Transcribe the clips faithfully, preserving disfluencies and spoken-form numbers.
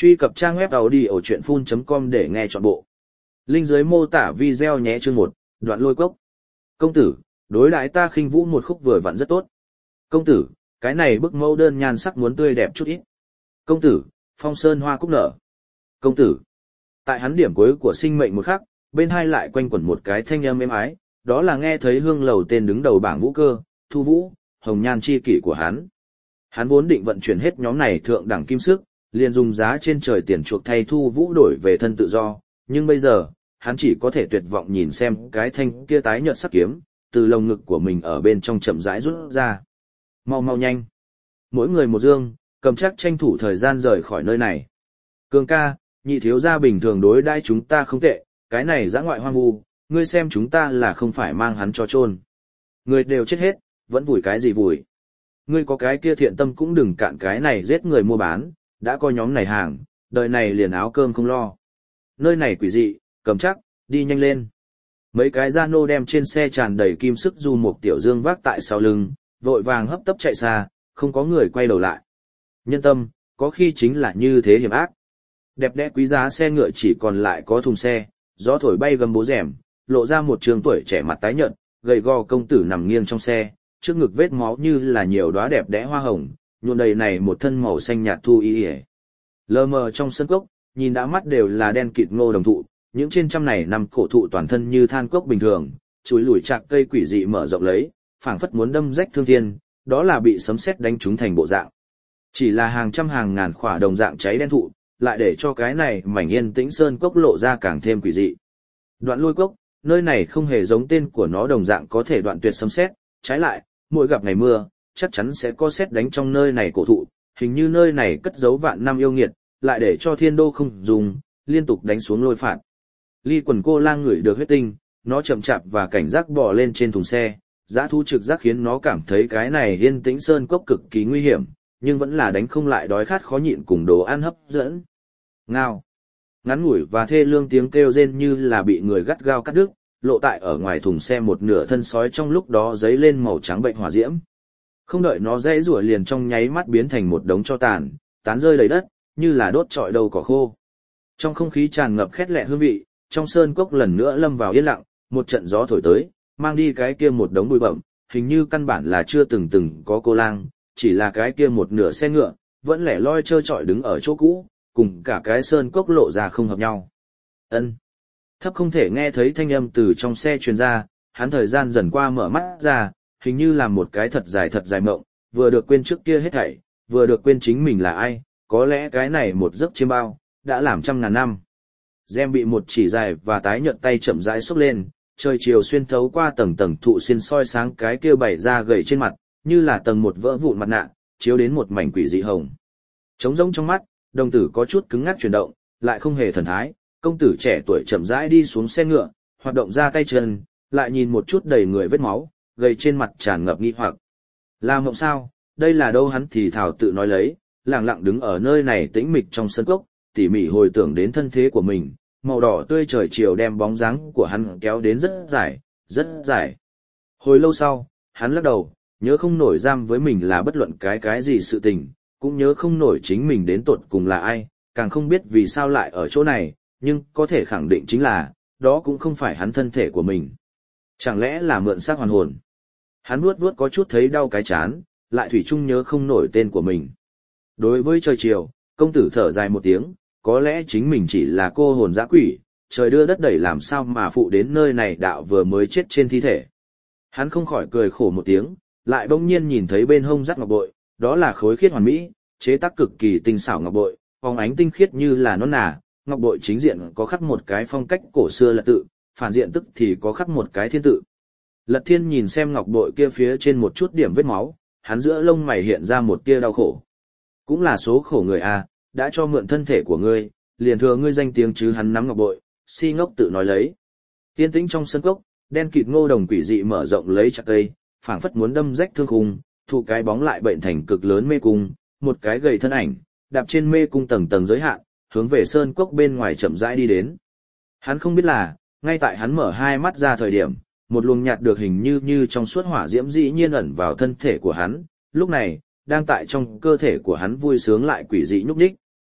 Truy cập trang web audiochuyenphun chấm com để nghe trọn bộ. Link dưới mô tả video nhé. Chương một, đoạn lôi cốc. Công tử, đối đãi ta khinh vũ một khúc vừa vặn rất tốt. Công tử, cái này bức mẫu đơn nhan sắc muốn tươi đẹp chút ít. Công tử, phong sơn hoa cúc nở. Công tử. Tại hắn điểm cuối của sinh mệnh một khắc, bên hai lại quanh quẩn một cái thanh âm êm ái, đó là nghe thấy hương lầu tên đứng đầu bảng vũ cơ, Thu Vũ, hồng nhan chi kỷ của hắn. Hắn vốn định vận chuyển hết nhóm này thượng đẳng kim sức, liền dùng giá trên trời tiền chuộc thay Thu Vũ đổi về thân tự do, nhưng bây giờ, hắn chỉ có thể tuyệt vọng nhìn xem cái thanh kia tái nhợt sắc kiếm, từ lồng ngực của mình ở bên trong chậm rãi rút ra. Mau mau nhanh. Mỗi người một dương, cầm chắc tranh thủ thời gian rời khỏi nơi này. Cường ca, nhị thiếu gia bình thường đối đãi chúng ta không tệ, cái này dã ngoại hoang vu, ngươi xem chúng ta là không phải mang hắn cho chôn. Người đều chết hết, vẫn vùi cái gì vùi. Ngươi có cái kia thiện tâm cũng đừng cạn cái này giết người mua bán, đã có nhóm này hàng, đời này liền áo cơm không lo. Nơi này quỷ dị, cầm chắc, đi nhanh lên. Mấy cái gia nô đem trên xe tràn đầy kim sức du một tiểu dương vác tại sau lưng, vội vàng hấp tấp chạy xa, không có người quay đầu lại. Nhân tâm, có khi chính là như thế hiểm ác. Đẹp đẽ quý giá xe ngựa chỉ còn lại có thùng xe, gió thổi bay gầm bố rèm, lộ ra một trường tuổi trẻ mặt tái nhợt, gầy gò công tử nằm nghiêng trong xe, trước ngực vết máu như là nhiều đóa đẹp đẽ hoa hồng, nhuộm đầy này một thân màu xanh nhạt thu y y. Lờ mờ trong sân cốc, nhìn đã mắt đều là đen kịt ngô đồng thụ, những trên trăm này nằm cổ thụ toàn thân như than cốc bình thường, chuối lủi chạc cây quỷ dị mở rộng lấy, phảng phất muốn đâm rách thương thiên, đó là bị sấm sét đánh trúng thành bộ dạng. Chỉ là hàng trăm hàng ngàn khỏa đồng dạng cháy đen thụ, lại để cho cái này mảnh yên tĩnh sơn cốc lộ ra càng thêm quỷ dị. Đoạn lôi cốc, nơi này không hề giống tên của nó đồng dạng có thể đoạn tuyệt sấm sét, trái lại, mỗi gặp ngày mưa, chắc chắn sẽ có sét đánh trong nơi này cổ thụ, hình như nơi này cất giấu vạn năm yêu nghiệt, lại để cho thiên đô không dùng, liên tục đánh xuống lôi phạt. Ly quần cô lang ngửi được huyết tinh, nó chậm chạp và cảnh giác bò lên trên thùng xe, dã thú trực giác khiến nó cảm thấy cái này yên tĩnh sơn cốc cực kỳ nguy hiểm, nhưng vẫn là đánh không lại đói khát khó nhịn cùng đồ ăn hấp dẫn. Ngao. Ngắn ngủi và thê lương tiếng kêu rên như là bị người gắt gao cắt đứt, lộ tại ở ngoài thùng xe một nửa thân sói trong lúc đó giấy lên màu trắng bệnh hỏa diễm. Không đợi nó dãy rủa liền trong nháy mắt biến thành một đống tro tàn, tán rơi đầy đất, như là đốt trọi đầu cỏ khô. Trong không khí tràn ngập khét lẹ hương vị, trong sơn cốc lần nữa lâm vào yên lặng, một trận gió thổi tới, mang đi cái kia một đống bụi bặm, hình như căn bản là chưa từng từng có cô lang, chỉ là cái kia một nửa xe ngựa, vẫn lẻ loi trơ trọi đứng ở chỗ cũ, cùng cả cái sơn cốc lộ ra không hợp nhau. Ân. Thấp không thể nghe thấy thanh âm từ trong xe truyền ra, hắn thời gian dần qua mở mắt ra, hình như là một cái thật dài thật dài mộng, vừa được quên trước kia hết thảy, vừa được quên chính mình là ai, có lẽ cái này một giấc chiêm bao, đã làm trăm ngàn năm. Gem bị một chỉ dài và tái nhợt tay chậm rãi xốc lên, trời chiều xuyên thấu qua tầng tầng thụ xiên soi sáng cái kia bảy ra gầy trên mặt, như là tầng một vỡ vụn mặt nạ, chiếu đến một mảnh quỷ dị hồng. Trống rỗng trong mắt, đồng tử có chút cứng ngắc chuyển động, lại không hề thần thái, công tử trẻ tuổi chậm rãi đi xuống xe ngựa, hoạt động ra tay chân, lại nhìn một chút đầy người vết máu, gầy trên mặt tràn ngập nghi hoặc. Là mộng sao, đây là đâu hắn thì thào tự nói lấy, lặng lặng đứng ở nơi này tĩnh mịch trong sân cốc, tỉ mỉ hồi tưởng đến thân thế của mình, màu đỏ tươi trời chiều đem bóng dáng của hắn kéo đến rất dài, rất dài. Hồi lâu sau, hắn lắc đầu, nhớ không nổi giam với mình là bất luận cái cái gì sự tình, cũng nhớ không nổi chính mình đến tột cùng là ai, càng không biết vì sao lại ở chỗ này, nhưng có thể khẳng định chính là, đó cũng không phải hắn thân thể của mình. Chẳng lẽ là mượn xác hoàn hồn? Hắn vuốt vuốt có chút thấy đau cái chán, lại thủy chung nhớ không nổi tên của mình. Đối với trời chiều, công tử thở dài một tiếng, có lẽ chính mình chỉ là cô hồn dã quỷ, trời đưa đất đẩy làm sao mà phụ đến nơi này đạo vừa mới chết trên thi thể. Hắn không khỏi cười khổ một tiếng, lại bỗng nhiên nhìn thấy bên hông dắt ngọc bội, đó là khối khiết hoàn mỹ, chế tác cực kỳ tinh xảo ngọc bội, phóng ánh tinh khiết như là nón nà, ngọc bội chính diện có khắc một cái phong cách cổ xưa lật tự, phản diện tức thì có khắc một cái thiên tự. Lật Thiên nhìn xem ngọc bội kia phía trên một chút điểm vết máu, hắn giữa lông mày hiện ra một tia đau khổ. Cũng là số khổ người a, đã cho mượn thân thể của ngươi, liền thừa ngươi danh tiếng chứ. Hắn nắm ngọc bội, si ngốc tự nói lấy. Yên tĩnh trong sân cốc, đen kịt ngô đồng quỷ dị mở rộng lấy chặt cây, phảng phất muốn đâm rách thương khung, thụ cái bóng lại bệnh thành cực lớn mê cung, một cái gầy thân ảnh, đạp trên mê cung tầng tầng giới hạn, hướng về sơn cốc bên ngoài chậm rãi đi đến. Hắn không biết là, ngay tại hắn mở hai mắt ra thời điểm, một luồng nhạt được hình như như trong suốt hỏa diễm dĩ nhiên ẩn vào thân thể của hắn, lúc này, đang tại trong cơ thể của hắn vui sướng lại quỷ dị nhúc nhích,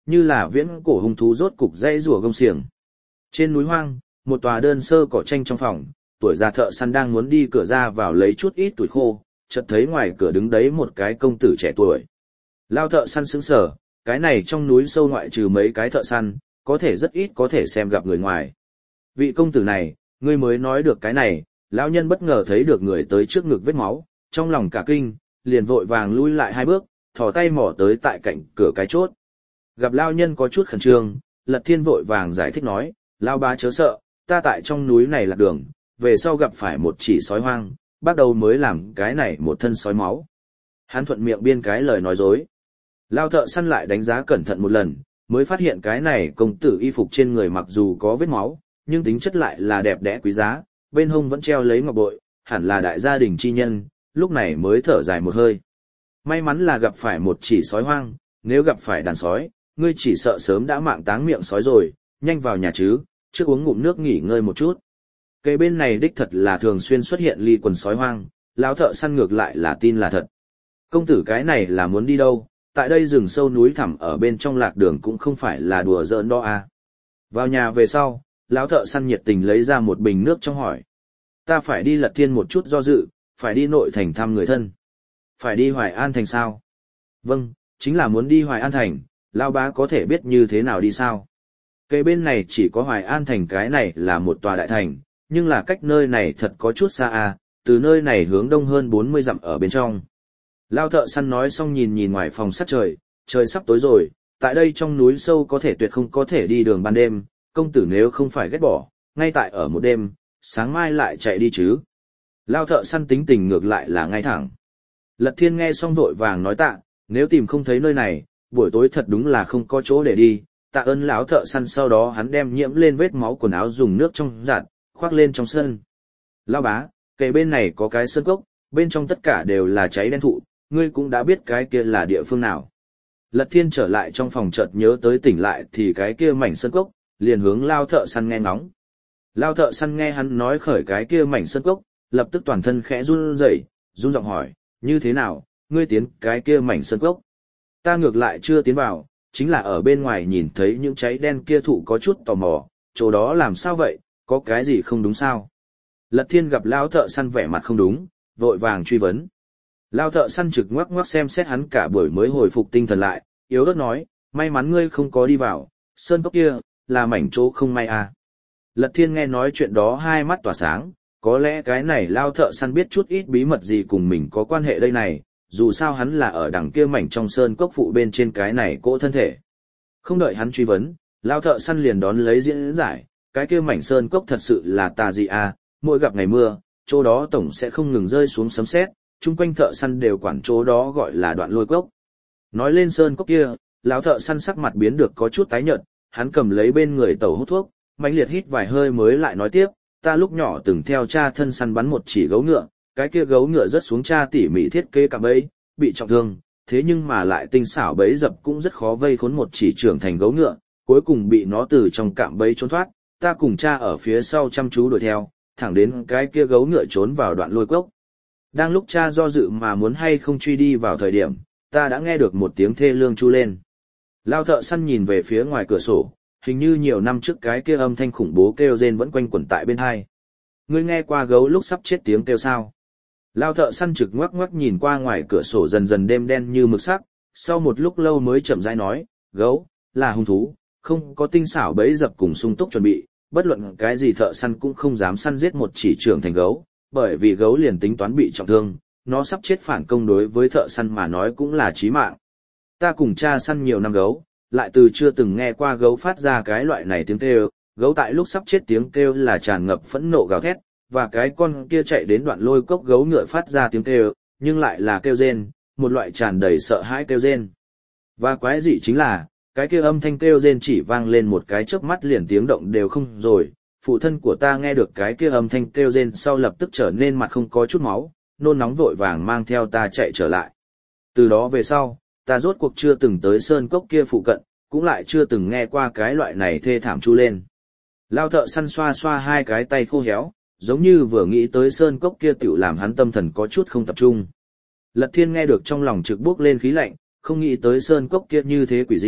như là viễn cổ hung thú rốt cục dây rùa gông xiềng. Trên núi hoang, một tòa đơn sơ cỏ tranh trong phòng, tuổi già thợ săn đang muốn đi cửa ra vào lấy chút ít tuổi khô, chợt thấy ngoài cửa đứng đấy một cái công tử trẻ tuổi. Lao thợ săn sững sờ, cái này trong núi sâu ngoại trừ mấy cái thợ săn, có thể rất ít có thể xem gặp người ngoài. Vị công tử này, ngươi mới nói được cái này, lão nhân bất ngờ thấy được người tới trước ngực vết máu, trong lòng cả kinh, liền vội vàng lui lại hai bước, thò tay mò tới tại cạnh cửa cái chốt. Gặp lão nhân có chút khẩn trương, Lật Thiên vội vàng giải thích nói, lão bá chớ sợ, ta tại trong núi này lạc đường, về sau gặp phải một chỉ sói hoang, bắt đầu mới làm cái này một thân sói máu. Hắn thuận miệng biên cái lời nói dối. Lao thợ săn lại đánh giá cẩn thận một lần, mới phát hiện cái này công tử y phục trên người mặc dù có vết máu, nhưng tính chất lại là đẹp đẽ quý giá, bên hông vẫn treo lấy ngọc bội, hẳn là đại gia đình chi nhân, lúc này mới thở dài một hơi. May mắn là gặp phải một chỉ sói hoang, nếu gặp phải đàn sói, ngươi chỉ sợ sớm đã mạng táng miệng sói rồi, nhanh vào nhà chứ, trước uống ngụm nước nghỉ ngơi một chút. Cây bên này đích thật là thường xuyên xuất hiện ly quần sói hoang, lão thợ săn ngược lại là tin là thật. Công tử cái này là muốn đi đâu, tại đây rừng sâu núi thẳm ở bên trong lạc đường cũng không phải là đùa giỡn đó à. Vào nhà về sau, lão thợ săn nhiệt tình lấy ra một bình nước trong hỏi. Ta phải đi Lật Thiên một chút do dự, phải đi nội thành thăm người thân. Phải đi Hoài An thành sao? Vâng, chính là muốn đi Hoài An thành, lão bá có thể biết như thế nào đi sao? Cây bên này chỉ có Hoài An thành cái này là một tòa đại thành, nhưng là cách nơi này thật có chút xa à, từ nơi này hướng đông hơn bốn mươi dặm ở bên trong. Lao thợ săn nói xong nhìn nhìn ngoài phòng sắt trời, trời sắp tối rồi, tại đây trong núi sâu có thể tuyệt không có thể đi đường ban đêm, công tử nếu không phải ghét bỏ, ngay tại ở một đêm, sáng mai lại chạy đi chứ. Lao thợ săn tính tình ngược lại là ngay thẳng. Lật Thiên nghe xong vội vàng nói tạ, nếu tìm không thấy nơi này, buổi tối thật đúng là không có chỗ để đi, tạ ơn lão thợ săn. Sau đó hắn đem nhiễm lên vết máu quần áo dùng nước trong giặt, khoác lên trong sân. Lao bá, kề bên này có cái sơn cốc, bên trong tất cả đều là cháy đen thụ, ngươi cũng đã biết cái kia là địa phương nào. Lật Thiên trở lại trong phòng chợt nhớ tới tỉnh lại thì cái kia mảnh sơn cốc, liền hướng Lao thợ săn nghe ngóng. Lao thợ săn nghe hắn nói khởi cái kia mảnh sơn cốc, lập tức toàn thân khẽ run rẩy, run giọng hỏi, như thế nào, ngươi tiến cái kia mảnh sơn cốc? Ta ngược lại chưa tiến vào, chính là ở bên ngoài nhìn thấy những cháy đen kia thụ có chút tò mò, chỗ đó làm sao vậy, có cái gì không đúng sao? Lật Thiên gặp Lao thợ săn vẻ mặt không đúng, vội vàng truy vấn. Lao thợ săn trực ngoắc ngoắc xem xét hắn cả buổi mới hồi phục tinh thần lại, yếu ớt nói, may mắn ngươi không có đi vào, sơn cốc kia, là mảnh chỗ không may à. Lật Thiên nghe nói chuyện đó hai mắt tỏa sáng, có lẽ cái này Lao thợ săn biết chút ít bí mật gì cùng mình có quan hệ đây này, dù sao hắn là ở đằng kia mảnh trong sơn cốc phụ bên trên cái này cỗ thân thể. Không đợi hắn truy vấn, Lao thợ săn liền đón lấy diễn giải, cái kia mảnh sơn cốc thật sự là tà dị à, mỗi gặp ngày mưa, chỗ đó tổng sẽ không ngừng rơi xuống sấm sét, chung quanh thợ săn đều quản chỗ đó gọi là Đoạn Lôi Cốc. Nói lên sơn cốc kia, lão thợ săn sắc mặt biến được có chút tái nhợt, hắn cầm lấy bên người tẩu hút thuốc, mãnh liệt hít vài hơi mới lại nói tiếp, ta lúc nhỏ từng theo cha thân săn bắn một chỉ gấu ngựa, cái kia gấu ngựa rớt xuống cha tỉ mỉ thiết kế cạm bẫy, bị trọng thương, thế nhưng mà lại tinh xảo bẫy dập cũng rất khó vây khốn một chỉ trưởng thành gấu ngựa, cuối cùng bị nó từ trong cạm bẫy trốn thoát, ta cùng cha ở phía sau chăm chú đuổi theo, thẳng đến cái kia gấu ngựa trốn vào Đoạn Lôi Cốc. Đang lúc cha do dự mà muốn hay không truy đi vào thời điểm, ta đã nghe được một tiếng thê lương chu lên. Lao thợ săn nhìn về phía ngoài cửa sổ, hình như nhiều năm trước cái kia âm thanh khủng bố kêu rên vẫn quanh quẩn tại bên tai. Ngươi nghe qua gấu lúc sắp chết tiếng kêu sao? Lao thợ săn trực ngoắc ngoắc nhìn qua ngoài cửa sổ dần dần đêm đen như mực sắc, sau một lúc lâu mới chậm rãi nói, gấu, là hung thú, không có tinh xảo bẫy dập cùng sung túc chuẩn bị, bất luận cái gì thợ săn cũng không dám săn giết một chỉ trưởng thành gấu, bởi vì gấu liền tính toán bị trọng thương, nó sắp chết phản công đối với thợ săn mà nói cũng là chí mạng. Ta cùng cha săn nhiều năm gấu, lại từ chưa từng nghe qua gấu phát ra cái loại này tiếng kêu, gấu tại lúc sắp chết tiếng kêu là tràn ngập phẫn nộ gào thét, và cái con kia chạy đến Đoạn Lôi Cốc gấu ngựa phát ra tiếng kêu, nhưng lại là kêu rên, một loại tràn đầy sợ hãi kêu rên. Và quái dị chính là, cái kia âm thanh kêu rên chỉ vang lên một cái chớp mắt liền tiếng động đều không rồi. Phụ thân của ta nghe được cái kia âm thanh kêu rên sau lập tức trở nên mặt không có chút máu, nôn nóng vội vàng mang theo ta chạy trở lại. Từ đó về sau, ta rốt cuộc chưa từng tới sơn cốc kia phụ cận, cũng lại chưa từng nghe qua cái loại này thê thảm chu lên. Lao thợ săn xoa xoa hai cái tay khô héo, giống như vừa nghĩ tới sơn cốc kia tiểu làm hắn tâm thần có chút không tập trung. Lật Thiên nghe được trong lòng trực bước lên khí lạnh, không nghĩ tới sơn cốc kia như thế quỷ dị,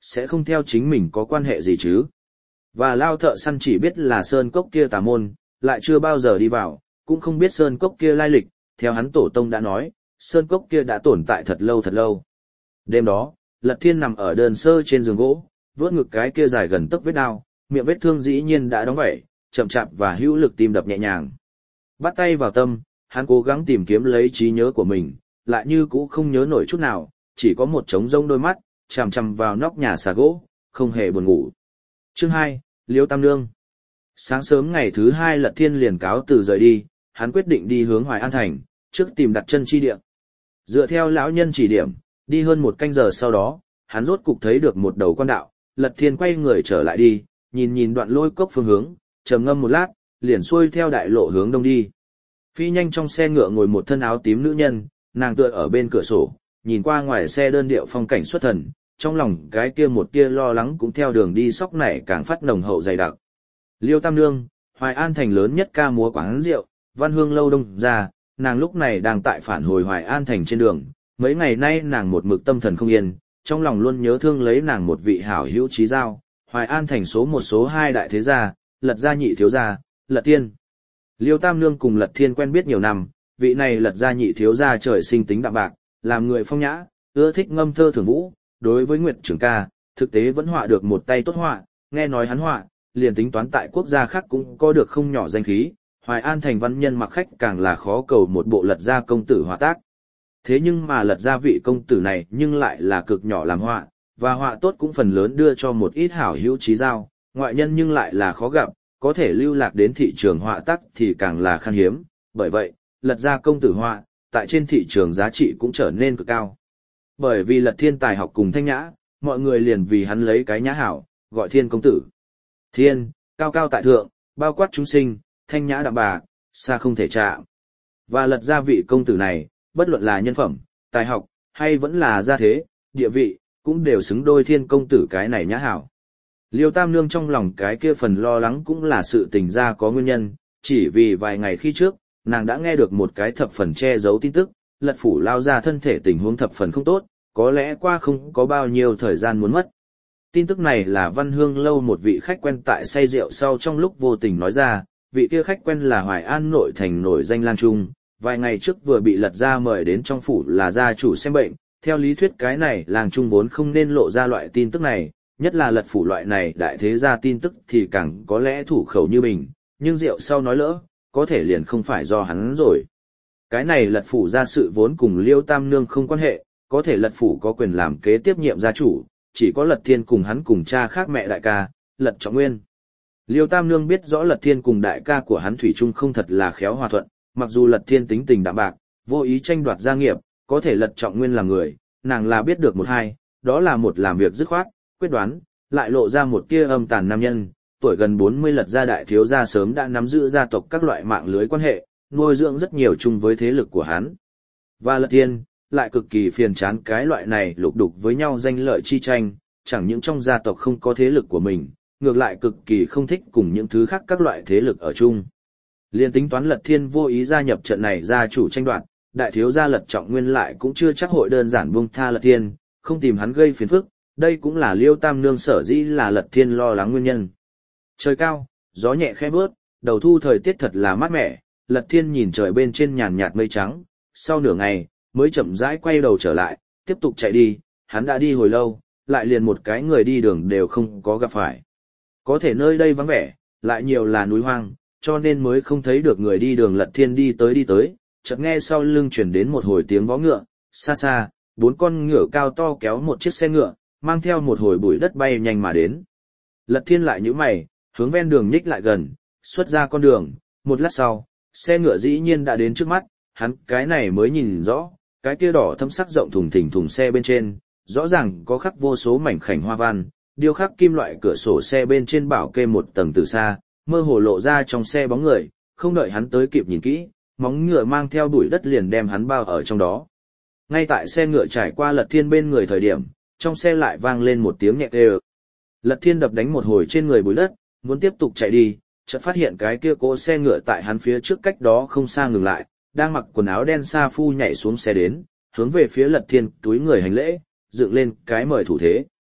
sẽ không theo chính mình có quan hệ gì chứ. Và Lao thợ săn chỉ biết là sơn cốc kia tà môn, lại chưa bao giờ đi vào, cũng không biết sơn cốc kia lai lịch, theo hắn tổ tông đã nói, sơn cốc kia đã tồn tại thật lâu thật lâu. Đêm đó, Lật Thiên nằm ở đơn sơ trên giường gỗ, vớt ngực cái kia dài gần tấc vết đao, miệng vết thương dĩ nhiên đã đóng vảy, chậm chạp và hữu lực tim đập nhẹ nhàng. Bắt tay vào tâm, hắn cố gắng tìm kiếm lấy trí nhớ của mình, lại như cũ không nhớ nổi chút nào, chỉ có một trống rông đôi mắt, chằm chằm vào nóc nhà xà gỗ, không hề buồn ngủ. Chương hai, Liêu Tam Nương. Sáng sớm ngày thứ hai Lật Thiên liền cáo từ rời đi, hắn quyết định đi hướng Hoài An Thành, trước tìm đặt chân chi địa. Dựa theo lão nhân chỉ điểm, đi hơn một canh giờ sau đó, hắn rốt cục thấy được một đầu quan đạo, Lật Thiên quay người trở lại đi, nhìn nhìn Đoạn Lôi Cốc phương hướng, trầm ngâm một lát, liền xuôi theo đại lộ hướng đông đi. Phi nhanh trong xe ngựa ngồi một thân áo tím nữ nhân, nàng tựa ở bên cửa sổ, nhìn qua ngoài xe đơn điệu phong cảnh xuất thần, trong lòng cái kia một tia lo lắng cũng theo đường đi sóc nảy càng phát nồng hậu dày đặc. Liêu Tam Nương, Hoài An Thành lớn nhất ca múa quán rượu, Văn Hương lâu đông ra, nàng lúc này đang tại phản hồi Hoài An Thành trên đường, mấy ngày nay nàng một mực tâm thần không yên, trong lòng luôn nhớ thương lấy nàng một vị hảo hữu trí giao, Hoài An Thành số một số hai đại thế gia, Lật gia nhị thiếu gia, Lật Thiên. Liêu Tam Nương cùng Lật Thiên quen biết nhiều năm, vị này Lật gia nhị thiếu gia trời sinh tính đạm bạc, làm người phong nhã, ưa thích ngâm thơ thưởng vũ, đối với Nguyệt Trường ca, thực tế vẫn họa được một tay tốt họa, nghe nói hắn họa, liền tính toán tại quốc gia khác cũng có được không nhỏ danh khí, Hoài An Thành văn nhân mặc khách càng là khó cầu một bộ Lật gia công tử họa tác. Thế nhưng mà Lật gia vị công tử này nhưng lại là cực nhỏ làm họa, và họa tốt cũng phần lớn đưa cho một ít hảo hữu trí giao, ngoại nhân nhưng lại là khó gặp, có thể lưu lạc đến thị trường họa tác thì càng là khan hiếm, bởi vậy, Lật gia công tử họa, tại trên thị trường giá trị cũng trở nên cực cao. Bởi vì Lật Thiên tài học cùng thanh nhã, mọi người liền vì hắn lấy cái nhã hảo, gọi Thiên công tử. Thiên, cao cao tại thượng, bao quát chúng sinh, thanh nhã đạm bạc, xa không thể chạm. Và Lật gia vị công tử này, bất luận là nhân phẩm, tài học, hay vẫn là gia thế, địa vị, cũng đều xứng đôi Thiên công tử cái này nhã hảo. Liêu Tam Nương trong lòng cái kia phần lo lắng cũng là sự tình ra có nguyên nhân, chỉ vì vài ngày khi trước, nàng đã nghe được một cái thập phần che giấu tin tức, Lật phủ lao ra thân thể tình huống thập phần không tốt, có lẽ qua không có bao nhiêu thời gian muốn mất. Tin tức này là Văn Hương lâu một vị khách quen tại say rượu sau trong lúc vô tình nói ra, vị kia khách quen là Hoài An nội thành nổi danh lang trung, vài ngày trước vừa bị Lật gia mời đến trong phủ là gia chủ xem bệnh, theo lý thuyết cái này lang trung vốn không nên lộ ra loại tin tức này, nhất là Lật phủ loại này đại thế gia tin tức thì càng có lẽ thủ khẩu như mình, nhưng rượu sau nói lỡ, có thể liền không phải do hắn rồi. Cái này Lật phủ gia sự vốn cùng Liêu Tam Nương không quan hệ, có thể Lật phủ có quyền làm kế tiếp nhiệm gia chủ, chỉ có Lật Thiên cùng hắn cùng cha khác mẹ đại ca, Lật Trọng Nguyên. Liêu Tam Nương biết rõ Lật Thiên cùng đại ca của hắn thủy chung không thật là khéo hòa thuận, mặc dù Lật Thiên tính tình đạm bạc, vô ý tranh đoạt gia nghiệp, có thể Lật Trọng Nguyên là người, nàng là biết được một hai, đó là một làm việc dứt khoát, quyết đoán, lại lộ ra một tia âm tàn nam nhân, tuổi gần bốn mươi Lật gia đại thiếu gia sớm đã nắm giữ gia tộc các loại mạng lưới quan hệ, nuôi dưỡng rất nhiều chung với thế lực của hắn. Và Lật Thiên lại cực kỳ phiền chán cái loại này lục đục với nhau danh lợi chi tranh, chẳng những trong gia tộc không có thế lực của mình, ngược lại cực kỳ không thích cùng những thứ khác các loại thế lực ở chung. Liên tính toán Lật Thiên vô ý gia nhập trận này gia chủ tranh đoạt, đại thiếu gia Lật Trọng Nguyên lại cũng chưa chắc hội đơn giản buông tha Lật Thiên, không tìm hắn gây phiền phức, đây cũng là Liêu Tam Nương sở dĩ là Lật Thiên lo lắng nguyên nhân. Trời cao, gió nhẹ khẽ bước, đầu thu thời tiết thật là mát mẻ, Lật Thiên nhìn trời bên trên nhàn nhạt mây trắng, sau nửa ngày, mới chậm rãi quay đầu trở lại, tiếp tục chạy đi, hắn đã đi hồi lâu, lại liền một cái người đi đường đều không có gặp phải. Có thể nơi đây vắng vẻ, lại nhiều là núi hoang, cho nên mới không thấy được người đi đường Lật Thiên đi tới đi tới, chợt nghe sau lưng truyền đến một hồi tiếng vó ngựa, xa xa, bốn con ngựa cao to kéo một chiếc xe ngựa, mang theo một hồi bụi đất bay nhanh mà đến. Lật Thiên lại nhíu mày, hướng ven đường nhích lại gần, xuất ra con đường, một lát sau, xe ngựa dĩ nhiên đã đến trước mắt, hắn cái này mới nhìn rõ, cái kia đỏ thâm sắc rộng thùng thình thùng xe bên trên, rõ ràng có khắc vô số mảnh khảnh hoa văn, điêu khắc kim loại cửa sổ xe bên trên bảo kê một tầng từ xa, mơ hồ lộ ra trong xe bóng người, không đợi hắn tới kịp nhìn kỹ, móng ngựa mang theo bụi đất liền đem hắn bao ở trong đó. Ngay tại xe ngựa trải qua Lật Thiên bên người thời điểm, trong xe lại vang lên một tiếng nhẹ kêu. Lật Thiên đập đánh một hồi trên người bụi đất, muốn tiếp tục chạy đi, chợt phát hiện cái kia cỗ xe ngựa tại hắn phía trước cách đó không xa ngừng lại, đang mặc quần áo đen sa phu nhảy xuống xe đến, hướng về phía Lật Thiên túi người hành lễ, dựng lên cái mời thủ thế.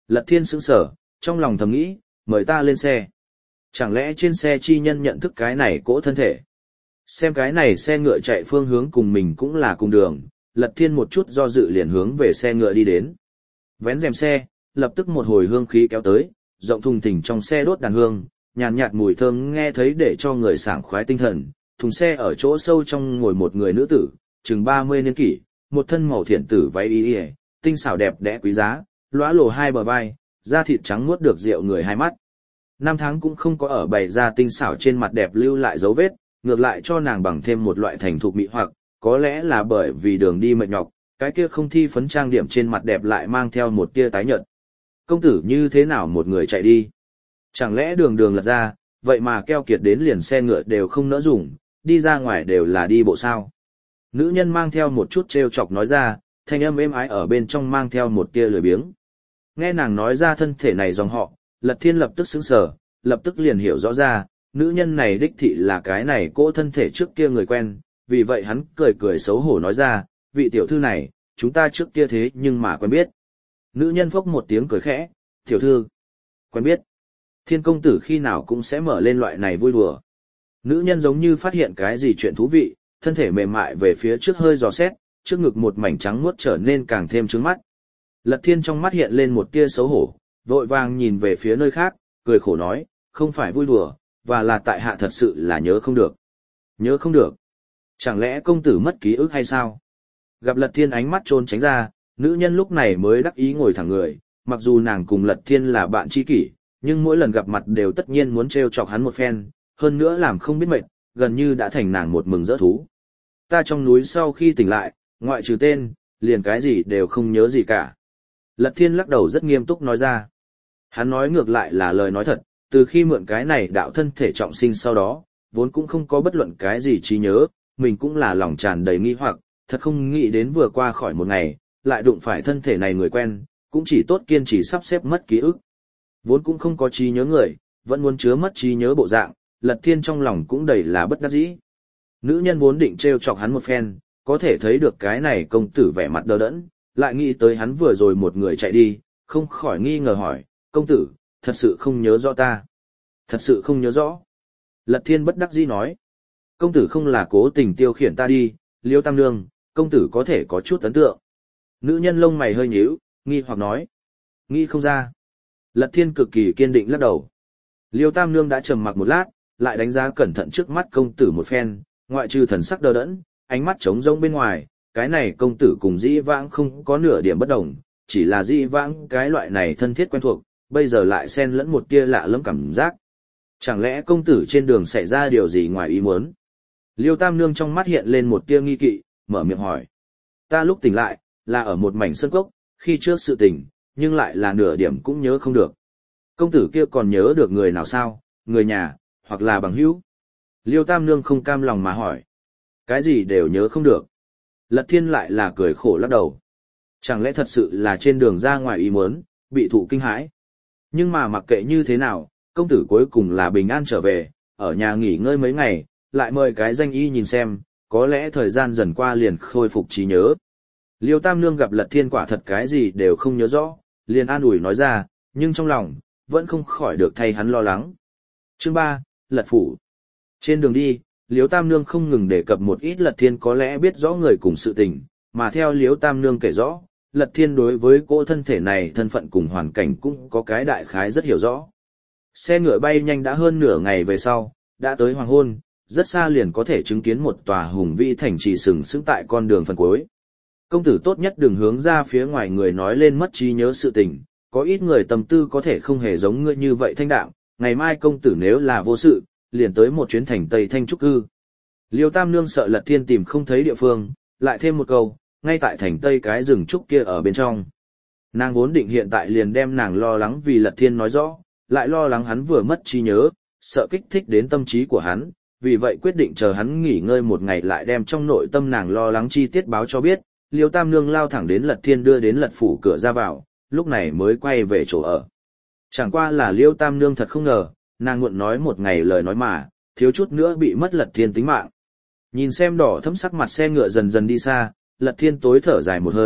Lật Thiên sững sờ, trong lòng thầm nghĩ, mời ta lên xe. Chẳng lẽ trên xe chi nhân nhận thức cái này cỗ thân thể? Xem cái này xe ngựa chạy phương hướng cùng mình cũng là cùng đường, Lật Thiên một chút do dự liền hướng về xe ngựa đi đến. Vén rèm xe, lập tức một hồi hương khí kéo tới, rộng thùng thình trong xe đốt đàn hương, nhàn nhạt, nhạt mùi thơm nghe thấy để cho người sảng khoái tinh thần. Thùng xe ở chỗ sâu trong ngồi một người nữ tử, chừng ba mươi niên kỷ, một thân màu thiện tử váy y y, tinh xảo đẹp đẽ quý giá, lóa lồ hai bờ vai, da thịt trắng muốt được rượu người hai mắt. Năm tháng cũng không có ở bày ra tinh xảo trên mặt đẹp lưu lại dấu vết, ngược lại cho nàng bằng thêm một loại thành thục mị hoặc, có lẽ là bởi vì đường đi mệt nhọc, cái kia không thi phấn trang điểm trên mặt đẹp lại mang theo một tia tái nhợt. Công tử như thế nào một người chạy đi? Chẳng lẽ đường đường lật ra, vậy mà keo kiệt đến liền xe ngựa đều không nỡ dùng, đi ra ngoài đều là đi bộ sao? Nữ nhân mang theo một chút trêu chọc nói ra, thanh âm êm ái ở bên trong mang theo một tia lười biếng. Nghe nàng nói ra thân thể này dòng họ, Lật Thiên lập tức sững sờ, lập tức liền hiểu rõ ra, nữ nhân này đích thị là cái này cỗ thân thể trước kia người quen, vì vậy hắn cười cười xấu hổ nói ra, vị tiểu thư này, chúng ta trước kia thế nhưng mà quen biết. Nữ nhân phốc một tiếng cười khẽ, tiểu thư, quen biết. Thiên công tử khi nào cũng sẽ mở lên loại này vui đùa. Nữ nhân giống như phát hiện cái gì chuyện thú vị, thân thể mềm mại về phía trước hơi dò xét, trước ngực một mảnh trắng muốt trở nên càng thêm trướng mắt. Lật Thiên trong mắt hiện lên một tia xấu hổ, vội vàng nhìn về phía nơi khác, cười khổ nói, không phải vui đùa, và là tại hạ thật sự là nhớ không được. Nhớ không được? Chẳng lẽ công tử mất ký ức hay sao? Gặp Lật Thiên ánh mắt trôn tránh ra, nữ nhân lúc này mới đắc ý ngồi thẳng người, mặc dù nàng cùng Lật Thiên là bạn tri kỷ, nhưng mỗi lần gặp mặt đều tất nhiên muốn trêu chọc hắn một phen, hơn nữa làm không biết mệt, gần như đã thành nàng một mừng rỡ thú. Ta trong núi sau khi tỉnh lại, ngoại trừ tên, liền cái gì đều không nhớ gì cả. Lật Thiên lắc đầu rất nghiêm túc nói ra. Hắn nói ngược lại là lời nói thật, từ khi mượn cái này đạo thân thể trọng sinh sau đó, vốn cũng không có bất luận cái gì trí nhớ, mình cũng là lòng tràn đầy nghi hoặc, thật không nghĩ đến vừa qua khỏi một ngày, lại đụng phải thân thể này người quen, cũng chỉ tốt kiên trì sắp xếp mất ký ức. Vốn cũng không có trí nhớ người, vẫn muốn chứa mất trí nhớ bộ dạng, Lật Thiên trong lòng cũng đầy là bất đắc dĩ. Nữ nhân vốn định trêu chọc hắn một phen, có thể thấy được cái này công tử vẻ mặt đờ đẫn, lại nghĩ tới hắn vừa rồi một người chạy đi, không khỏi nghi ngờ hỏi, công tử, thật sự không nhớ rõ ta. Thật sự không nhớ rõ. Lật Thiên bất đắc dĩ nói, công tử không là cố tình tiêu khiển ta đi, Liêu Tam Nương, công tử có thể có chút ấn tượng. Nữ nhân lông mày hơi nhíu, nghi hoặc nói, nghi không ra. Lật Thiên cực kỳ kiên định lắc đầu. Liêu Tam Nương đã trầm mặc một lát, lại đánh giá cẩn thận trước mắt công tử một phen, ngoại trừ thần sắc đờ đẫn, ánh mắt trống rỗng bên ngoài, cái này công tử cùng dĩ vãng không có nửa điểm bất đồng, chỉ là dĩ vãng cái loại này thân thiết quen thuộc, bây giờ lại xen lẫn một tia lạ lẫm cảm giác. Chẳng lẽ công tử trên đường xảy ra điều gì ngoài ý muốn? Liêu Tam Nương trong mắt hiện lên một tia nghi kỵ, mở miệng hỏi. Ta lúc tỉnh lại, là ở một mảnh sơn cốc, khi trước sự tình, nhưng lại là nửa điểm cũng nhớ không được. Công tử kia còn nhớ được người nào sao, người nhà, hoặc là bằng hữu? Liêu Tam Nương không cam lòng mà hỏi. Cái gì đều nhớ không được. Lật Thiên lại là cười khổ lắc đầu. Chẳng lẽ thật sự là trên đường ra ngoài ý muốn, bị thụ kinh hãi? Nhưng mà mặc kệ như thế nào, công tử cuối cùng là bình an trở về, ở nhà nghỉ ngơi mấy ngày, lại mời cái danh y nhìn xem, có lẽ thời gian dần qua liền khôi phục trí nhớ. Liêu Tam Nương gặp Lật Thiên quả thật cái gì đều không nhớ rõ, liền an ủi nói ra, nhưng trong lòng, vẫn không khỏi được thay hắn lo lắng. Chương ba, Lật Phủ. Trên đường đi, Liêu Tam Nương không ngừng đề cập một ít Lật Thiên có lẽ biết rõ người cùng sự tình, mà theo Liêu Tam Nương kể rõ, Lật Thiên đối với cô thân thể này thân phận cùng hoàn cảnh cũng có cái đại khái rất hiểu rõ. Xe ngựa bay nhanh đã hơn nửa ngày về sau, đã tới hoàng hôn, rất xa liền có thể chứng kiến một tòa hùng vĩ thành trì sừng sững tại con đường phần cuối. Công tử tốt nhất đừng hướng ra phía ngoài người nói lên mất trí nhớ sự tình, có ít người tâm tư có thể không hề giống ngươi như vậy thanh đạm, ngày mai công tử nếu là vô sự, liền tới một chuyến thành Tây Thanh trúc cư. Liêu Tam Nương sợ Lật Thiên tìm không thấy địa phương, lại thêm một câu, ngay tại thành Tây cái rừng trúc kia ở bên trong. Nàng vốn định hiện tại liền đem nàng lo lắng vì Lật Thiên nói rõ, lại lo lắng hắn vừa mất trí nhớ, sợ kích thích đến tâm trí của hắn, vì vậy quyết định chờ hắn nghỉ ngơi một ngày lại đem trong nội tâm nàng lo lắng chi tiết báo cho biết. Liêu Tam Nương lao thẳng đến Lật Thiên đưa đến Lật Phủ cửa ra vào, lúc này mới quay về chỗ ở. Chẳng qua là Liêu Tam Nương thật không ngờ, nàng muộn nói một ngày lời nói mà, thiếu chút nữa bị mất Lật Thiên tính mạng. Nhìn xem đỏ thẫm sắc mặt xe ngựa dần dần đi xa, Lật Thiên tối thở dài một hơi,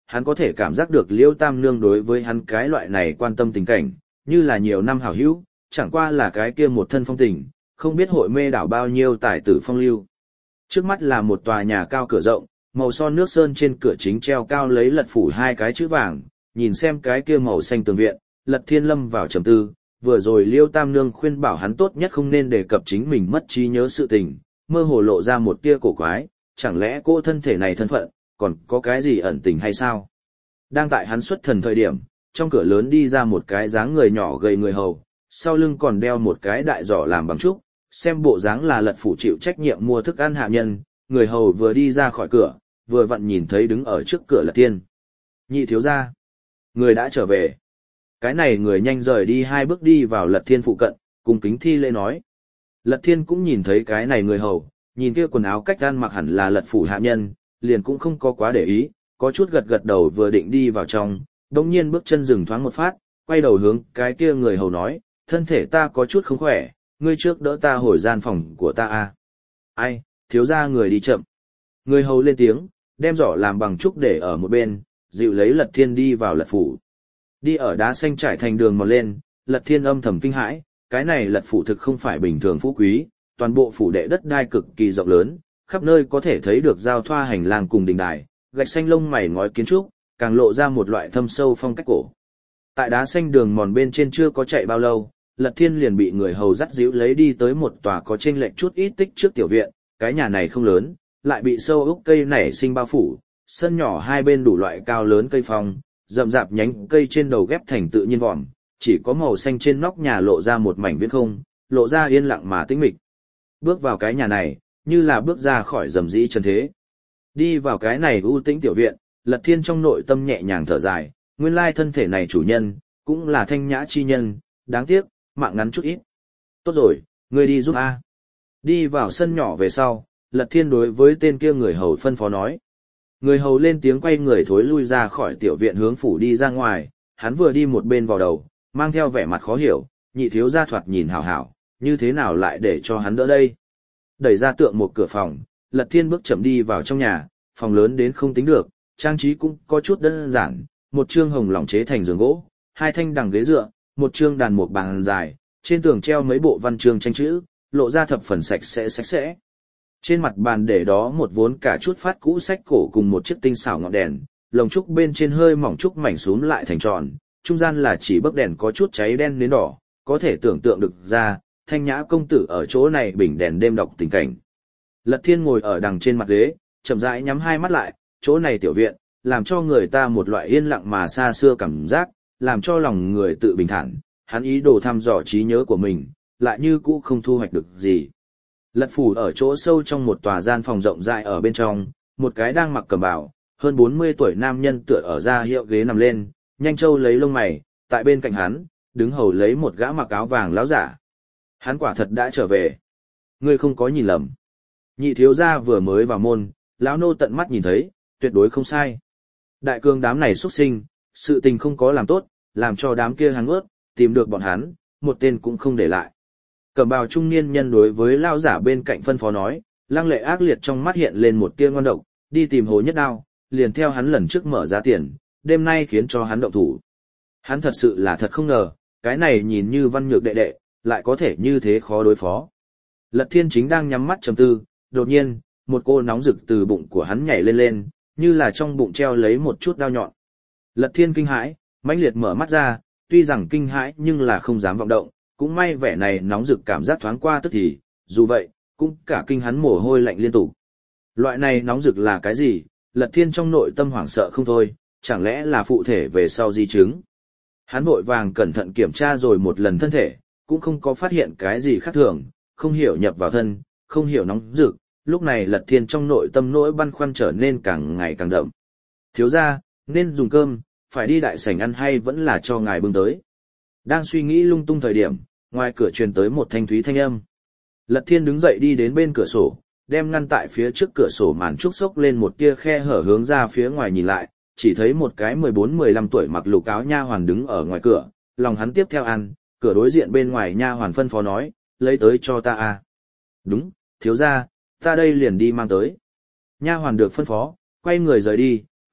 hắn có thể cảm giác được Liêu Tam Nương đối với hắn cái loại này quan tâm tình cảnh, như là nhiều năm hảo hữu, chẳng qua là cái kia một thân phong tình, không biết hội mê đảo bao nhiêu tài tử phong lưu. Trước mắt là một tòa nhà cao cửa rộng, màu son nước sơn trên cửa chính treo cao lấy lật phủ hai cái chữ vàng, nhìn xem cái kia màu xanh tường viện, Lật Thiên lâm vào trầm tư, vừa rồi Liêu Tam Nương khuyên bảo hắn tốt nhất không nên đề cập chính mình mất trí nhớ sự tình, mơ hồ lộ ra một tia cổ quái, chẳng lẽ cô thân thể này thân phận, còn có cái gì ẩn tình hay sao? Đang tại hắn xuất thần thời điểm, trong cửa lớn đi ra một cái dáng người nhỏ gầy người hầu, sau lưng còn đeo một cái đại giỏ làm bằng trúc, xem bộ dáng là Lật phủ chịu trách nhiệm mua thức ăn hạ nhân, người hầu vừa đi ra khỏi cửa, vừa vặn nhìn thấy đứng ở trước cửa Lật Thiên. Nhị thiếu gia, người đã trở về. Cái này người nhanh rời đi hai bước đi vào Lật Thiên phụ cận, cùng kính thi lễ nói. Lật Thiên cũng nhìn thấy cái này người hầu, nhìn kia quần áo cách ăn mặc hẳn là Lật phủ hạ nhân, liền cũng không có quá để ý, có chút gật gật đầu vừa định đi vào trong, đồng nhiên bước chân dừng thoáng một phát, quay đầu hướng cái kia người hầu nói, thân thể ta có chút không khỏe, ngươi trước đỡ ta hồi gian phòng của ta a. Ai, thiếu gia người đi chậm. Người hầu lên tiếng, đem giỏ làm bằng trúc để ở một bên, dịu lấy Lật Thiên đi vào Lật phủ. Đi ở đá xanh trải thành đường mòn lên, Lật Thiên âm thầm kinh hãi, cái này Lật phủ thực không phải bình thường phú quý, toàn bộ phủ đệ đất đai cực kỳ rộng lớn, khắp nơi có thể thấy được giao thoa hành lang cùng đình đài, gạch xanh lông mày ngói kiến trúc, càng lộ ra một loại thâm sâu phong cách cổ. Tại đá xanh đường mòn bên trên chưa có chạy bao lâu, Lật Thiên liền bị người hầu dắt dịu lấy đi tới một tòa có chênh lệch chút ít tích trước tiểu viện, cái nhà này không lớn, lại bị sâu úc cây nảy sinh bao phủ, sân nhỏ hai bên đủ loại cao lớn cây phong, rậm rạp nhánh cây trên đầu ghép thành tự nhiên vòm, chỉ có màu xanh trên nóc nhà lộ ra một mảnh viễn không, lộ ra yên lặng mà tĩnh mịch. Bước vào cái nhà này, như là bước ra khỏi rầm rĩ trần thế. Đi vào cái này u tĩnh tiểu viện, Lật Thiên trong nội tâm nhẹ nhàng thở dài, nguyên lai thân thể này chủ nhân, cũng là thanh nhã chi nhân, đáng tiếc, mạng ngắn chút ít. Tốt rồi, ngươi đi giúp A. Đi vào sân nhỏ về sau, Lật Thiên đối với tên kia người hầu phân phó nói. Người hầu lên tiếng quay người thối lui ra khỏi tiểu viện hướng phủ đi ra ngoài, hắn vừa đi một bên vào đầu, mang theo vẻ mặt khó hiểu, nhị thiếu gia thoạt nhìn hảo hảo, như thế nào lại để cho hắn đỡ đây. Đẩy ra tượng một cửa phòng, Lật Thiên bước chậm đi vào trong nhà, phòng lớn đến không tính được, trang trí cũng có chút đơn giản, một chương hồng lỏng chế thành giường gỗ, hai thanh đằng ghế dựa, một chương đàn mục bàn dài, trên tường treo mấy bộ văn chương tranh chữ, lộ ra thập phần sạch sẽ sạch sẽ. Trên mặt bàn để đó một vốn cả chút phát cũ sách cổ cùng một chiếc tinh xảo ngọn đèn, lồng trúc bên trên hơi mỏng trúc mảnh xúm lại thành tròn, trung gian là chỉ bấc đèn có chút cháy đen đến đỏ, có thể tưởng tượng được ra, thanh nhã công tử ở chỗ này bình đèn đêm đọc tình cảnh. Lật Thiên ngồi ở đằng trên mặt ghế, chậm rãi nhắm hai mắt lại, chỗ này tiểu viện, làm cho người ta một loại yên lặng mà xa xưa cảm giác, làm cho lòng người tự bình thản, hắn ý đồ thăm dò trí nhớ của mình, lại như cũ không thu hoạch được gì. Lật phủ ở chỗ sâu trong một tòa gian phòng rộng rãi ở bên trong, một cái đang mặc cẩm bào, hơn bốn mươi tuổi nam nhân tựa ở ra hiệu ghế nằm lên, nhanh châu lấy lông mày, tại bên cạnh hắn, đứng hầu lấy một gã mặc áo vàng láo giả. Hắn quả thật đã trở về. Ngươi không có nhìn lầm. Nhị thiếu gia vừa mới vào môn, lão nô tận mắt nhìn thấy, tuyệt đối không sai. Đại cương đám này xuất sinh, sự tình không có làm tốt, làm cho đám kia hàng ướt, tìm được bọn hắn, một tên cũng không để lại. Cẩm bào trung niên nhân đối với lao giả bên cạnh phân phó nói, lăng lệ ác liệt trong mắt hiện lên một tia ngon độc, đi tìm Hồ Nhất Đao, liền theo hắn lần trước mở ra tiền, đêm nay khiến cho hắn động thủ. Hắn thật sự là thật không ngờ, cái này nhìn như văn nhược đệ đệ, lại có thể như thế khó đối phó. Lật Thiên chính đang nhắm mắt trầm tư, đột nhiên, một cô nóng rực từ bụng của hắn nhảy lên lên, như là trong bụng treo lấy một chút đao nhọn. Lật Thiên kinh hãi, mãnh liệt mở mắt ra, tuy rằng kinh hãi nhưng là không dám vọng động, cũng may vẻ này nóng rực cảm giác thoáng qua tức thì, dù vậy, cũng cả kinh hắn mồ hôi lạnh liên tục. Loại này nóng rực là cái gì? Lật Thiên trong nội tâm hoảng sợ không thôi, chẳng lẽ là phụ thể về sau di chứng? Hắn vội vàng cẩn thận kiểm tra rồi một lần thân thể, cũng không có phát hiện cái gì khác thường, không hiểu nhập vào thân, không hiểu nóng rực, lúc này Lật Thiên trong nội tâm nỗi băn khoăn trở nên càng ngày càng đậm. Thiếu gia, nên dùng cơm, phải đi đại sảnh ăn hay vẫn là cho ngài bưng tới? Đang suy nghĩ lung tung thời điểm, ngoài cửa truyền tới một thanh thúy thanh âm. Lật Thiên đứng dậy đi đến bên cửa sổ, đem ngăn tại phía trước cửa sổ màn trúc xốc lên một tia khe hở hướng ra phía ngoài nhìn lại, chỉ thấy một cái mười bốn mười lăm tuổi mặc lục áo nha hoàn đứng ở ngoài cửa, lòng hắn tiếp theo ăn, cửa đối diện bên ngoài nha hoàn phân phó nói, lấy tới cho ta à. Đúng, thiếu gia, ta đây liền đi mang tới. Nha hoàn được phân phó, quay người rời đi,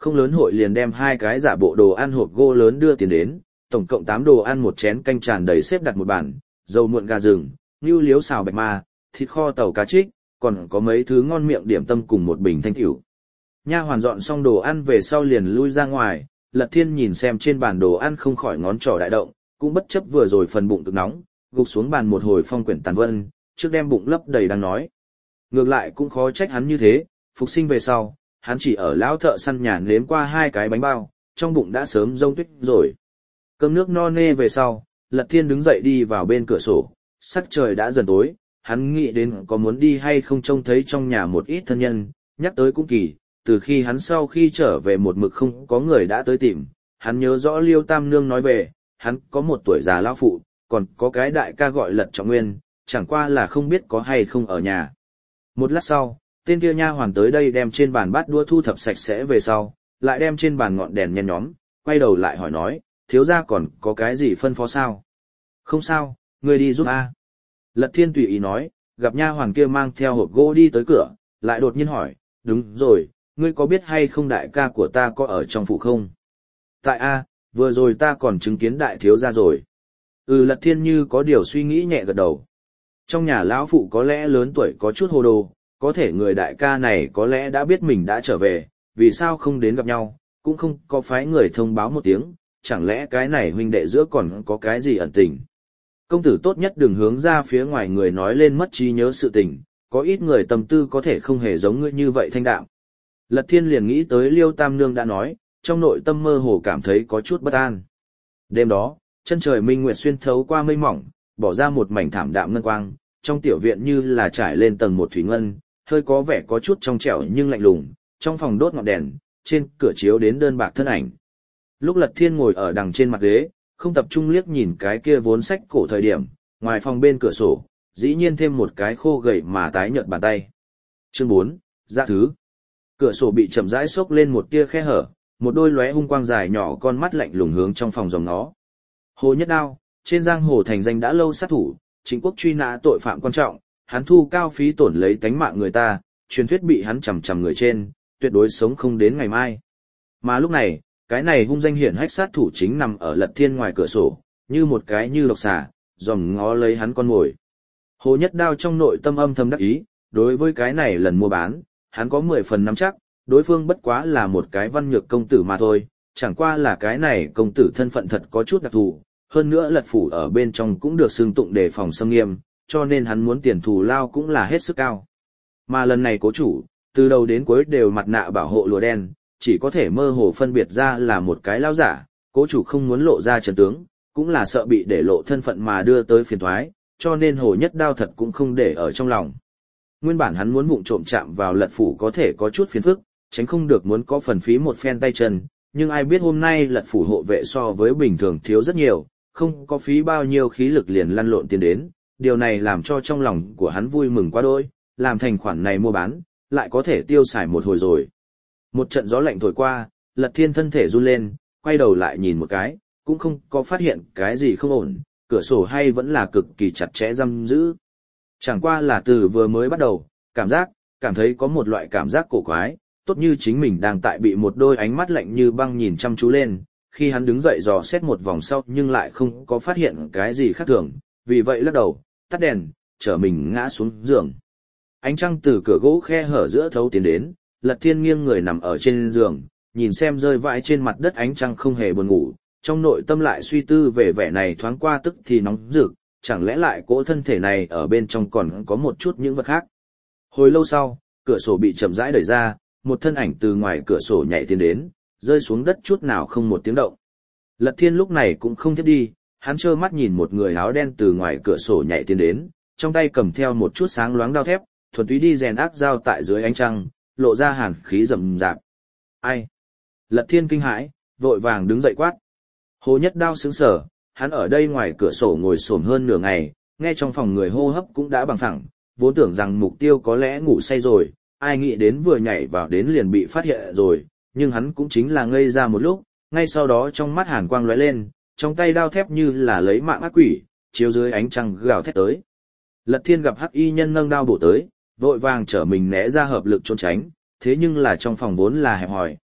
không lớn hội liền đem hai cái giả bộ đồ ăn hộp gỗ lớn đưa tiền đến, tổng cộng tám đồ ăn một chén canh tràn đầy xếp đặt một bàn, dầu muộn gà rừng, ngưu liếu xào bạch ma, thịt kho tàu cá trích, còn có mấy thứ ngon miệng điểm tâm cùng một bình thanh tiểu. Nha hoàn dọn xong đồ ăn về sau liền lui ra ngoài, Lật Thiên nhìn xem trên bàn đồ ăn không khỏi ngón trỏ đại động, cũng bất chấp vừa rồi phần bụng cực nóng, gục xuống bàn một hồi phong quyển tàn vân, trước đem bụng lấp đầy đang nói. Ngược lại cũng khó trách hắn như thế, phục sinh về sau, hắn chỉ ở lão thợ săn nhà nếm qua hai cái bánh bao, trong bụng đã sớm rông tuyết rồi. Cơm nước no nê về sau, Lật Thiên đứng dậy đi vào bên cửa sổ, sắc trời đã dần tối, hắn nghĩ đến có muốn đi hay không trông thấy trong nhà một ít thân nhân, nhắc tới cũng kỳ, từ khi hắn sau khi trở về một mực không có người đã tới tìm, hắn nhớ rõ Liêu Tam Nương nói về, hắn có một tuổi già lão phụ, còn có cái đại ca gọi Lật Trọng Nguyên, chẳng qua là không biết có hay không ở nhà. Một lát sau, tên kia nha hoàn tới đây đem trên bàn bát đũa thu thập sạch sẽ về sau, lại đem trên bàn ngọn đèn nhen nhóm, quay đầu lại hỏi nói, thiếu gia còn có cái gì phân phó sao? Không sao, ngươi đi giúp a. Lật Thiên tùy ý nói, gặp nha hoàn kia mang theo hộp gỗ đi tới cửa, lại đột nhiên hỏi, đúng rồi, ngươi có biết hay không đại ca của ta có ở trong phủ không? Tại a, vừa rồi ta còn chứng kiến đại thiếu gia rồi. Ừ, Lật Thiên như có điều suy nghĩ nhẹ gật đầu. Trong nhà lão phụ có lẽ lớn tuổi có chút hồ đồ, có thể người đại ca này có lẽ đã biết mình đã trở về, vì sao không đến gặp nhau, cũng không có phái người thông báo một tiếng, chẳng lẽ cái này huynh đệ giữa còn có cái gì ẩn tình. Công tử tốt nhất đừng hướng ra phía ngoài người nói lên mất trí nhớ sự tình, có ít người tâm tư có thể không hề giống ngươi như vậy thanh đạm. Lật Thiên liền nghĩ tới Liêu Tam Nương đã nói, trong nội tâm mơ hồ cảm thấy có chút bất an. Đêm đó, chân trời minh nguyệt xuyên thấu qua mây mỏng, bỏ ra một mảnh thảm đạm ngân quang, trong tiểu viện như là trải lên tầng một thủy ngân, hơi có vẻ có chút trong trẻo nhưng lạnh lùng, trong phòng đốt ngọn đèn, trên cửa chiếu đến đơn bạc thân ảnh. Lúc Lật Thiên ngồi ở đằng trên mặt ghế, không tập trung liếc nhìn cái kia vốn sách cổ thời điểm, ngoài phòng bên cửa sổ, dĩ nhiên thêm một cái khô gầy mà tái nhợt bàn tay. Chương bốn, dạ thứ. Cửa sổ bị chậm rãi xốc lên một tia khe hở, một đôi lóe hung quang dài nhỏ con mắt lạnh lùng hướng trong phòng dòng nó. Hồ Nhất Đao, trên giang hồ thành danh đã lâu sát thủ, chính quốc truy nã tội phạm quan trọng, hắn thu cao phí tổn lấy tánh mạng người ta, truyền thuyết bị hắn chằm chằm người trên, tuyệt đối sống không đến ngày mai. Mà lúc này, cái này hung danh hiển hách sát thủ chính nằm ở Lật Thiên ngoài cửa sổ, như một cái như độc xà, dòm ngó lấy hắn con mồi. Hồ Nhất Đao trong nội tâm âm thầm đắc ý, đối với cái này lần mua bán, hắn có mười phần nắm chắc, đối phương bất quá là một cái văn nhược công tử mà thôi, chẳng qua là cái này công tử thân phận thật có chút đặc thù, hơn nữa Lật phủ ở bên trong cũng được xưng tụng đề phòng xâm nghiêm, cho nên hắn muốn tiền thù lao cũng là hết sức cao. Mà lần này cố chủ, từ đầu đến cuối đều mặt nạ bảo hộ lụa đen, chỉ có thể mơ hồ phân biệt ra là một cái lao giả, cố chủ không muốn lộ ra chân tướng, cũng là sợ bị để lộ thân phận mà đưa tới phiền toái, cho nên Hồ Nhất Đao thật cũng không để ở trong lòng. Nguyên bản hắn muốn vụng trộm chạm vào Lật phủ có thể có chút phiền phức, tránh không được muốn có phần phí một phen tay chân, nhưng ai biết hôm nay Lật phủ hộ vệ so với bình thường thiếu rất nhiều, không có phí bao nhiêu khí lực liền lăn lộn tiền đến, điều này làm cho trong lòng của hắn vui mừng quá đôi, làm thành khoản này mua bán, lại có thể tiêu xài một hồi rồi. Một trận gió lạnh thổi qua, Lật Thiên thân thể run lên, quay đầu lại nhìn một cái, cũng không có phát hiện cái gì không ổn, cửa sổ hay vẫn là cực kỳ chặt chẽ giam giữ. Chẳng qua là từ vừa mới bắt đầu, cảm giác, cảm thấy có một loại cảm giác cổ quái, tốt như chính mình đang tại bị một đôi ánh mắt lạnh như băng nhìn chăm chú lên, khi hắn đứng dậy dò xét một vòng sau nhưng lại không có phát hiện cái gì khác thường, vì vậy lắc đầu, tắt đèn, trở mình ngã xuống giường. Ánh trăng từ cửa gỗ khe hở giữa thấu tiến đến, Lật Thiên nghiêng người nằm ở trên giường, nhìn xem rơi vãi trên mặt đất ánh trăng không hề buồn ngủ, trong nội tâm lại suy tư về vẻ này thoáng qua tức thì nóng rực, chẳng lẽ lại cỗ thân thể này ở bên trong còn có một chút những vật khác. Hồi lâu sau, cửa sổ bị chậm rãi đẩy ra, một thân ảnh từ ngoài cửa sổ nhảy tiến đến, rơi xuống đất chút nào không một tiếng động. Lật Thiên lúc này cũng không thiếp đi, hắn trơ mắt nhìn một người áo đen từ ngoài cửa sổ nhảy tiến đến, trong tay cầm theo một chút sáng loáng đao thép, thuần túy đi rèn ác dao tại dưới ánh trăng, lộ ra hàn khí rầm rạp. Ai? Lật Thiên kinh hãi, vội vàng đứng dậy quát. Hồ Nhất Đao sững sờ, hắn ở đây ngoài cửa sổ ngồi xổm hơn nửa ngày, nghe trong phòng người hô hấp cũng đã bằng phẳng, vốn tưởng rằng mục tiêu có lẽ ngủ say rồi, ai nghĩ đến vừa nhảy vào đến liền bị phát hiện rồi, nhưng hắn cũng chính là ngây ra một lúc, ngay sau đó trong mắt hàn quang lóe lên, trong tay đao thép như là lấy mạng ác quỷ, chiếu dưới ánh trăng gào thét tới. Lật Thiên gặp hắc y nhân nâng đao bổ tới, vội vàng trở mình né ra hợp lực trốn tránh, thế nhưng là trong phòng vốn là hẹp hòi,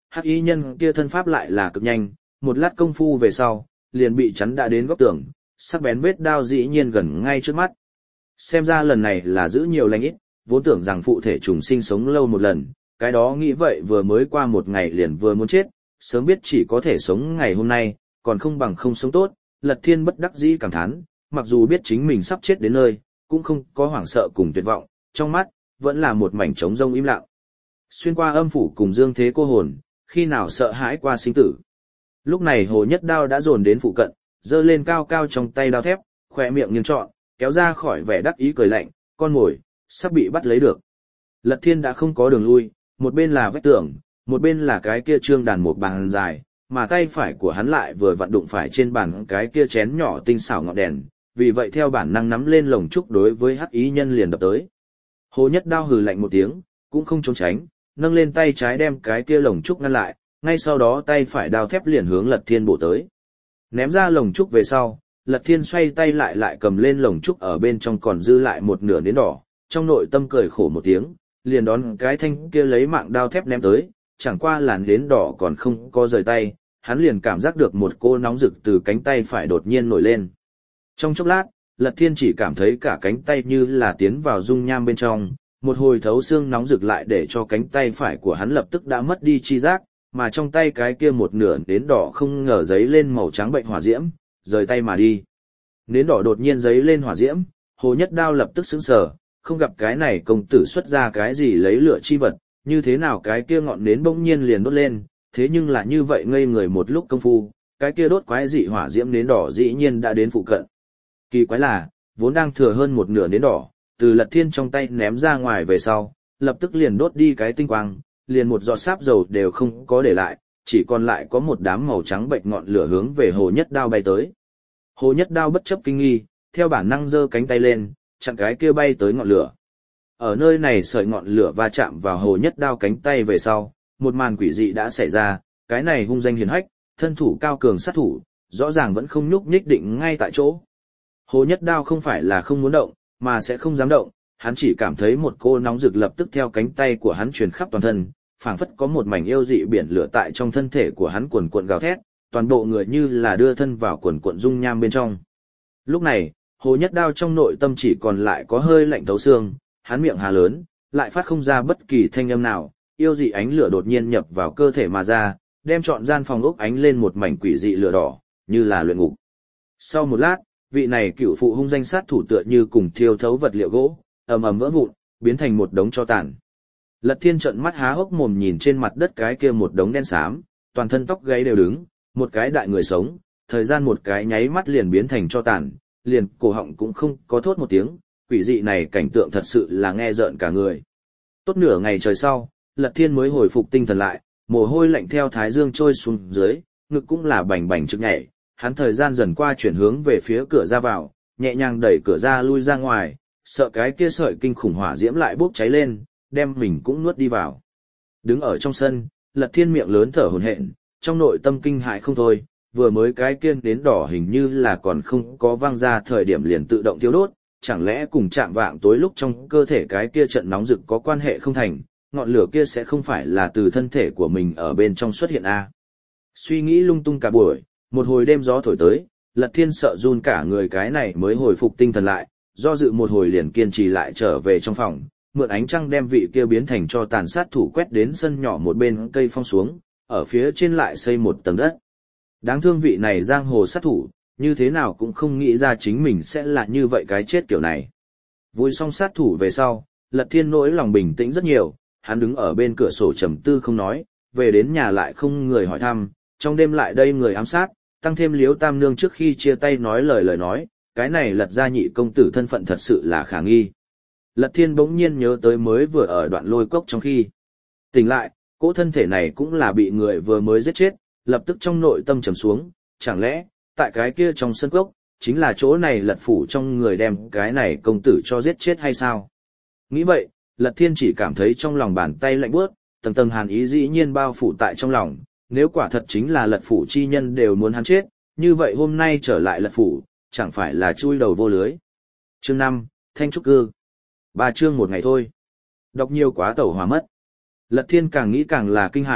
hắc y nhân kia thân pháp lại là cực nhanh, một lát công phu về sau, liền bị chắn đã đến góc tường, sắc bén vết đao dĩ nhiên gần ngay trước mắt. Xem ra lần này là giữ nhiều lành ít, vốn tưởng rằng phụ thể trùng sinh sống lâu một lần, cái đó nghĩ vậy vừa mới qua một ngày liền vừa muốn chết, sớm biết chỉ có thể sống ngày hôm nay, còn không bằng không sống tốt. Lật Thiên bất đắc dĩ cảm thán, mặc dù biết chính mình sắp chết đến nơi, cũng không có hoảng sợ cùng tuyệt vọng, trong mắt vẫn là một mảnh trống rông im lặng. Xuyên qua âm phủ cùng dương thế cô hồn, khi nào sợ hãi qua sinh tử. Lúc này Hồ Nhất Đao đã dồn đến phụ cận, giơ lên cao cao trong tay đao thép, khỏe miệng nghiêng trọn, kéo ra khỏi vẻ đắc ý cười lạnh, con mồi sắp bị bắt lấy được. Lật Thiên đã không có đường lui, một bên là vách tường, một bên là cái kia trương đàn một bàn dài, mà tay phải của hắn lại vừa vặn đụng phải trên bàn cái kia chén nhỏ tinh xảo ngọn đèn, vì vậy theo bản năng nắm lên lồng trúc đối với hắc ý nhân liền đập tới. Hồ Nhất Đao hừ lạnh một tiếng, cũng không trốn tránh, nâng lên tay trái đem cái kia lồng trúc ngăn lại, ngay sau đó tay phải đao thép liền hướng Lật Thiên bổ tới. Ném ra lồng trúc về sau, Lật Thiên xoay tay lại lại cầm lên lồng trúc ở bên trong còn dư lại một nửa nến đỏ, trong nội tâm cười khổ một tiếng, liền đón cái thanh kia lấy mạng đao thép ném tới, chẳng qua làn nến đỏ còn không có rời tay, hắn liền cảm giác được một cô nóng rực từ cánh tay phải đột nhiên nổi lên. Trong chốc lát, Lật Thiên chỉ cảm thấy cả cánh tay như là tiến vào dung nham bên trong, một hồi thấu xương nóng rực lại để cho cánh tay phải của hắn lập tức đã mất đi chi giác, mà trong tay cái kia một nửa nến đỏ không ngờ giấy lên màu trắng bệnh hỏa diễm, rời tay mà đi. Nến đỏ đột nhiên giấy lên hỏa diễm, Hồ Nhất Đao lập tức sững sờ, không gặp cái này công tử xuất ra cái gì lấy lửa chi vật, như thế nào cái kia ngọn nến bỗng nhiên liền đốt lên, thế nhưng là như vậy ngây người một lúc công phu, cái kia đốt quái dị hỏa diễm nến đỏ dĩ nhiên đã đến phụ cận. Kỳ quái là, vốn đang thừa hơn một nửa nến đỏ, từ Lật Thiên trong tay ném ra ngoài về sau, lập tức liền đốt đi cái tinh quang, liền một giọt sáp dầu đều không có để lại, chỉ còn lại có một đám màu trắng bệnh ngọn lửa hướng về Hồ Nhất Đao bay tới. Hồ Nhất Đao bất chấp kinh nghi, theo bản năng giơ cánh tay lên, chặn cái kia bay tới ngọn lửa. Ở nơi này sợi ngọn lửa va chạm vào Hồ Nhất Đao cánh tay về sau, một màn quỷ dị đã xảy ra, cái này hung danh hiển hách, thân thủ cao cường sát thủ, rõ ràng vẫn không nhúc nhích định ngay tại chỗ. Hồ Nhất Đao không phải là không muốn động, mà sẽ không dám động, hắn chỉ cảm thấy một cô nóng rực lập tức theo cánh tay của hắn truyền khắp toàn thân, phảng phất có một mảnh yêu dị biển lửa tại trong thân thể của hắn cuồn cuộn gào thét, toàn bộ người như là đưa thân vào cuồn cuộn dung nham bên trong. Lúc này, Hồ Nhất Đao trong nội tâm chỉ còn lại có hơi lạnh thấu xương, hắn miệng hà lớn, lại phát không ra bất kỳ thanh âm nào, yêu dị ánh lửa đột nhiên nhập vào cơ thể mà ra, đem trọn gian phòng ốc ánh lên một mảnh quỷ dị lửa đỏ, như là luyện ngục. Sau một lát, vị này cựu phụ hung danh sát thủ tựa như cùng thiêu thấu vật liệu gỗ, ầm ầm vỡ vụn, biến thành một đống tro tàn. Lật Thiên trợn mắt há hốc mồm nhìn trên mặt đất cái kia một đống đen xám, toàn thân tóc gáy đều đứng, một cái đại người sống, thời gian một cái nháy mắt liền biến thành tro tàn, liền cổ họng cũng không có thốt một tiếng, quỷ dị này cảnh tượng thật sự là nghe rợn cả người. Tốt nửa ngày trời sau, Lật Thiên mới hồi phục tinh thần lại, mồ hôi lạnh theo thái dương trôi xuống dưới, ngực cũng là bành bành trực nhảy, hắn thời gian dần qua chuyển hướng về phía cửa ra vào, nhẹ nhàng đẩy cửa ra lui ra ngoài, sợ cái kia sợi kinh khủng hỏa diễm lại bốc cháy lên, đem mình cũng nuốt đi vào. Đứng ở trong sân, Lật Thiên miệng lớn thở hổn hển, trong nội tâm kinh hãi không thôi, vừa mới cái kiên đến đỏ hình như là còn không có vang ra thời điểm liền tự động tiêu đốt, chẳng lẽ cùng chạm vạng tối lúc trong cơ thể cái kia trận nóng rực có quan hệ không thành, ngọn lửa kia sẽ không phải là từ thân thể của mình ở bên trong xuất hiện a. Suy nghĩ lung tung cả buổi, một hồi đêm gió thổi tới, Lật Thiên sợ run cả người cái này mới hồi phục tinh thần lại, do dự một hồi liền kiên trì lại trở về trong phòng, mượn ánh trăng đem vị kia biến thành cho tàn sát thủ quét đến sân nhỏ một bên cây phong xuống, ở phía trên lại xây một tầng đất. Đáng thương vị này giang hồ sát thủ, như thế nào cũng không nghĩ ra chính mình sẽ là như vậy cái chết kiểu này. Vui xong sát thủ về sau, Lật Thiên nỗi lòng bình tĩnh rất nhiều, hắn đứng ở bên cửa sổ trầm tư không nói, về đến nhà lại không người hỏi thăm, trong đêm lại đây người ám sát, tăng thêm Liễu Tam Nương trước khi chia tay nói lời lời nói, cái này Lật gia nhị công tử thân phận thật sự là khả nghi. Lật Thiên bỗng nhiên nhớ tới mới vừa ở đoạn lôi cốc trong khi tỉnh lại, cỗ thân thể này cũng là bị người vừa mới giết chết, lập tức trong nội tâm trầm xuống, chẳng lẽ, tại cái kia trong sân cốc, chính là chỗ này Lật phủ trong người đem cái này công tử cho giết chết hay sao? Nghĩ vậy, Lật Thiên chỉ cảm thấy trong lòng bàn tay lạnh buốt, tầng tầng hàn ý dĩ nhiên bao phủ tại trong lòng, nếu quả thật chính là Lật phủ chi nhân đều muốn hắn chết, như vậy hôm nay trở lại Lật phủ, chẳng phải là chui đầu vô lưới. Chương năm, Thanh Trúc Cư. Ba chương một ngày thôi. Đọc nhiều quá tẩu hỏa mất. Lật Thiên càng nghĩ càng là kinh hãi,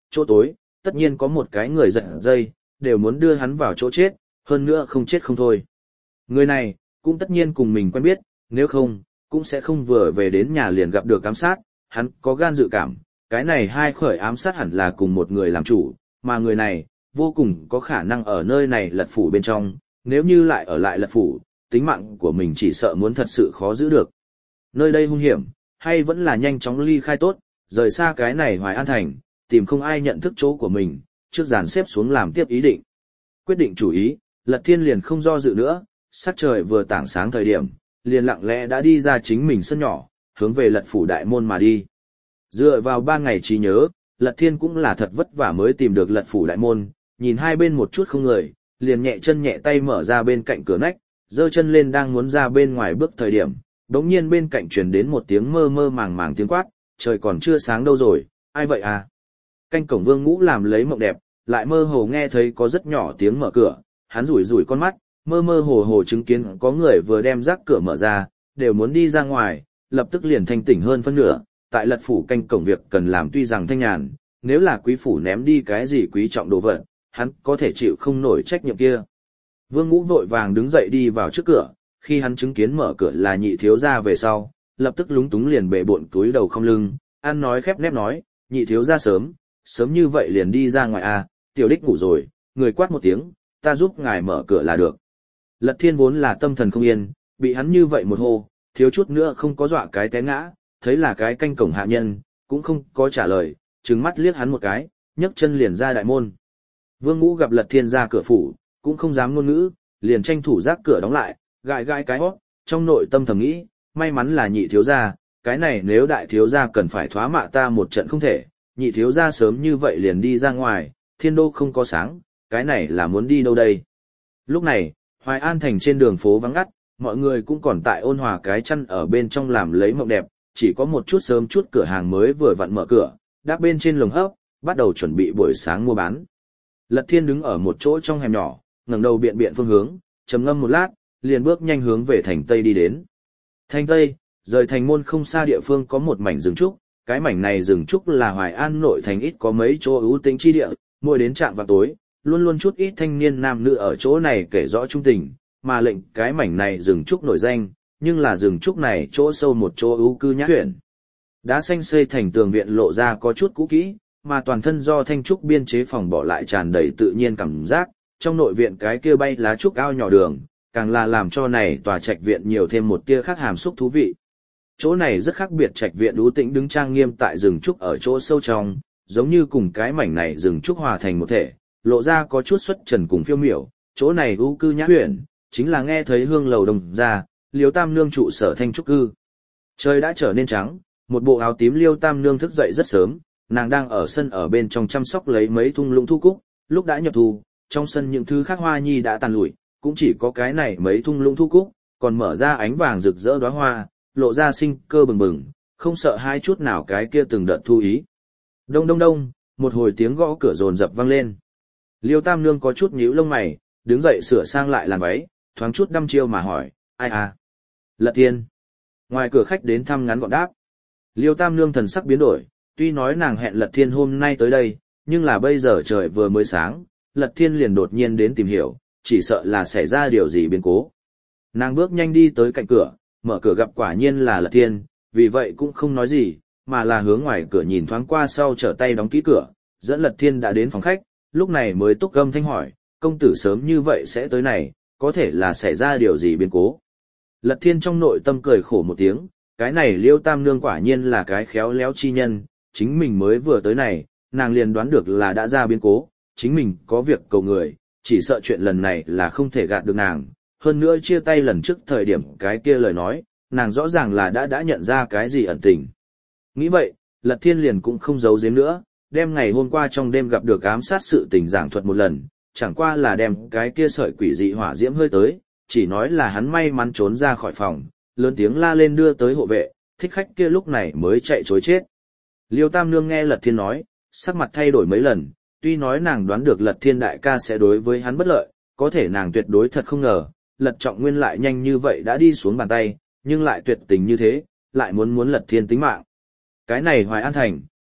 chỗ tối, tất nhiên có một cái người giật dây, đều muốn đưa hắn vào chỗ chết, hơn nữa không chết không thôi. Người này, cũng tất nhiên cùng mình quen biết, nếu không, cũng sẽ không vừa về đến nhà liền gặp được ám sát, hắn có gan dự cảm, cái này hai khởi ám sát hẳn là cùng một người làm chủ, mà người này, vô cùng có khả năng ở nơi này lật phủ bên trong, nếu như lại ở lại lật phủ, tính mạng của mình chỉ sợ muốn thật sự khó giữ được. Nơi đây hung hiểm, hay vẫn là nhanh chóng ly khai tốt, rời xa cái này Hoài An Thành, tìm không ai nhận thức chỗ của mình, trước dàn xếp xuống làm tiếp ý định. Quyết định chủ ý, Lật Thiên liền không do dự nữa, sắc trời vừa tảng sáng thời điểm, liền lặng lẽ đã đi ra chính mình sân nhỏ, hướng về lật phủ đại môn mà đi. Dựa vào ba ngày trí nhớ, Lật Thiên cũng là thật vất vả mới tìm được lật phủ đại môn, nhìn hai bên một chút không người, liền nhẹ chân nhẹ tay mở ra bên cạnh cửa nách, giơ chân lên đang muốn ra bên ngoài bước thời điểm, đống nhiên bên cạnh truyền đến một tiếng mơ mơ màng màng tiếng quát, trời còn chưa sáng đâu rồi, ai vậy à? Canh cổng Vương Ngũ làm lấy mộng đẹp, lại mơ hồ nghe thấy có rất nhỏ tiếng mở cửa, hắn rủi rủi con mắt, mơ mơ hồ hồ chứng kiến có người vừa đem rác cửa mở ra, đều muốn đi ra ngoài, lập tức liền thanh tỉnh hơn phân nửa, tại lật phủ canh cổng việc cần làm tuy rằng thanh nhàn, nếu là quý phủ ném đi cái gì quý trọng đồ vật, hắn có thể chịu không nổi trách nhiệm kia. Vương Ngũ vội vàng đứng dậy đi vào trước cửa, khi hắn chứng kiến mở cửa là nhị thiếu gia về sau, lập tức lúng túng liền bệ bộn túi đầu không lưng, ăn nói khép nép nói, nhị thiếu gia sớm, sớm như vậy liền đi ra ngoài à, tiểu đích ngủ rồi, người quát một tiếng, ta giúp ngài mở cửa là được. Lật Thiên vốn là tâm thần không yên, bị hắn như vậy một hô, thiếu chút nữa không có dọa cái té ngã, thấy là cái canh cổng hạ nhân, cũng không có trả lời, trừng mắt liếc hắn một cái, nhấc chân liền ra đại môn. Vương Ngũ gặp Lật Thiên ra cửa phủ, cũng không dám ngôn ngữ, liền tranh thủ rác cửa đóng lại, gãi gãi cái hót, trong nội tâm thầm nghĩ, may mắn là nhị thiếu gia, cái này nếu đại thiếu gia cần phải thoá mạ ta một trận không thể, nhị thiếu gia sớm như vậy liền đi ra ngoài, thiên đô không có sáng, cái này là muốn đi đâu đây. Lúc này, Hoài An Thành trên đường phố vắng ngắt, mọi người cũng còn tại ôn hòa cái chăn ở bên trong làm lấy mộng đẹp, chỉ có một chút sớm chút cửa hàng mới vừa vặn mở cửa, đáp bên trên lồng hấp, bắt đầu chuẩn bị buổi sáng mua bán. Lật Thiên đứng ở một chỗ trong hẻm nhỏ, ngẩng đầu biện biện phương hướng, trầm ngâm một lát, liền bước nhanh hướng về thành Tây đi đến. Thành Tây, rời thành môn không xa địa phương có một mảnh rừng trúc, cái mảnh này rừng trúc là Hoài An nội thành ít có mấy chỗ ưu tĩnh chi địa, mỗi đến trạm vào tối, luôn luôn chút ít thanh niên nam nữ ở chỗ này kể rõ trung tình, mà lệnh cái mảnh này rừng trúc nổi danh, nhưng là rừng trúc này chỗ sâu một chỗ ưu cư nhã huyện. Đá xanh xây thành tường viện lộ ra có chút cũ kỹ, mà toàn thân do thanh trúc biên chế phòng bỏ lại tràn đầy tự nhiên cảm giác, trong nội viện cái kia bay lá trúc ao nhỏ đường, càng là làm cho này tòa trạch viện nhiều thêm một tia khác hàm xúc thú vị. Chỗ này rất khác biệt, trạch viện ưu tĩnh đứng trang nghiêm tại rừng trúc ở chỗ sâu trong, giống như cùng cái mảnh này rừng trúc hòa thành một thể, lộ ra có chút xuất trần cùng phiêu miểu. Chỗ này ưu cư nhã huyện, chính là nghe thấy hương lầu đồng ra, Liêu Tam Nương trụ sở thanh trúc cư. Trời đã trở nên trắng, một bộ áo tím Liêu Tam Nương thức dậy rất sớm, nàng đang ở sân ở bên trong chăm sóc lấy mấy thung lũng thu cúc, lúc đã nhập thu, trong sân những thứ khác hoa nhi đã tàn lụi, cũng chỉ có cái này mấy thung lũng thu cúc, còn mở ra ánh vàng rực rỡ đóa hoa, lộ ra sinh cơ bừng bừng, không sợ hai chút nào cái kia từng đợt thu ý. Đông đông đông, một hồi tiếng gõ cửa rồn rập vang lên. Liêu Tam Nương có chút nhíu lông mày, đứng dậy sửa sang lại làn váy, thoáng chút đăm chiêu mà hỏi, ai à? Lật Thiên. Ngoài cửa khách đến thăm ngắn gọn đáp. Liêu Tam Nương thần sắc biến đổi, tuy nói nàng hẹn Lật Thiên hôm nay tới đây, nhưng là bây giờ trời vừa mới sáng, Lật Thiên liền đột nhiên đến tìm hiểu, chỉ sợ là xảy ra điều gì biến cố. Nàng bước nhanh đi tới cạnh cửa, mở cửa gặp quả nhiên là Lật Thiên, vì vậy cũng không nói gì, mà là hướng ngoài cửa nhìn thoáng qua sau trở tay đóng kỹ cửa, dẫn Lật Thiên đã đến phòng khách, lúc này mới túc âm thanh hỏi, công tử sớm như vậy sẽ tới này, có thể là xảy ra điều gì biến cố. Lật Thiên trong nội tâm cười khổ một tiếng, cái này Liêu Tam Nương quả nhiên là cái khéo léo chi nhân, chính mình mới vừa tới này, nàng liền đoán được là đã ra biến cố, chính mình có việc cầu người, chỉ sợ chuyện lần này là không thể gạt được nàng, hơn nữa chia tay lần trước thời điểm cái kia lời nói, nàng rõ ràng là đã đã nhận ra cái gì ẩn tình. Nghĩ vậy, Lật Thiên liền cũng không giấu giếm nữa, đem ngày hôm qua trong đêm gặp được ám sát sự tình giảng thuật một lần, chẳng qua là đem cái kia sợi quỷ dị hỏa diễm hơi tới, chỉ nói là hắn may mắn trốn ra khỏi phòng, lớn tiếng la lên đưa tới hộ vệ, thích khách kia lúc này mới chạy trối chết. Liêu Tam Nương nghe Lật Thiên nói, sắc mặt thay đổi mấy lần, tuy nói nàng đoán được Lật Thiên đại ca sẽ đối với hắn bất lợi, có thể nàng tuyệt đối thật không ngờ, Lật Trọng Nguyên lại nhanh như vậy đã đi xuống bàn tay, nhưng lại tuyệt tình như thế, lại muốn muốn Lật Thiên tính mạng. Cái này Hoài An Thành,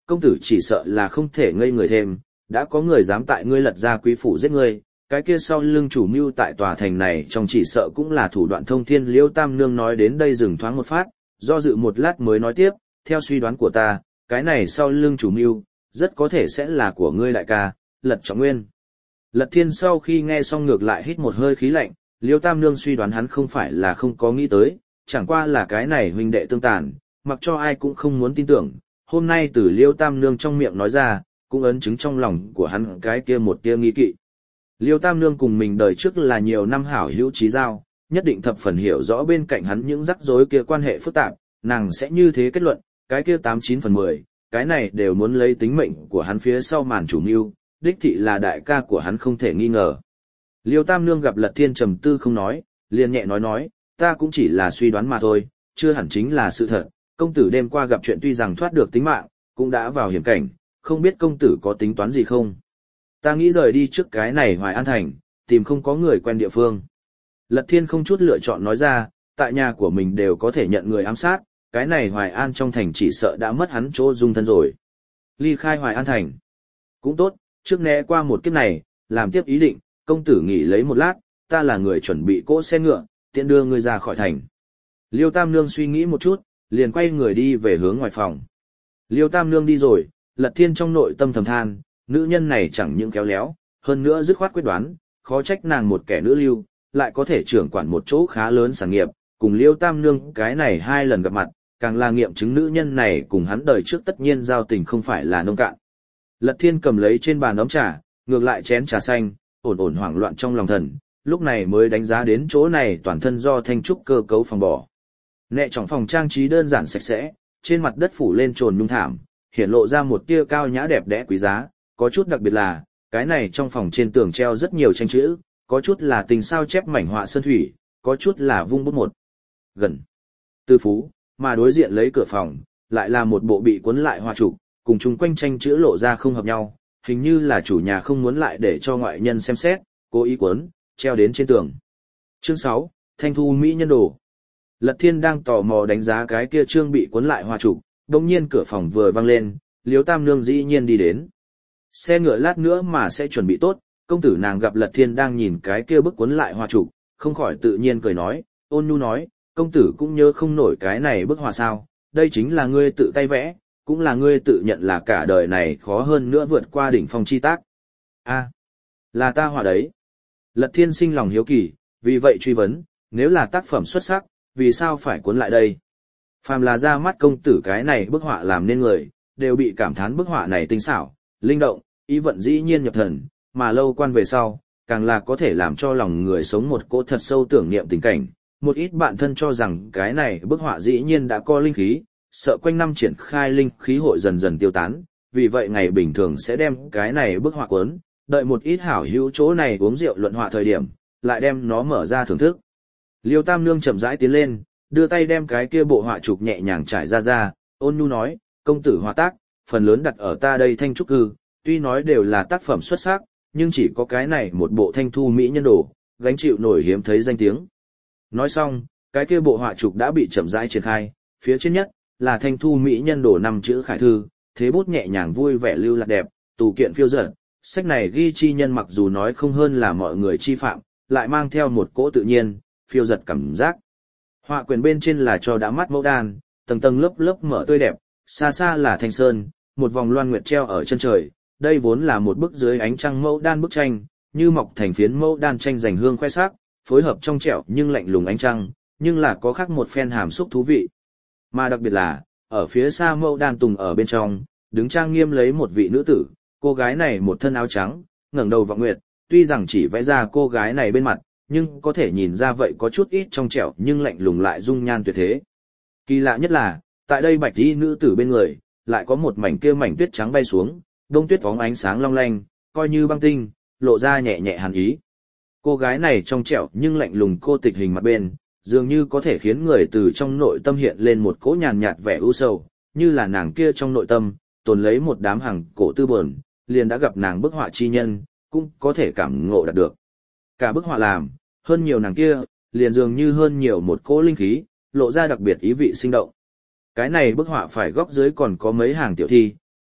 công tử chỉ sợ là không thể ngây người thêm, đã có người dám tại ngươi Lật gia quý phủ giết ngươi, cái kia sau lưng chủ mưu tại tòa thành này trong chỉ sợ cũng là thủ đoạn thông thiên. Liêu Tam Nương nói đến đây dừng thoáng một phát, do dự một lát mới nói tiếp, theo suy đoán của ta, cái này sau lưng chủ mưu, rất có thể sẽ là của ngươi đại ca, Lật Trọng Nguyên. Lật Thiên sau khi nghe xong ngược lại hít một hơi khí lạnh, Liêu Tam Nương suy đoán hắn không phải là không có nghĩ tới, chẳng qua là cái này huynh đệ tương tàn, mặc cho ai cũng không muốn tin tưởng, hôm nay từ Liêu Tam Nương trong miệng nói ra, cũng ấn chứng trong lòng của hắn cái kia một tia nghi kỵ. Liêu Tam Nương cùng mình đời trước là nhiều năm hảo hữu trí giao, nhất định thập phần hiểu rõ bên cạnh hắn những rắc rối kia quan hệ phức tạp, nàng sẽ như thế kết luận, cái kia tám chín phần mười, cái này đều muốn lấy tính mệnh của hắn phía sau màn chủ mưu, đích thị là đại ca của hắn không thể nghi ngờ. Liêu Tam Nương gặp Lật Thiên trầm tư không nói, liền nhẹ nói nói, ta cũng chỉ là suy đoán mà thôi, chưa hẳn chính là sự thật, công tử đêm qua gặp chuyện tuy rằng thoát được tính mạng, cũng đã vào hiểm cảnh, không biết công tử có tính toán gì không? Ta nghĩ rời đi trước cái này Hoài An Thành, tìm không có người quen địa phương. Lật Thiên không chút lựa chọn nói ra, tại nhà của mình đều có thể nhận người ám sát, cái này Hoài An trong thành chỉ sợ đã mất hắn chỗ dung thân rồi. Ly khai Hoài An Thành. Cũng tốt, trước né qua một kiếp này, làm tiếp ý định, công tử nghỉ lấy một lát, ta là người chuẩn bị cỗ xe ngựa, tiện đưa ngươi ra khỏi thành. Liêu Tam Nương suy nghĩ một chút, liền quay người đi về hướng ngoài phòng. Liêu Tam Nương đi rồi, Lật Thiên trong nội tâm thầm than, nữ nhân này chẳng những khéo léo, hơn nữa dứt khoát quyết đoán, khó trách nàng một kẻ nữ lưu, lại có thể trưởng quản một chỗ khá lớn sản nghiệp, cùng Liêu Tam Nương cái này hai lần gặp mặt, càng là nghiệm chứng nữ nhân này cùng hắn đời trước tất nhiên giao tình không phải là nông cạn. Lật Thiên cầm lấy trên bàn ấm trà, ngược lại chén trà xanh, ổn ổn hoảng loạn trong lòng thần, lúc này mới đánh giá đến chỗ này toàn thân do thanh trúc cơ cấu phòng bỏ. Nệ trong phòng trang trí đơn giản sạch sẽ, trên mặt đất phủ lên trồn nhung thảm, hiển lộ ra một tia cao nhã đẹp đẽ quý giá, có chút đặc biệt là, cái này trong phòng trên tường treo rất nhiều tranh chữ, có chút là tình sao chép mảnh họa sơn thủy, có chút là vung bút một. Gần. Tư phú, mà đối diện lấy cửa phòng, lại là một bộ bị cuốn lại hoa trục, cùng chung quanh tranh chữ lộ ra không hợp nhau, hình như là chủ nhà không muốn lại để cho ngoại nhân xem xét, cố ý cuốn, treo đến trên tường. Chương sáu, Thanh thu Mỹ nhân đồ. Lật Thiên đang tò mò đánh giá cái kia chương bị cuốn lại hoa trục, đồng nhiên cửa phòng vừa vang lên, Liêu Tam Nương dĩ nhiên đi đến. Xe ngựa lát nữa mà sẽ chuẩn bị tốt, công tử nàng gặp Lật Thiên đang nhìn cái kia bức cuốn lại hoa trục, không khỏi tự nhiên cười nói, ôn nhu nói, công tử cũng nhớ không nổi cái này bức họa sao, đây chính là ngươi tự tay vẽ, cũng là ngươi tự nhận là cả đời này khó hơn nữa vượt qua đỉnh phong chi tác. A, là ta họa đấy. Lật Thiên sinh lòng hiếu kỳ, vì vậy truy vấn, nếu là tác phẩm xuất sắc, vì sao phải cuốn lại đây? Phàm là ra mắt công tử cái này bức họa làm nên người, đều bị cảm thán bức họa này tinh xảo, linh động, ý vận dĩ nhiên nhập thần, mà lâu quan về sau, càng là có thể làm cho lòng người sống một cỗ thật sâu tưởng niệm tình cảnh. Một ít bạn thân cho rằng cái này bức họa dĩ nhiên đã có linh khí, sợ quanh năm triển khai linh khí hội dần dần tiêu tán, vì vậy ngày bình thường sẽ đem cái này bức họa cuốn, đợi một ít hảo hữu chỗ này uống rượu luận họa thời điểm, lại đem nó mở ra thưởng thức. Liêu Tam Nương chậm rãi tiến lên, đưa tay đem cái kia bộ họa trục nhẹ nhàng trải ra ra, ôn nhu nói, công tử họa tác, phần lớn đặt ở ta đây thanh trúc cư, tuy nói đều là tác phẩm xuất sắc, nhưng chỉ có cái này một bộ thanh thu mỹ nhân đồ, gánh chịu nổi hiếm thấy danh tiếng. Nói xong, cái kia bộ họa trục đã bị chậm rãi triển khai, phía trên nhất là thanh thu mỹ nhân đồ năm chữ khải thư, thế bút nhẹ nhàng vui vẻ lưu lạc đẹp, tù kiện phiêu dật. Sách này ghi chi nhân mặc dù nói không hơn là mọi người chi phạm, lại mang theo một cỗ tự nhiên, phiêu dật cảm giác. Họa quyển bên trên là cho đã mắt mẫu đan, tầng tầng lớp lớp mở tươi đẹp, xa xa là thanh sơn, một vòng loan nguyệt treo ở chân trời. Đây vốn là một bức dưới ánh trăng mẫu đan bức tranh, như mọc thành phiến mẫu đan tranh giành hương khoe sắc, phối hợp trong trẻo nhưng lạnh lùng ánh trăng, nhưng là có khác một phen hàm xúc thú vị. Mà đặc biệt là, ở phía xa mẫu đan tùng ở bên trong, đứng trang nghiêm lấy một vị nữ tử, cô gái này một thân áo trắng, ngẩng đầu vọng nguyệt, tuy rằng chỉ vẽ ra cô gái này bên mặt, nhưng có thể nhìn ra vậy có chút ít trong trẻo nhưng lạnh lùng lại dung nhan tuyệt thế. Kỳ lạ nhất là, tại đây bạch y nữ tử bên người, lại có một mảnh kia mảnh tuyết trắng bay xuống, đông tuyết phóng ánh sáng long lanh, coi như băng tinh, lộ ra nhẹ nhẹ hàn ý. Cô gái này trong trẻo nhưng lạnh lùng cô tịch hình mặt bên, dường như có thể khiến người từ trong nội tâm hiện lên một cỗ nhàn nhạt vẻ u sầu, như là nàng kia trong nội tâm, tồn lấy một đám hàng cổ tư buồn, liền đã gặp nàng bức họa chi nhân, cũng có thể cảm ngộ đạt được. Cả bức họa làm, hơn nhiều nàng kia, liền dường như hơn nhiều một cỗ linh khí, lộ ra đặc biệt ý vị sinh động. Cái này bức họa phải góc dưới còn có mấy hàng tiểu thi,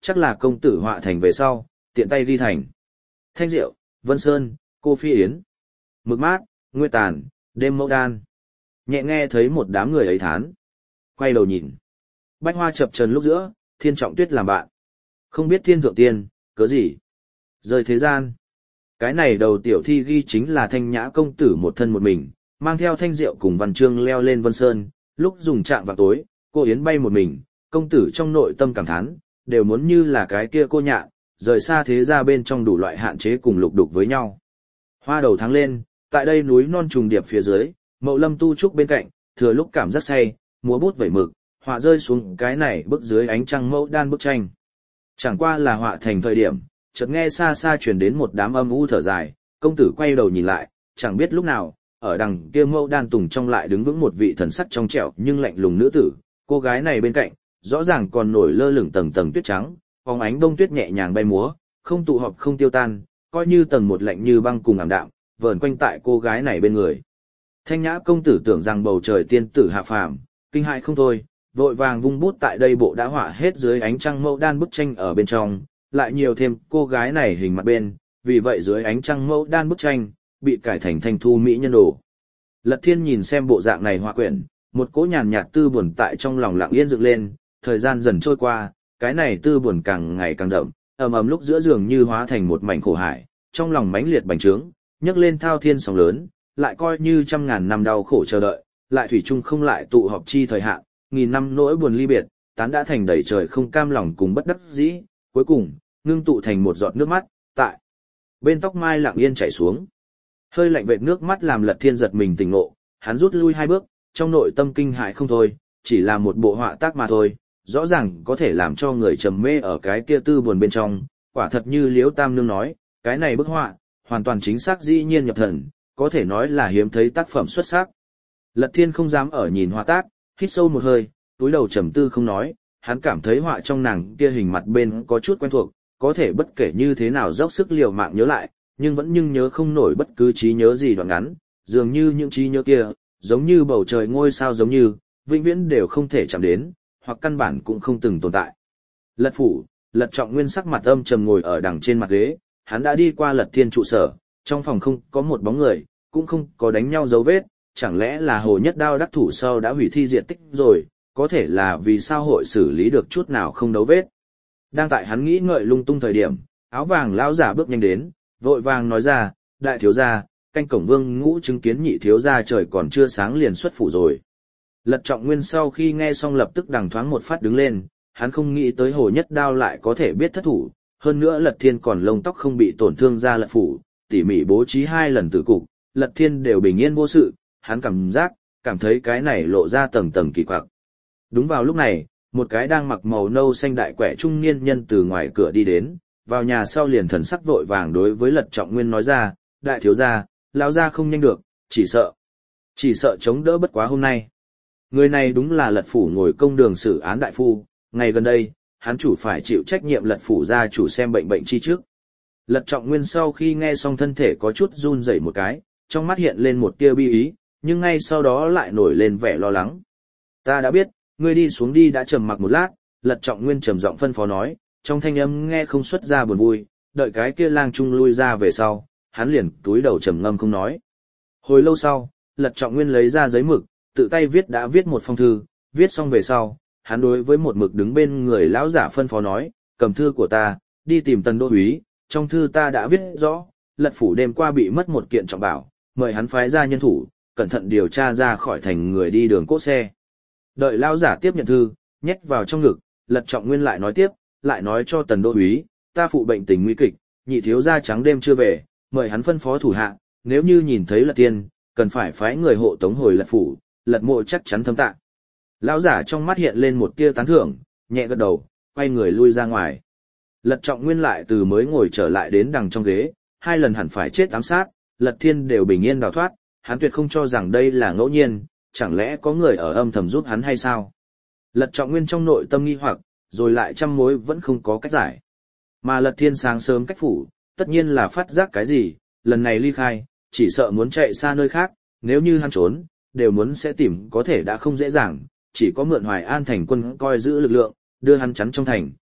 chắc là công tử họa thành về sau, tiện tay ghi thành. Thanh Diệu, Vân Sơn, Cô Phi Yến, Mực Mát, Nguyệt Tàn, Đêm Mẫu Đan. Nhẹ nghe thấy một đám người ấy thán. Quay đầu nhìn. Bách hoa chập chờn lúc giữa, Thiên Trọng Tuyết làm bạn. Không biết thiên thượng tiên, cớ gì? Rời thế gian. Cái này đầu tiểu thi ghi chính là Thanh Nhã công tử một thân một mình, mang theo Thanh Diệu cùng Văn Chương leo lên Vân Sơn, lúc dùng trạng vào tối, cô Yến bay một mình, công tử trong nội tâm cảm thán, đều muốn như là cái kia cô nhạn, rời xa thế ra bên trong đủ loại hạn chế cùng lục đục với nhau. Hoa đầu tháng lên, tại đây núi non trùng điệp phía dưới, Mậu Lâm tu trúc bên cạnh, thừa lúc cảm giác say, múa bút vẩy mực, họa rơi xuống cái này bức dưới ánh trăng mẫu đan bức tranh. Chẳng qua là họa thành thời điểm, chợt nghe xa xa truyền đến một đám âm u thở dài, công tử quay đầu nhìn lại, chẳng biết lúc nào, ở đằng kia mẫu đan tùng trong lại đứng vững một vị thần sắc trong trẻo nhưng lạnh lùng nữ tử, cô gái này bên cạnh, rõ ràng còn nổi lơ lửng tầng tầng tuyết trắng, phóng ánh đông tuyết nhẹ nhàng bay múa, không tụ họp không tiêu tan, coi như tầng một lạnh như băng cùng ảm đạm, vờn quanh tại cô gái này bên người. Thanh Nhã công tử tưởng rằng bầu trời tiên tử hạ phàm, kinh hãi không thôi, vội vàng vung bút tại đây bộ đã họa hết dưới ánh trăng mẫu đan bức tranh ở bên trong, lại nhiều thêm cô gái này hình mặt bên, vì vậy dưới ánh trăng mẫu đan bức tranh, bị cải thành thanh thu mỹ nhân đồ. Lật Thiên nhìn xem bộ dạng này họa quyển, một cỗ nhàn nhạt tư buồn tại trong lòng lặng yên dựng lên, thời gian dần trôi qua, cái này tư buồn càng ngày càng đậm, ầm ầm lúc giữa giường như hóa thành một mảnh khổ hải, trong lòng mãnh liệt bành trướng, nhấc lên thao thiên sóng lớn, lại coi như trăm ngàn năm đau khổ chờ đợi, lại thủy chung không lại tụ họp chi thời hạn, nghìn năm nỗi buồn ly biệt, tán đã thành đầy trời không cam lòng cùng bất đắc dĩ, cuối cùng ngưng tụ thành một giọt nước mắt, tại bên tóc mai lặng yên chảy xuống. Hơi lạnh vệt nước mắt làm Lật Thiên giật mình tỉnh ngộ, hắn rút lui hai bước, trong nội tâm kinh hãi không thôi, chỉ là một bộ họa tác mà thôi, rõ ràng có thể làm cho người trầm mê ở cái kia tư buồn bên trong, quả thật như Liễu Tam Nương nói, cái này bức họa, hoàn toàn chính xác dĩ nhiên nhập thần, có thể nói là hiếm thấy tác phẩm xuất sắc. Lật Thiên không dám ở nhìn họa tác, hít sâu một hơi, túi đầu trầm tư không nói, hắn cảm thấy họa trong nàng kia hình mặt bên có chút quen thuộc, có thể bất kể như thế nào dốc sức liều mạng nhớ lại, nhưng vẫn nhưng nhớ không nổi bất cứ trí nhớ gì đoạn ngắn, dường như những trí nhớ kia, giống như bầu trời ngôi sao giống như, vĩnh viễn đều không thể chạm đến, hoặc căn bản cũng không từng tồn tại. Lật Phủ, Lật Trọng Nguyên sắc mặt âm trầm ngồi ở đằng trên mặt ghế, hắn đã đi qua Lật Thiên trụ sở, trong phòng không có một bóng người, cũng không có đánh nhau dấu vết, chẳng lẽ là Hồ Nhất Đao đắc thủ sau đã hủy thi diệt tích rồi, có thể là vì sao hội xử lý được chút nào không dấu vết. Đang tại hắn nghĩ ngợi lung tung thời điểm, áo vàng lão giả bước nhanh đến, vội vàng nói ra, đại thiếu gia, canh cổng Vương Ngũ chứng kiến nhị thiếu gia trời còn chưa sáng liền xuất phủ rồi. Lật Trọng Nguyên sau khi nghe xong lập tức đằng thoáng một phát đứng lên, hắn không nghĩ tới Hồ Nhất Đao lại có thể biết thất thủ, hơn nữa Lật Thiên còn lông tóc không bị tổn thương ra Lật phủ, tỉ mỉ bố trí hai lần tử cục, Lật Thiên đều bình yên vô sự, hắn cảm giác, cảm thấy cái này lộ ra tầng tầng kỳ quặc. Đúng vào lúc này, một cái đang mặc màu nâu xanh đại quẻ trung niên nhân từ ngoài cửa đi đến, vào nhà sau liền thần sắc vội vàng đối với Lật Trọng Nguyên nói ra, đại thiếu gia, lão gia không nhanh được, chỉ sợ, chỉ sợ chống đỡ bất quá hôm nay. Người này đúng là Lật phủ ngồi công đường xử án đại phu, ngày gần đây, hắn chủ phải chịu trách nhiệm Lật phủ gia chủ xem bệnh bệnh chi trước. Lật Trọng Nguyên sau khi nghe xong thân thể có chút run rẩy một cái, trong mắt hiện lên một tia bi ý, nhưng ngay sau đó lại nổi lên vẻ lo lắng. Ta đã biết, ngươi đi xuống đi. Đã trầm mặc một lát, Lật Trọng Nguyên trầm giọng phân phó nói, trong thanh âm nghe không xuất ra buồn vui, đợi cái kia lang trung lui ra về sau, hắn liền túi đầu trầm ngâm không nói. Hồi lâu sau, Lật Trọng Nguyên lấy ra giấy mực, tự tay viết đã viết một phong thư, viết xong về sau, hắn đối với một mực đứng bên người lão giả phân phó nói, cầm thư của ta, đi tìm Tần Đô úy, trong thư ta đã viết rõ, Lật phủ đêm qua bị mất một kiện trọng bảo, mời hắn phái ra nhân thủ, cẩn thận điều tra ra khỏi thành người đi đường cốt xe. Đợi lão giả tiếp nhận thư, nhét vào trong ngực, Lật Trọng Nguyên lại nói tiếp, lại nói cho Tần Đô úy, ta phụ bệnh tình nguy kịch, nhị thiếu gia trắng đêm chưa về, mời hắn phân phó thủ hạ, nếu như nhìn thấy Lật Tiên, cần phải phái người hộ tống hồi Lật phủ, Lật mộ chắc chắn thâm tạ. Lão giả trong mắt hiện lên một tia tán thưởng, nhẹ gật đầu, quay người lui ra ngoài. Lật Trọng Nguyên lại từ mới ngồi trở lại đến đằng trong ghế, hai lần hẳn phải chết ám sát, Lật Thiên đều bình yên đào thoát, hắn tuyệt không cho rằng đây là ngẫu nhiên, chẳng lẽ có người ở âm thầm giúp hắn hay sao? Lật Trọng Nguyên trong nội tâm nghi hoặc, rồi lại trăm mối vẫn không có cách giải. Mà Lật Thiên sáng sớm cách phủ, tất nhiên là phát giác cái gì, lần này ly khai, chỉ sợ muốn chạy xa nơi khác, nếu như hắn trốn, đều muốn sẽ tìm có thể đã không dễ dàng, chỉ có mượn Hoài An thành quân coi giữ lực lượng, đưa hắn chắn trong thành,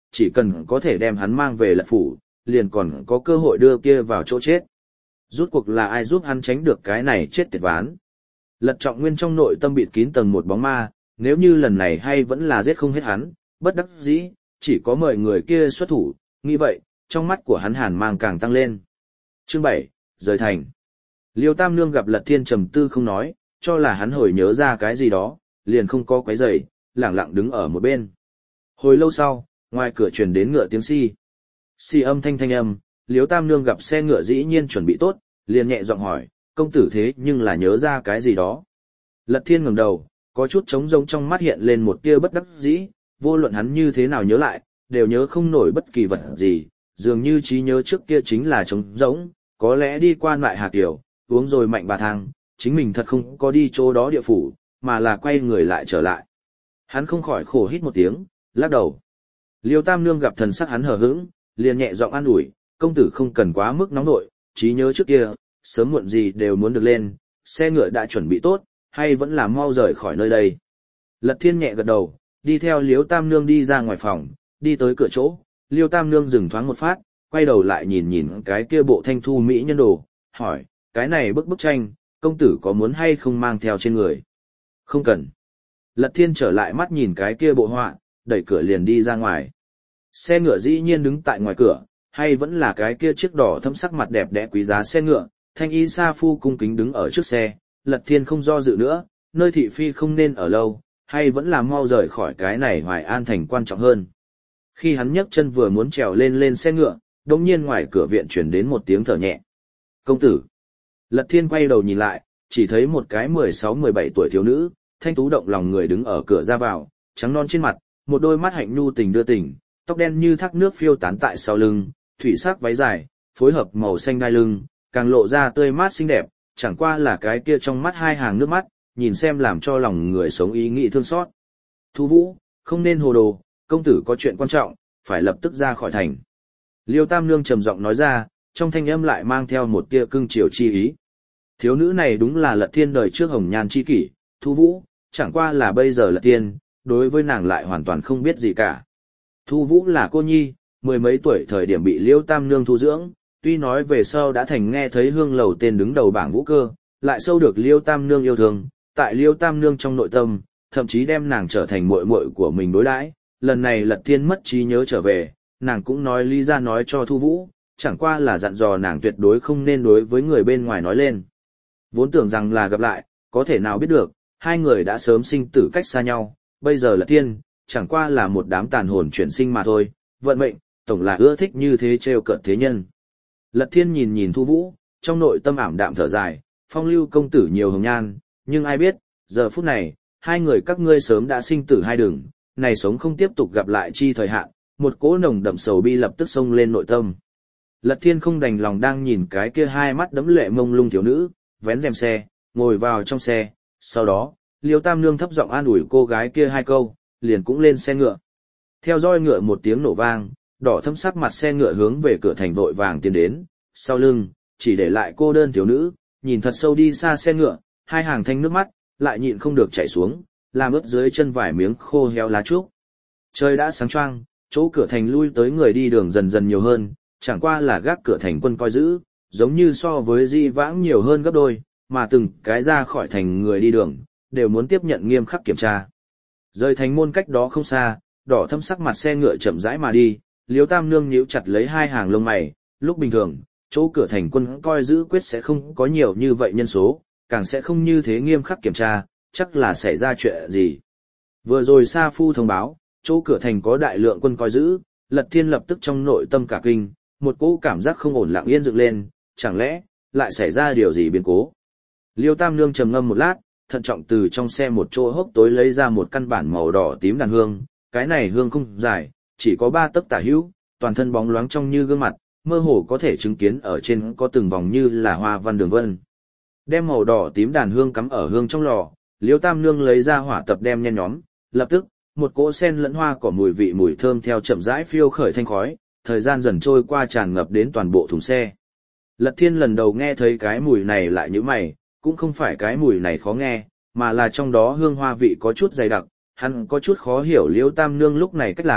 chỉ cần có thể đem hắn mang về Lật phủ, liền còn có cơ hội đưa kia vào chỗ chết. Rút cuộc là ai giúp hắn tránh được cái này chết tiệt ván. Lật Trọng Nguyên trong nội tâm bịt kín tầng một bóng ma, nếu như lần này hay vẫn là giết không hết hắn, bất đắc dĩ, chỉ có mời người kia xuất thủ, nghĩ vậy, trong mắt của hắn hàn mang càng tăng lên. Chương bảy, rời thành. Liêu Tam Nương gặp Lật Thiên trầm tư không nói, cho là hắn hồi nhớ ra cái gì đó, liền không có quấy rầy, lẳng lặng đứng ở một bên. Hồi lâu sau, ngoài cửa truyền đến ngựa tiếng xi. Xi âm thanh thanh âm, Liêu Tam Nương gặp xe ngựa dĩ nhiên chuẩn bị tốt, liền nhẹ giọng hỏi, công tử thế nhưng là nhớ ra cái gì đó. Lật Thiên ngẩng đầu, có chút trống rỗng trong mắt hiện lên một tia bất đắc dĩ, vô luận hắn như thế nào nhớ lại, đều nhớ không nổi bất kỳ vật gì, dường như trí nhớ trước kia chính là trống rỗng, có lẽ đi qua lại Hà Kiều, uống rồi mạnh bà thang, chính mình thật không có đi chỗ đó địa phủ, mà là quay người lại trở lại. Hắn không khỏi khổ hít một tiếng, lắc đầu. Liêu Tam Nương gặp thần sắc hắn hờ hững, liền nhẹ giọng an ủi, công tử không cần quá mức nóng nội, trí nhớ trước kia, sớm muộn gì đều muốn được lên, xe ngựa đã chuẩn bị tốt, hay vẫn là mau rời khỏi nơi đây. Lật Thiên nhẹ gật đầu, đi theo Liêu Tam Nương đi ra ngoài phòng, đi tới cửa chỗ, Liêu Tam Nương dừng thoáng một phát, quay đầu lại nhìn nhìn cái kia bộ thanh thu mỹ nhân đồ, hỏi, cái này bức bức tranh, công tử có muốn hay không mang theo trên người? Không cần. Lật Thiên trở lại mắt nhìn cái kia bộ họa, đẩy cửa liền đi ra ngoài. Xe ngựa dĩ nhiên đứng tại ngoài cửa, hay vẫn là cái kia chiếc đỏ thẫm sắc mặt đẹp đẽ quý giá xe ngựa, thanh y sa phu cung kính đứng ở trước xe, Lật Thiên không do dự nữa, nơi thị phi không nên ở lâu, hay vẫn là mau rời khỏi cái này Hoài An thành quan trọng hơn. Khi hắn nhấc chân vừa muốn trèo lên lên xe ngựa, đột nhiên ngoài cửa viện truyền đến một tiếng thở nhẹ. Công tử. Lật Thiên quay đầu nhìn lại, chỉ thấy một cái mười sáu mười bảy tuổi thiếu nữ, thanh tú động lòng người đứng ở cửa ra vào, trắng non trên mặt, một đôi mắt hạnh nhu tình đưa tình, tóc đen như thác nước phiêu tán tại sau lưng, thủy sắc váy dài, phối hợp màu xanh đai lưng, càng lộ ra tươi mát xinh đẹp, chẳng qua là cái kia trong mắt hai hàng nước mắt, nhìn xem làm cho lòng người sống ý nghĩ thương xót. Thu Vũ, không nên hồ đồ, công tử có chuyện quan trọng, phải lập tức ra khỏi thành. Liêu Tam Nương trầm giọng nói ra, trong thanh âm lại mang theo một tia cưng chiều chi ý. Thiếu nữ này đúng là Lật Thiên đời trước hồng nhan chi kỷ, Thu Vũ, chẳng qua là bây giờ Lật Thiên, đối với nàng lại hoàn toàn không biết gì cả. Thu Vũ là cô nhi, mười mấy tuổi thời điểm bị Liêu Tam Nương thu dưỡng, tuy nói về sau đã thành nghe thấy hương lầu tên đứng đầu bảng vũ cơ, lại sâu được Liêu Tam Nương yêu thương, tại Liêu Tam Nương trong nội tâm, thậm chí đem nàng trở thành muội muội của mình đối đãi. Lần này Lật Thiên mất trí nhớ trở về, nàng cũng nói lý ra nói cho Thu Vũ, chẳng qua là dặn dò nàng tuyệt đối không nên đối với người bên ngoài nói lên. Vốn tưởng rằng là gặp lại, có thể nào biết được, hai người đã sớm sinh tử cách xa nhau, bây giờ Lật Thiên, chẳng qua là một đám tàn hồn chuyển sinh mà thôi, vận mệnh, tổng là ưa thích như thế trêu cợt thế nhân. Lật Thiên nhìn nhìn Thu Vũ, trong nội tâm ảm đạm thở dài, phong lưu công tử nhiều hồng nhan, nhưng ai biết, giờ phút này, hai người các ngươi sớm đã sinh tử hai đường, này sống không tiếp tục gặp lại chi thời hạn, một cỗ nồng đậm sầu bi lập tức xông lên nội tâm. Lật Thiên không đành lòng đang nhìn cái kia hai mắt đẫm lệ mông lung thiếu nữ, vén rèm xe, ngồi vào trong xe, sau đó, Liêu Tam Nương thấp giọng an ủi cô gái kia hai câu, liền cũng lên xe ngựa. Theo roi ngựa một tiếng nổ vang, đỏ thâm sắc mặt xe ngựa hướng về cửa thành vội vàng tiến đến, sau lưng, chỉ để lại cô đơn thiếu nữ, nhìn thật sâu đi xa xe ngựa, hai hàng thanh nước mắt, lại nhịn không được chảy xuống, làm ướt dưới chân vài miếng khô héo lá trúc. Trời đã sáng choang, chỗ cửa thành lui tới người đi đường dần dần nhiều hơn, chẳng qua là gác cửa thành quân coi giữ, giống như so với di vãng nhiều hơn gấp đôi, mà từng cái ra khỏi thành người đi đường, đều muốn tiếp nhận nghiêm khắc kiểm tra. Rời thành môn cách đó không xa, đỏ thâm sắc mặt xe ngựa chậm rãi mà đi, Liêu Tam Nương nhíu chặt lấy hai hàng lông mày, lúc bình thường, chỗ cửa thành quân coi giữ quyết sẽ không có nhiều như vậy nhân số, càng sẽ không như thế nghiêm khắc kiểm tra, chắc là xảy ra chuyện gì. Vừa rồi Sa Phu thông báo, chỗ cửa thành có đại lượng quân coi giữ, Lật Thiên lập tức trong nội tâm cả kinh, một cỗ cảm giác không ổn lặng yên dựng lên, chẳng lẽ lại xảy ra điều gì biến cố. Liêu Tam Nương trầm ngâm một lát, thận trọng từ trong xe một chỗ hốc tối lấy ra một căn bản màu đỏ tím đàn hương, cái này hương không dài, chỉ có ba tấc tả hữu, toàn thân bóng loáng trong như gương mặt, mơ hồ có thể chứng kiến ở trên có từng vòng như là hoa văn đường vân. Đem màu đỏ tím đàn hương cắm ở hương trong lò, Liêu Tam Nương lấy ra hỏa tập đem nhen nhóm, lập tức, một cỗ sen lẫn hoa cỏ mùi vị mùi thơm theo chậm rãi phiêu khởi thanh khói, thời gian dần trôi qua tràn ngập đến toàn bộ thùng xe. Lật Thiên lần đầu nghe thấy cái mùi này lại như mày, cũng không phải cái mùi này khó nghe, mà là trong đó hương hoa vị có chút dày đặc, hắn có chút khó hiểu Liêu Tam Nương lúc này cách làm,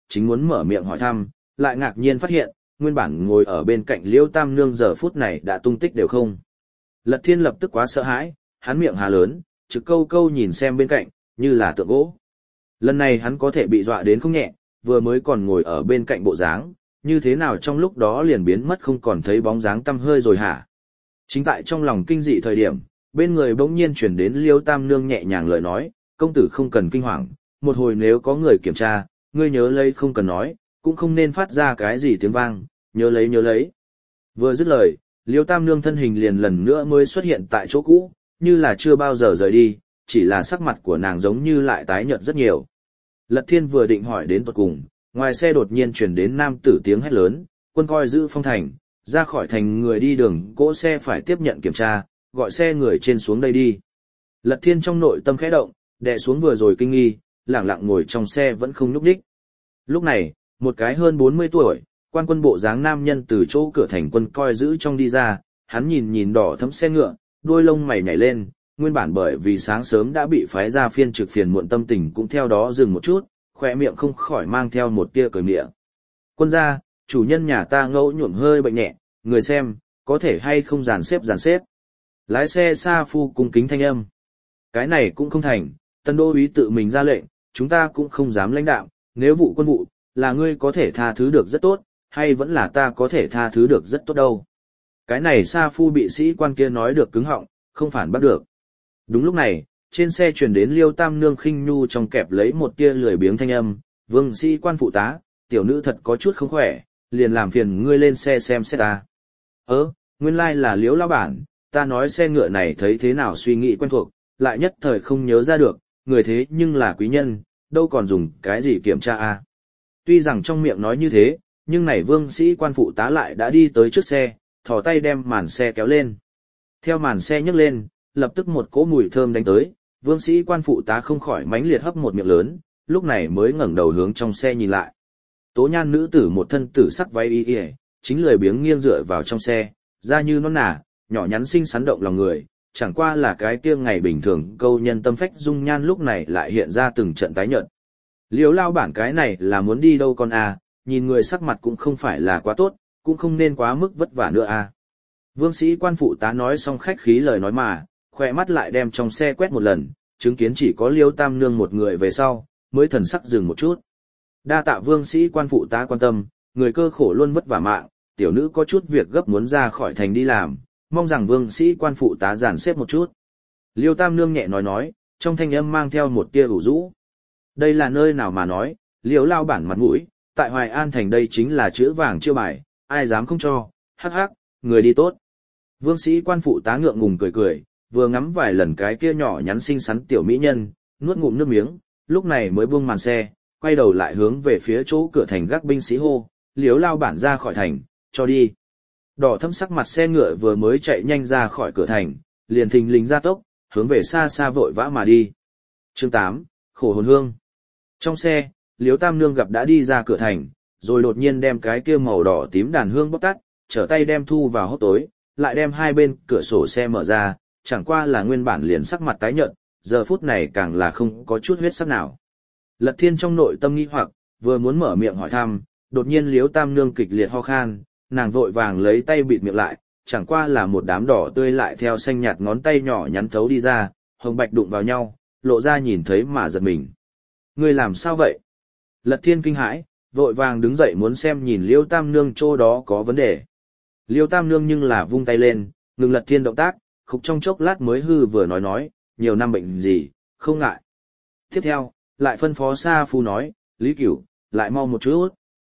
chính muốn mở miệng hỏi thăm, lại ngạc nhiên phát hiện, nguyên bản ngồi ở bên cạnh Liêu Tam Nương giờ phút này đã tung tích đều không. Lật Thiên lập tức quá sợ hãi, hắn miệng hà lớn, trực câu câu nhìn xem bên cạnh, như là tượng gỗ. Lần này hắn có thể bị dọa đến không nhẹ, vừa mới còn ngồi ở bên cạnh bộ dáng, như thế nào trong lúc đó liền biến mất không còn thấy bóng dáng tăm hơi rồi hả? Chính tại trong lòng kinh dị thời điểm, bên người bỗng nhiên chuyển đến Liêu Tam Nương nhẹ nhàng lời nói, công tử không cần kinh hoàng, một hồi nếu có người kiểm tra, ngươi nhớ lấy không cần nói, cũng không nên phát ra cái gì tiếng vang, nhớ lấy nhớ lấy. Vừa dứt lời, Liêu Tam Nương thân hình liền lần nữa mới xuất hiện tại chỗ cũ, như là chưa bao giờ rời đi, chỉ là sắc mặt của nàng giống như lại tái nhợt rất nhiều. Lật Thiên vừa định hỏi đến tuột cùng, ngoài xe đột nhiên truyền đến nam tử tiếng hét lớn, quân coi giữ phong thành, ra khỏi thành người đi đường cỗ xe phải tiếp nhận kiểm tra, gọi xe người trên xuống đây đi. Lật Thiên trong nội tâm khẽ động, đè xuống vừa rồi kinh nghi, lẳng lặng ngồi trong xe vẫn không nhúc nhích. Lúc này, một cái hơn bốn mươi tuổi, quan quân bộ dáng nam nhân từ chỗ cửa thành quân coi giữ trong đi ra, hắn nhìn nhìn đỏ thấm xe ngựa, đuôi lông mày nhảy lên, nguyên bản bởi vì sáng sớm đã bị phái ra phiên trực phiền muộn tâm tình cũng theo đó dừng một chút, khỏe miệng không khỏi mang theo một tia cười mỉa. Quân gia, chủ nhân nhà ta ngẫu nhuộm hơi bệnh nhẹ, người xem, có thể hay không dàn xếp dàn xếp. Lái xe Sa Phu cung kính thanh âm. Cái này cũng không thành, Tân đô úy tự mình ra lệnh, chúng ta cũng không dám lãnh đạo, nếu vụ quân vụ, là ngươi có thể tha thứ được rất tốt, hay vẫn là ta có thể tha thứ được rất tốt đâu. Cái này Sa Phu bị sĩ quan kia nói được cứng họng, không phản bác được. Đúng lúc này, trên xe truyền đến Liêu Tam Nương khinh nhu trong kẹp lấy một tia lười biếng thanh âm, vương sĩ quan phụ tá, tiểu nữ thật có chút không khỏe, liền làm phiền ngươi lên xe xem xét ta. Ơ, nguyên lai là Liễu lão bản, ta nói xe ngựa này thấy thế nào suy nghĩ quen thuộc, lại nhất thời không nhớ ra được, người thế nhưng là quý nhân, đâu còn dùng cái gì kiểm tra a. Tuy rằng trong miệng nói như thế, nhưng này vương sĩ quan phụ tá lại đã đi tới trước xe, thò tay đem màn xe kéo lên. Theo màn xe nhấc lên, lập tức một cỗ mùi thơm đánh tới, vương sĩ quan phụ tá không khỏi mãnh liệt hấp một miệng lớn, lúc này mới ngẩng đầu hướng trong xe nhìn lại. Tố nhan nữ tử một thân tử sắc váy y y, chính lười biếng nghiêng dựa vào trong xe, da như non nả, nhỏ nhắn xinh xắn động lòng người, chẳng qua là cái kia ngày bình thường câu nhân tâm phách dung nhan lúc này lại hiện ra từng trận tái nhợt. Liếu lao bản cái này là muốn đi đâu con à, nhìn người sắc mặt cũng không phải là quá tốt, cũng không nên quá mức vất vả nữa à. Vương sĩ quan phụ tá nói xong khách khí lời nói mà, khoe mắt lại đem trong xe quét một lần, chứng kiến chỉ có Liêu Tam Nương một người về sau, mới thần sắc dừng một chút. Đa tạ vương sĩ quan phụ tá quan tâm, người cơ khổ luôn vất vả mạng, tiểu nữ có chút việc gấp muốn ra khỏi thành đi làm, mong rằng vương sĩ quan phụ tá giản xếp một chút. Liêu Tam Nương nhẹ nói nói, trong thanh âm mang theo một tia ủ rũ. Đây là nơi nào mà nói, Liêu lao bản mặt mũi, tại Hoài An thành đây chính là chữ vàng chiêu bài, ai dám không cho, hắc hắc, người đi tốt. Vương sĩ quan phụ tá ngượng ngùng cười cười, vừa ngắm vài lần cái kia nhỏ nhắn xinh xắn tiểu mỹ nhân, nuốt ngụm nước miếng, lúc này mới buông màn xe, quay đầu lại hướng về phía chỗ cửa thành gác binh sĩ hô, Liếu lao bản ra khỏi thành, cho đi. Đỏ thâm sắc mặt xe ngựa vừa mới chạy nhanh ra khỏi cửa thành, liền thình lình ra tốc, hướng về xa xa vội vã mà đi. Chương tám, khổ hồn hương. Trong xe, Liếu Tam Nương gặp đã đi ra cửa thành, rồi đột nhiên đem cái kia màu đỏ tím đàn hương bóc tắt, trở tay đem thu vào hốc tối, lại đem hai bên cửa sổ xe mở ra, chẳng qua là nguyên bản liền sắc mặt tái nhợt, giờ phút này càng là không có chút huyết sắc nào. Lật Thiên trong nội tâm nghi hoặc, vừa muốn mở miệng hỏi thăm, đột nhiên Liếu Tam Nương kịch liệt ho khan, nàng vội vàng lấy tay bịt miệng lại, chẳng qua là một đám đỏ tươi lại theo xanh nhạt ngón tay nhỏ nhắn thấu đi ra, hồng bạch đụng vào nhau, lộ ra nhìn thấy mà giật mình. Ngươi làm sao vậy? Lật Thiên kinh hãi, vội vàng đứng dậy muốn xem nhìn Liêu Tam Nương chỗ đó có vấn đề. Liêu Tam Nương nhưng là vung tay lên, ngừng Lật Thiên động tác, khục trong chốc lát mới hư vừa nói nói, nhiều năm bệnh gì, không ngại. Tiếp theo, lại phân phó Sa Phu nói, Lý Cửu, lại mau một chút.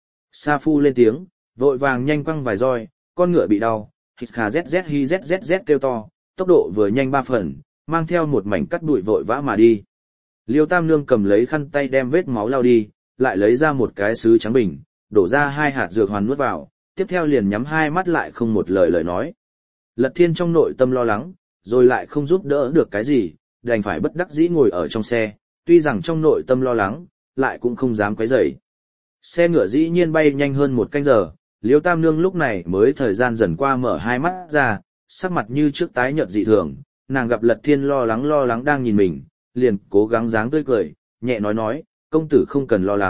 Sa Phu lên tiếng, vội vàng nhanh quăng vài roi, con ngựa bị đau, hít khà zz hi zzz kêu to, tốc độ vừa nhanh ba phần, mang theo một mảnh cắt bụi vội vã mà đi. Liêu Tam Nương cầm lấy khăn tay đem vết máu lau đi, lại lấy ra một cái sứ trắng bình, đổ ra hai hạt dược hoàn nuốt vào, tiếp theo liền nhắm hai mắt lại không một lời lời nói. Lật Thiên trong nội tâm lo lắng, rồi lại không giúp đỡ được cái gì, đành phải bất đắc dĩ ngồi ở trong xe, tuy rằng trong nội tâm lo lắng, lại cũng không dám quấy rầy. Xe ngựa dĩ nhiên bay nhanh hơn một canh giờ, Liêu Tam Nương lúc này mới thời gian dần qua mở hai mắt ra, sắc mặt như trước tái nhợt dị thường, nàng gặp Lật Thiên lo lắng lo lắng đang nhìn mình, liền cố gắng dáng tươi cười, nhẹ nói nói, công tử không cần lo lắng,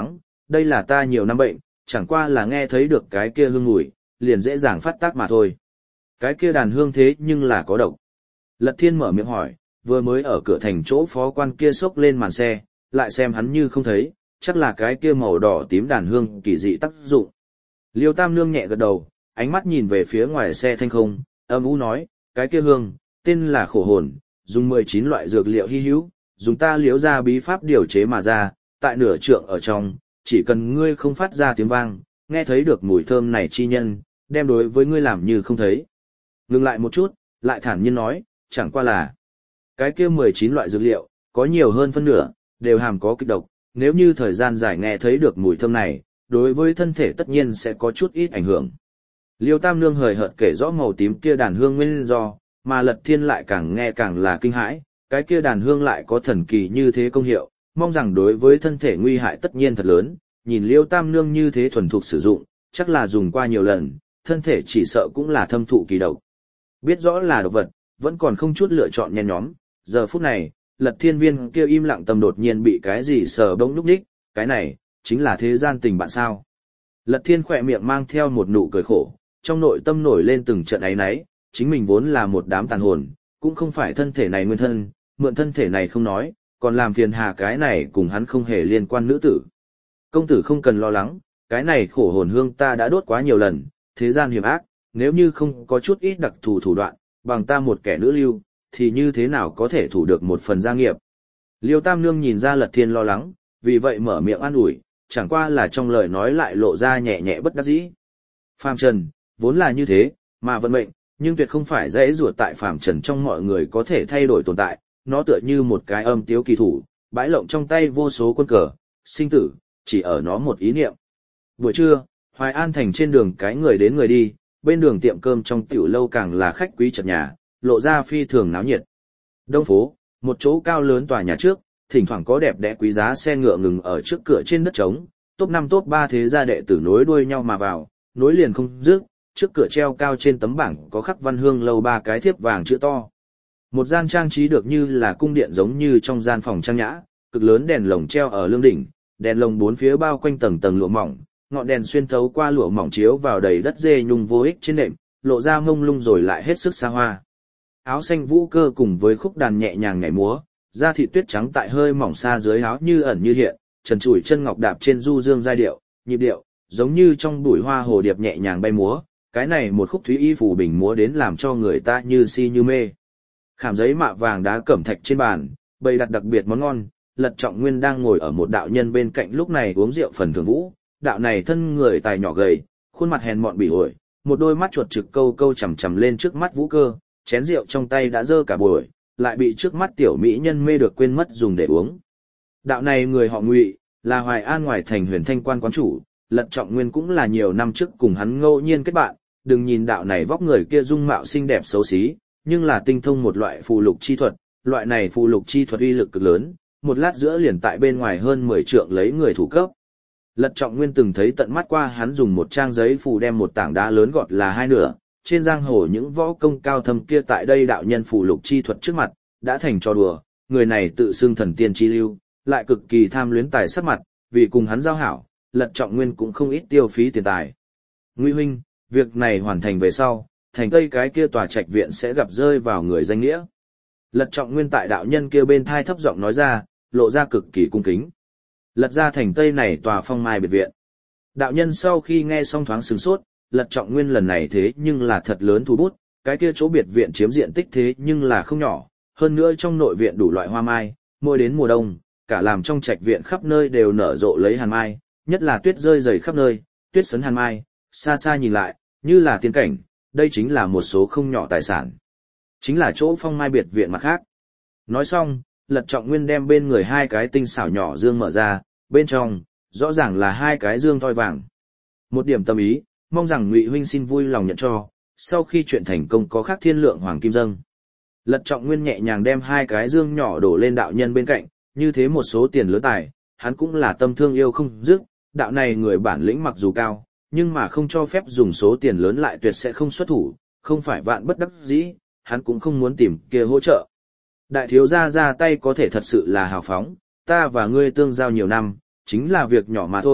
đây là ta nhiều năm bệnh, chẳng qua là nghe thấy được cái kia hương mùi, liền dễ dàng phát tác mà thôi. Cái kia đàn hương thế nhưng là có độc. Lật Thiên mở miệng hỏi, vừa mới ở cửa thành chỗ phó quan kia xốc lên màn xe, lại xem hắn như không thấy, chắc là cái kia màu đỏ tím đàn hương kỳ dị tác dụng. Liêu Tam Nương nhẹ gật đầu, ánh mắt nhìn về phía ngoài xe thanh không, âm u nói, cái kia hương, tên là khổ hồn, dùng mười chín loại dược liệu hy hữu, dùng ta liếu ra bí pháp điều chế mà ra, tại nửa trượng ở trong, chỉ cần ngươi không phát ra tiếng vang, nghe thấy được mùi thơm này chi nhân, đem đối với ngươi làm như không thấy. Ngừng lại một chút, lại thản nhiên nói, chẳng qua là, cái kia mười chín loại dược liệu, có nhiều hơn phân nửa, đều hàm có kịch độc, nếu như thời gian dài nghe thấy được mùi thơm này, đối với thân thể tất nhiên sẽ có chút ít ảnh hưởng. Liêu Tam Nương hời hợt kể rõ màu tím kia đàn hương nguyên do, mà Lật Thiên lại càng nghe càng là kinh hãi, cái kia đàn hương lại có thần kỳ như thế công hiệu, mong rằng đối với thân thể nguy hại tất nhiên thật lớn, nhìn Liêu Tam Nương như thế thuần thục sử dụng, chắc là dùng qua nhiều lần, thân thể chỉ sợ cũng là thâm thụ kỳ độc. Biết rõ là độc vật, vẫn còn không chút lựa chọn nhen nhóm, giờ phút này, Lật Thiên Viên kia im lặng tâm đột nhiên bị cái gì sờ bỗng núp đích, cái này, chính là thế gian tình bạn sao. Lật Thiên khỏe miệng mang theo một nụ cười khổ, trong nội tâm nổi lên từng trận áy náy, chính mình vốn là một đám tàn hồn, cũng không phải thân thể này nguyên thân, mượn thân thể này không nói, còn làm phiền hà cái này cùng hắn không hề liên quan nữ tử. Công tử không cần lo lắng, cái này khổ hồn hương ta đã đốt quá nhiều lần, thế gian hiểm ác, nếu như không có chút ít đặc thù thủ đoạn, bằng ta một kẻ nữ lưu, thì như thế nào có thể thủ được một phần gia nghiệp. Liêu Tam Nương nhìn ra Lật Thiên lo lắng, vì vậy mở miệng an ủi, chẳng qua là trong lời nói lại lộ ra nhẹ nhẹ bất đắc dĩ. Phàm trần, vốn là như thế, mà vận mệnh, nhưng tuyệt không phải dễ ruột tại phàm trần trong mọi người có thể thay đổi tồn tại, nó tựa như một cái âm tiếu kỳ thủ, bãi lộng trong tay vô số quân cờ, sinh tử, chỉ ở nó một ý niệm. Buổi trưa, Hoài An thành trên đường cái người đến người đi, bên đường tiệm cơm trong tiểu lâu càng là khách quý chật nhà, lộ ra phi thường náo nhiệt. Đông phố, một chỗ cao lớn tòa nhà trước, thỉnh thoảng có đẹp đẽ quý giá xe ngựa ngừng ở trước cửa trên đất trống, top năm top ba thế gia đệ tử nối đuôi nhau mà vào, nối liền không dứt, trước cửa treo cao trên tấm bảng có khắc văn hương lâu ba cái thiếp vàng chữ to. Một gian trang trí được như là cung điện giống như trong gian phòng trang nhã, cực lớn đèn lồng treo ở lương đỉnh, đèn lồng bốn phía bao quanh tầng tầng lụa mỏng, ngọn đèn xuyên thấu qua lụa mỏng chiếu vào đầy đất dê nhung vô ích trên nệm, lộ ra mông lung rồi lại hết sức xa hoa. Áo xanh vũ cơ cùng với khúc đàn nhẹ nhàng nhảy múa, da thịt tuyết trắng tại hơi mỏng xa dưới áo như ẩn như hiện, trần trụi chân ngọc đạp trên du dương giai điệu, nhịp điệu, giống như trong bụi hoa hồ điệp nhẹ nhàng bay múa, cái này một khúc thúy y phù bình múa đến làm cho người ta như si như mê. Khảm giấy mạ vàng đá cẩm thạch trên bàn, bày đặt đặc biệt món ngon, Lật Trọng Nguyên đang ngồi ở một đạo nhân bên cạnh lúc này uống rượu phần thưởng vũ, đạo này thân người tài nhỏ gầy, khuôn mặt hèn mọn bỉ ổi, một đôi mắt chuột trực câu câu chằm chằm lên trước mắt Vũ Cơ, chén rượu trong tay đã dơ cả buổi, lại bị trước mắt tiểu mỹ nhân mê được quên mất dùng để uống. Đạo này người họ Ngụy, là Hoài An ngoài thành Huyền Thanh quan quán chủ, Lật Trọng Nguyên cũng là nhiều năm trước cùng hắn ngẫu nhiên kết bạn, đừng nhìn đạo này vóc người kia dung mạo xinh đẹp xấu xí, nhưng là tinh thông một loại phù lục chi thuật, loại này phù lục chi thuật uy lực cực lớn, một lát giữa liền tại bên ngoài hơn mười trượng lấy người thủ cấp. Lật Trọng Nguyên từng thấy tận mắt qua hắn dùng một trang giấy phù đem một tảng đá lớn gọt là hai nửa, trên giang hồ những võ công cao thâm kia tại đây đạo nhân phù lục chi thuật trước mặt, đã thành trò đùa, người này tự xưng thần tiên chi lưu, lại cực kỳ tham luyến tài sắc mặt, vì cùng hắn giao hảo, Lật Trọng Nguyên cũng không ít tiêu phí tiền tài. Ngụy huynh, việc này hoàn thành về sau, thành tây cái kia tòa trạch viện sẽ gặp rơi vào người danh nghĩa. Lật Trọng Nguyên tại đạo nhân kia bên thai thấp giọng nói ra, lộ ra cực kỳ cung kính. Lật ra thành tây này tòa phong mai biệt viện. Đạo nhân sau khi nghe xong thoáng sửng sốt, Lật Trọng Nguyên lần này thế nhưng là thật lớn thu bút, cái kia chỗ biệt viện chiếm diện tích thế nhưng là không nhỏ, hơn nữa trong nội viện đủ loại hoa mai, mỗi đến mùa đông, cả làm trong trạch viện khắp nơi đều nở rộ lấy hàn mai, nhất là tuyết rơi dày khắp nơi, tuyết sấn hàn mai, xa xa nhìn lại, như là tiên cảnh, đây chính là một số không nhỏ tài sản. Chính là chỗ phong mai biệt viện mặt khác. Nói xong, Lật Trọng Nguyên đem bên người hai cái tinh xảo nhỏ dương mở ra, bên trong, rõ ràng là hai cái dương thoi vàng. Một điểm tâm ý, mong rằng Ngụy huynh xin vui lòng nhận cho, sau khi chuyện thành công có khác thiên lượng hoàng kim dâng. Lật Trọng Nguyên nhẹ nhàng đem hai cái dương nhỏ đổ lên đạo nhân bên cạnh, như thế một số tiền lớn tài, hắn cũng là tâm thương yêu không dứt, đạo này người bản lĩnh mặc dù cao, nhưng mà không cho phép dùng số tiền lớn lại tuyệt sẽ không xuất thủ, không phải vạn bất đắc dĩ, hắn cũng không muốn tìm kia hỗ trợ. Đại thiếu gia ra tay có thể thật sự là hào phóng, ta và ngươi tương giao nhiều năm, chính là việc nhỏ mà thôi,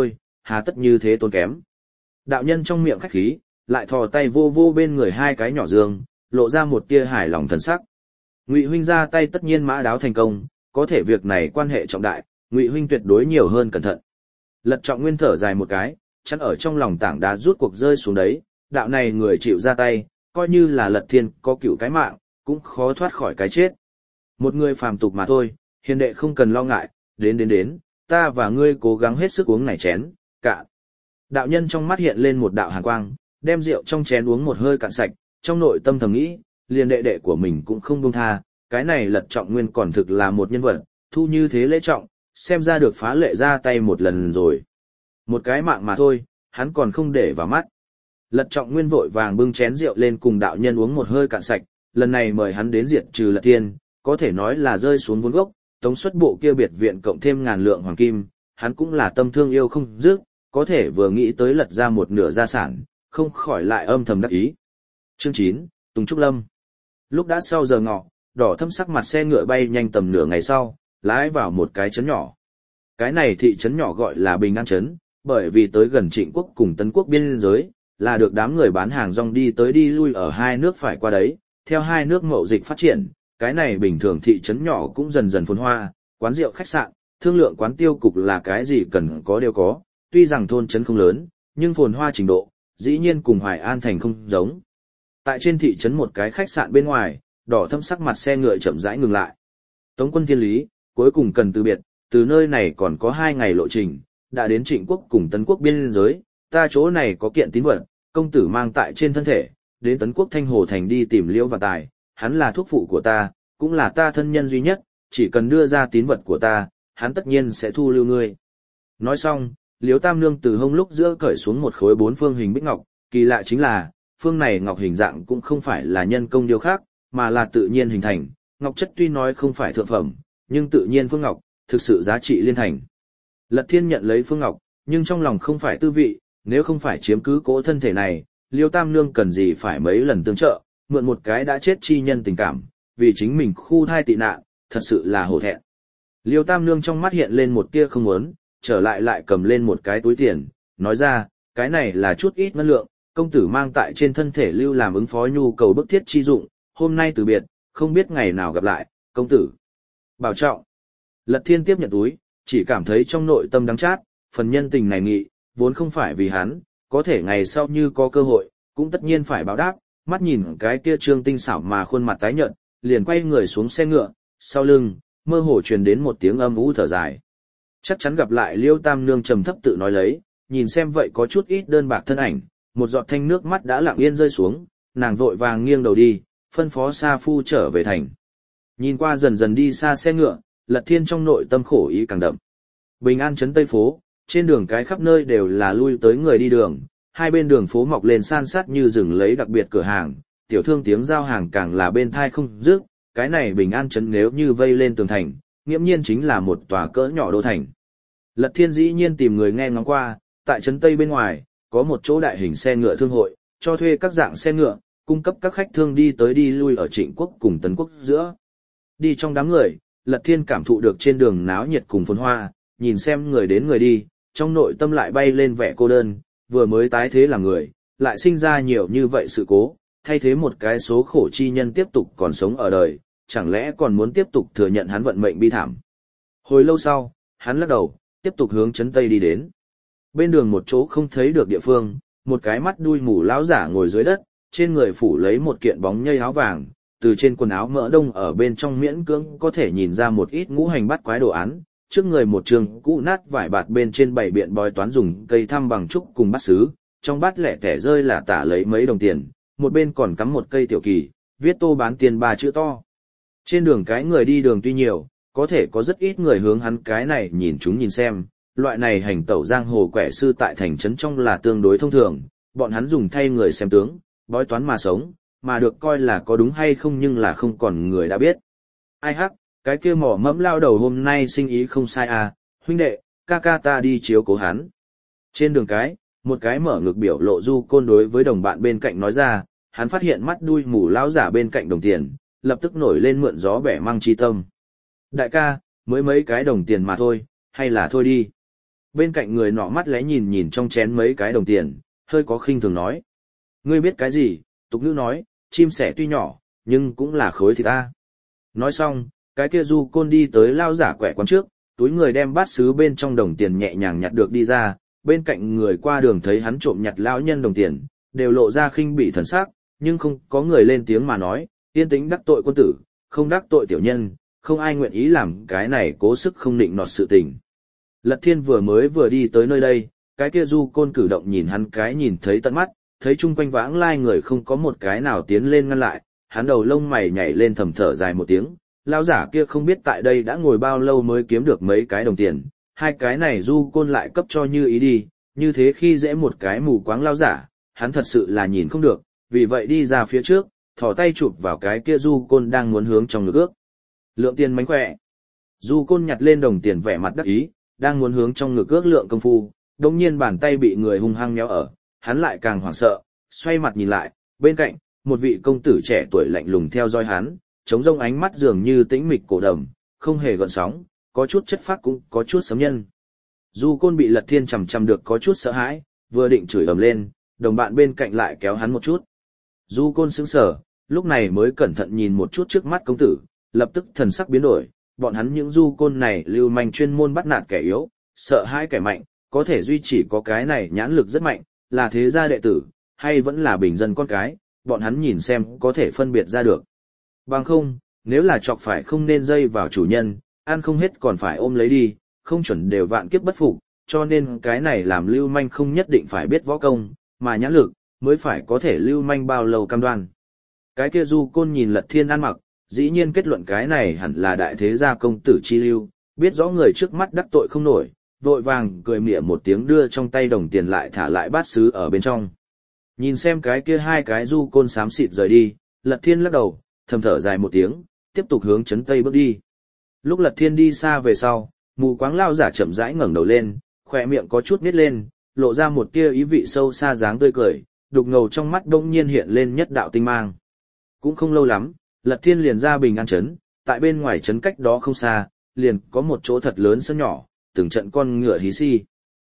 hà tất như thế tốn kém. Đạo nhân trong miệng khách khí, lại thò tay vô vô bên người hai cái nhỏ dương, lộ ra một tia hài lòng thần sắc. Ngụy huynh ra tay tất nhiên mã đáo thành công, có thể việc này quan hệ trọng đại, Ngụy huynh tuyệt đối nhiều hơn cẩn thận. Lật Trọng Nguyên thở dài một cái, chắn ở trong lòng tảng đá rút cuộc rơi xuống đấy, đạo này người chịu ra tay, coi như là Lật Thiên có cựu cái mạng, cũng khó thoát khỏi cái chết. Một người phàm tục mà thôi, hiền đệ không cần lo ngại, đến đến đến, ta và ngươi cố gắng hết sức uống này chén, cạn. Đạo nhân trong mắt hiện lên một đạo hàn quang, đem rượu trong chén uống một hơi cạn sạch, trong nội tâm thầm nghĩ, liền đệ đệ của mình cũng không buông tha, cái này Lật Trọng Nguyên còn thực là một nhân vật, thu như thế lễ trọng, xem ra được phá lệ ra tay một lần rồi. Một cái mạng mà thôi, hắn còn không để vào mắt. Lật Trọng Nguyên vội vàng bưng chén rượu lên cùng đạo nhân uống một hơi cạn sạch, lần này mời hắn đến diệt trừ Lật Thiên, có thể nói là rơi xuống vốn gốc, tống xuất bộ kia biệt viện cộng thêm ngàn lượng hoàng kim, hắn cũng là tâm thương yêu không dứt, có thể vừa nghĩ tới lật ra một nửa gia sản, không khỏi lại âm thầm đắc ý. Chương chín, Tùng Trúc Lâm. Lúc đã sau giờ ngọ, đỏ thâm sắc mặt xe ngựa bay nhanh tầm nửa ngày sau, lái vào một cái trấn nhỏ. Cái này thị trấn nhỏ gọi là Bình An Trấn, bởi vì tới gần Trịnh quốc cùng Tấn quốc biên giới, là được đám người bán hàng rong đi tới đi lui ở hai nước phải qua đấy, theo hai nước mậu dịch phát triển, cái này bình thường thị trấn nhỏ cũng dần dần phồn hoa, quán rượu khách sạn, thương lượng quán tiêu cục là cái gì cần có đều có, tuy rằng thôn trấn không lớn, nhưng phồn hoa trình độ, dĩ nhiên cùng Hoài An thành không giống. Tại trên thị trấn một cái khách sạn bên ngoài, đỏ thâm sắc mặt xe ngựa chậm rãi ngừng lại. Tống quân thiên lý, cuối cùng cần từ biệt, từ nơi này còn có hai ngày lộ trình, đã đến Trịnh quốc cùng Tấn quốc biên giới, ta chỗ này có kiện tín vật, công tử mang tại trên thân thể, đến Tấn quốc Thanh Hồ thành đi tìm Liễu và Tài, hắn là thuốc phụ của ta, cũng là ta thân nhân duy nhất, chỉ cần đưa ra tín vật của ta, hắn tất nhiên sẽ thu lưu ngươi. Nói xong, Liễu Tam Nương từ hông lúc giữa cởi xuống một khối bốn phương hình bích ngọc, kỳ lạ chính là, phương này ngọc hình dạng cũng không phải là nhân công điêu khắc, mà là tự nhiên hình thành, ngọc chất tuy nói không phải thượng phẩm, nhưng tự nhiên phương ngọc, thực sự giá trị liên thành. Lật Thiên nhận lấy phương ngọc, nhưng trong lòng không phải tư vị, nếu không phải chiếm cứ cỗ thân thể này, Liễu Tam Nương cần gì phải mấy lần tương trợ, mượn một cái đã chết chi nhân tình cảm, vì chính mình khu thai tị nạn, thật sự là hổ thẹn. Liêu Tam Nương trong mắt hiện lên một tia không muốn, trở lại lại cầm lên một cái túi tiền, nói ra, cái này là chút ít ngân lượng, công tử mang tại trên thân thể lưu làm ứng phó nhu cầu bức thiết chi dụng, hôm nay từ biệt, không biết ngày nào gặp lại, công tử. Bảo trọng. Lật Thiên tiếp nhận túi, chỉ cảm thấy trong nội tâm đắng chát, phần nhân tình này nghị, vốn không phải vì hắn, có thể ngày sau như có cơ hội, cũng tất nhiên phải báo đáp, mắt nhìn cái kia trương tinh xảo mà khuôn mặt tái nhợt, liền quay người xuống xe ngựa, sau lưng, mơ hồ truyền đến một tiếng âm u thở dài. Chắc chắn gặp lại Liêu Tam Nương trầm thấp tự nói lấy, nhìn xem vậy có chút ít đơn bạc thân ảnh, một giọt thanh nước mắt đã lặng yên rơi xuống, nàng vội vàng nghiêng đầu đi, phân phó Sa Phu trở về thành. Nhìn qua dần dần đi xa xe ngựa, Lật Thiên trong nội tâm khổ ý càng đậm. Bình An trấn Tây phố, trên đường cái khắp nơi đều là lui tới người đi đường, hai bên đường phố mọc lên san sát như rừng lấy đặc biệt cửa hàng, tiểu thương tiếng giao hàng càng là bên thai không dứt, cái này Bình An trấn nếu như vây lên tường thành, nghiễm nhiên chính là một tòa cỡ nhỏ đô thành. Lật Thiên dĩ nhiên tìm người nghe ngóng qua, tại trấn Tây bên ngoài, có một chỗ đại hình xe ngựa thương hội, cho thuê các dạng xe ngựa, cung cấp các khách thương đi tới đi lui ở Trịnh quốc cùng Tấn quốc giữa. Đi trong đám người, Lật Thiên cảm thụ được trên đường náo nhiệt cùng phồn hoa, nhìn xem người đến người đi, trong nội tâm lại bay lên vẻ cô đơn, vừa mới tái thế là người, lại sinh ra nhiều như vậy sự cố, thay thế một cái số khổ chi nhân tiếp tục còn sống ở đời, chẳng lẽ còn muốn tiếp tục thừa nhận hắn vận mệnh bi thảm. Hồi lâu sau, hắn lắc đầu, tiếp tục hướng trấn Tây đi đến. Bên đường một chỗ không thấy được địa phương, một cái mắt đuôi mù lão giả ngồi dưới đất, trên người phủ lấy một kiện bóng nhây áo vàng, từ trên quần áo mỡ đông ở bên trong miễn cưỡng có thể nhìn ra một ít ngũ hành bắt quái đồ án, trước người một trường cũ nát vải bạt bên trên bảy biện bói toán dùng cây thăm bằng trúc cùng bát sứ, trong bát lẻ tẻ rơi là tả lấy mấy đồng tiền, một bên còn cắm một cây tiểu kỳ, viết tô bán tiền ba chữ to. Trên đường cái người đi đường tuy nhiều, có thể có rất ít người hướng hắn cái này nhìn chúng nhìn xem, loại này hành tẩu giang hồ quẻ sư tại thành trấn trong là tương đối thông thường, bọn hắn dùng thay người xem tướng, bói toán mà sống, mà được coi là có đúng hay không nhưng là không còn người đã biết. Ai hắc, cái kia mỏ mẫm lao đầu hôm nay sinh ý không sai à, huynh đệ, ca ca ta đi chiếu cố hắn. Trên đường cái, một cái mở ngực biểu lộ du côn đối với đồng bạn bên cạnh nói ra, hắn phát hiện mắt đuôi mù lão giả bên cạnh đồng tiền, lập tức nổi lên mượn gió bẻ măng chi tâm. Đại ca, mới mấy cái đồng tiền mà thôi, hay là thôi đi. Bên cạnh người nọ mắt lẽ nhìn nhìn trong chén mấy cái đồng tiền, hơi có khinh thường nói. Ngươi biết cái gì, tục ngữ nói, chim sẻ tuy nhỏ, nhưng cũng là khối thịt ta. Nói xong, cái kia du côn đi tới lao giả quẻ quán trước, túi người đem bát sứ bên trong đồng tiền nhẹ nhàng nhặt được đi ra, bên cạnh người qua đường thấy hắn trộm nhặt lão nhân đồng tiền, đều lộ ra khinh bỉ thần sắc, nhưng không có người lên tiếng mà nói, yên tĩnh đắc tội quân tử, không đắc tội tiểu nhân, không ai nguyện ý làm cái này cố sức không định nọt sự tình. Lật Thiên vừa mới vừa đi tới nơi đây, cái kia du côn cử động nhìn hắn cái nhìn thấy tận mắt, thấy chung quanh vãng lai người không có một cái nào tiến lên ngăn lại, hắn đầu lông mày nhảy lên thầm thở dài một tiếng, lão giả kia không biết tại đây đã ngồi bao lâu mới kiếm được mấy cái đồng tiền, hai cái này du côn lại cấp cho như ý đi, như thế khi dễ một cái mù quáng lão giả, hắn thật sự là nhìn không được, vì vậy đi ra phía trước, thò tay chụp vào cái kia du côn đang muốn hướng trong ngực ước. Lượng tiền mánh khỏe. Du côn nhặt lên đồng tiền vẻ mặt đắc ý, đang muốn hướng trong ngực ước lượng công phu, đồng nhiên bàn tay bị người hung hăng nhéo ở, hắn lại càng hoảng sợ, xoay mặt nhìn lại, bên cạnh, một vị công tử trẻ tuổi lạnh lùng theo dõi hắn, trống rông ánh mắt dường như tĩnh mịch cổ đầm, không hề gợn sóng, có chút chất phác cũng có chút sấm nhân. Du côn bị Lật Thiên chằm chằm được có chút sợ hãi, vừa định chửi ầm lên, đồng bạn bên cạnh lại kéo hắn một chút. Du côn sững sờ, lúc này mới cẩn thận nhìn một chút trước mắt công tử, lập tức thần sắc biến đổi, bọn hắn những du côn này lưu manh chuyên môn bắt nạt kẻ yếu, sợ hãi kẻ mạnh, có thể duy trì có cái này nhãn lực rất mạnh, là thế gia đệ tử, hay vẫn là bình dân con cái, bọn hắn nhìn xem có thể phân biệt ra được. Bằng không, nếu là chọc phải không nên dây vào chủ nhân, ăn không hết còn phải ôm lấy đi, không chuẩn đều vạn kiếp bất phục, cho nên cái này làm lưu manh không nhất định phải biết võ công, mà nhãn lực, mới phải có thể lưu manh bao lâu cam đoan. Cái kia du côn nhìn Lật Thiên ăn mặc, dĩ nhiên kết luận cái này hẳn là đại thế gia công tử chi lưu, biết rõ người trước mắt đắc tội không nổi, vội vàng cười mỉa một tiếng đưa trong tay đồng tiền lại thả lại bát sứ ở bên trong. Nhìn xem cái kia hai cái du côn xám xịt rời đi, Lật Thiên lắc đầu, thầm thở dài một tiếng, tiếp tục hướng trấn tây bước đi. Lúc Lật Thiên đi xa về sau, mù quáng lao giả chậm rãi ngẩng đầu lên, khỏe miệng có chút nít lên, lộ ra một tia ý vị sâu xa dáng tươi cười, đục ngầu trong mắt đông nhiên hiện lên nhất đạo tinh mang. Cũng không lâu lắm, Lật Thiên liền ra Bình An trấn, tại bên ngoài trấn cách đó không xa, liền có một chỗ thật lớn sân nhỏ, từng trận con ngựa hí xi.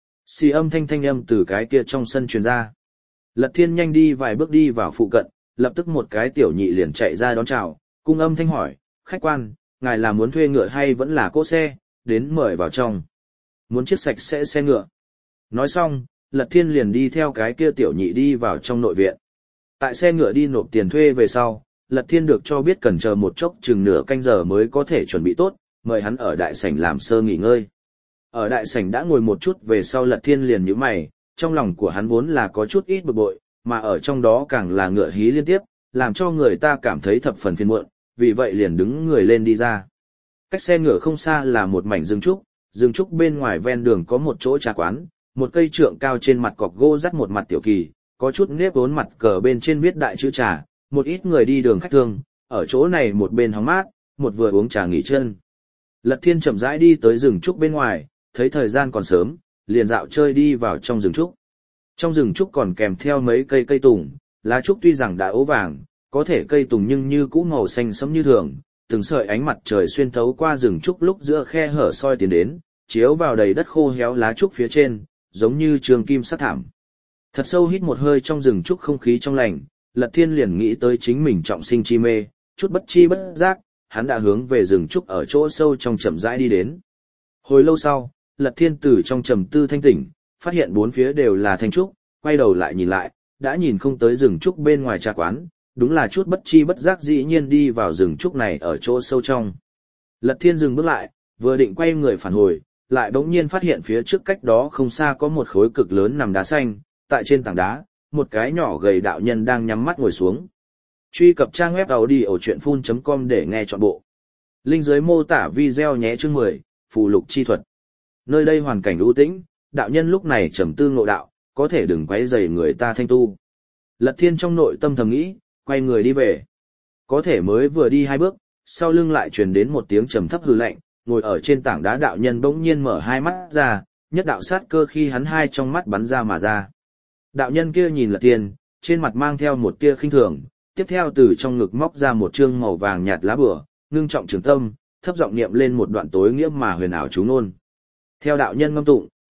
Xì âm thanh thanh âm từ cái kia trong sân truyền ra. Lật Thiên nhanh đi vài bước đi vào phụ cận, lập tức một cái tiểu nhị liền chạy ra đón chào, cung âm thanh hỏi, khách quan, ngài là muốn thuê ngựa hay vẫn là cỗ xe, đến mời vào trong. Muốn chiếc sạch sẽ xe ngựa. Nói xong, Lật Thiên liền đi theo cái kia tiểu nhị đi vào trong nội viện. Tại xe ngựa đi nộp tiền thuê về sau, Lật Thiên được cho biết cần chờ một chốc chừng nửa canh giờ mới có thể chuẩn bị tốt, mời hắn ở đại sảnh làm sơ nghỉ ngơi. Ở đại sảnh đã ngồi một chút về sau Lật Thiên liền nhíu mày, trong lòng của hắn vốn là có chút ít bực bội, mà ở trong đó càng là ngựa hí liên tiếp, làm cho người ta cảm thấy thập phần phiền muộn, vì vậy liền đứng người lên đi ra. Cách xe ngựa không xa là một mảnh rừng trúc, rừng trúc bên ngoài ven đường có một chỗ trà quán, một cây trượng cao trên mặt cọc gỗ dắt một mặt tiểu kỳ, có chút nếp vốn mặt cờ bên trên viết đại chữ trà, một ít người đi đường khách thương, ở chỗ này một bên hóng mát, một vừa uống trà nghỉ chân. Lật Thiên chậm rãi đi tới rừng trúc bên ngoài, thấy thời gian còn sớm, liền dạo chơi đi vào trong rừng trúc. Trong rừng trúc còn kèm theo mấy cây cây tùng, lá trúc tuy rằng đã ố vàng, có thể cây tùng nhưng như cũ màu xanh sẫm như thường, từng sợi ánh mặt trời xuyên thấu qua rừng trúc lúc giữa khe hở soi tiến đến, chiếu vào đầy đất khô héo lá trúc phía trên, giống như trường kim sắt thảm. Thật sâu hít một hơi trong rừng trúc không khí trong lành, Lật Thiên liền nghĩ tới chính mình trọng sinh chi mê, chút bất chi bất giác, hắn đã hướng về rừng trúc ở chỗ sâu trong chậm rãi đi đến. Hồi lâu sau, Lật Thiên từ trong trầm tư thanh tỉnh, phát hiện bốn phía đều là thanh trúc, quay đầu lại nhìn lại, đã nhìn không tới rừng trúc bên ngoài trà quán, đúng là chút bất chi bất giác dĩ nhiên đi vào rừng trúc này ở chỗ sâu trong. Lật Thiên dừng bước lại, vừa định quay người phản hồi, lại bỗng nhiên phát hiện phía trước cách đó không xa có một khối cực lớn nằm đá xanh, tại trên tảng đá, một cái nhỏ gầy đạo nhân đang nhắm mắt ngồi xuống. Truy cập trang web audiochuyenphun chấm com để nghe trọn bộ. Link dưới mô tả video nhé. Chương mười, phù lục chi thuật. Nơi đây hoàn cảnh u tĩnh, đạo nhân lúc này trầm tư ngộ đạo, có thể đừng quấy rầy người ta thanh tu. Lật Thiên trong nội tâm thầm nghĩ, quay người đi về. Có thể mới vừa đi hai bước, sau lưng lại truyền đến một tiếng trầm thấp hừ lạnh, ngồi ở trên tảng đá đạo nhân bỗng nhiên mở hai mắt ra, nhất đạo sát cơ khi hắn hai trong mắt bắn ra mà ra. Đạo nhân kia nhìn Lật Thiên, trên mặt mang theo một tia khinh thường, tiếp theo từ trong ngực móc ra một chương màu vàng nhạt lá bửa, ngưng trọng trường tâm, thấp giọng niệm lên một đoạn tối nghĩa mà huyền ảo chú ngôn. Theo đạo nhân ngâm tụng,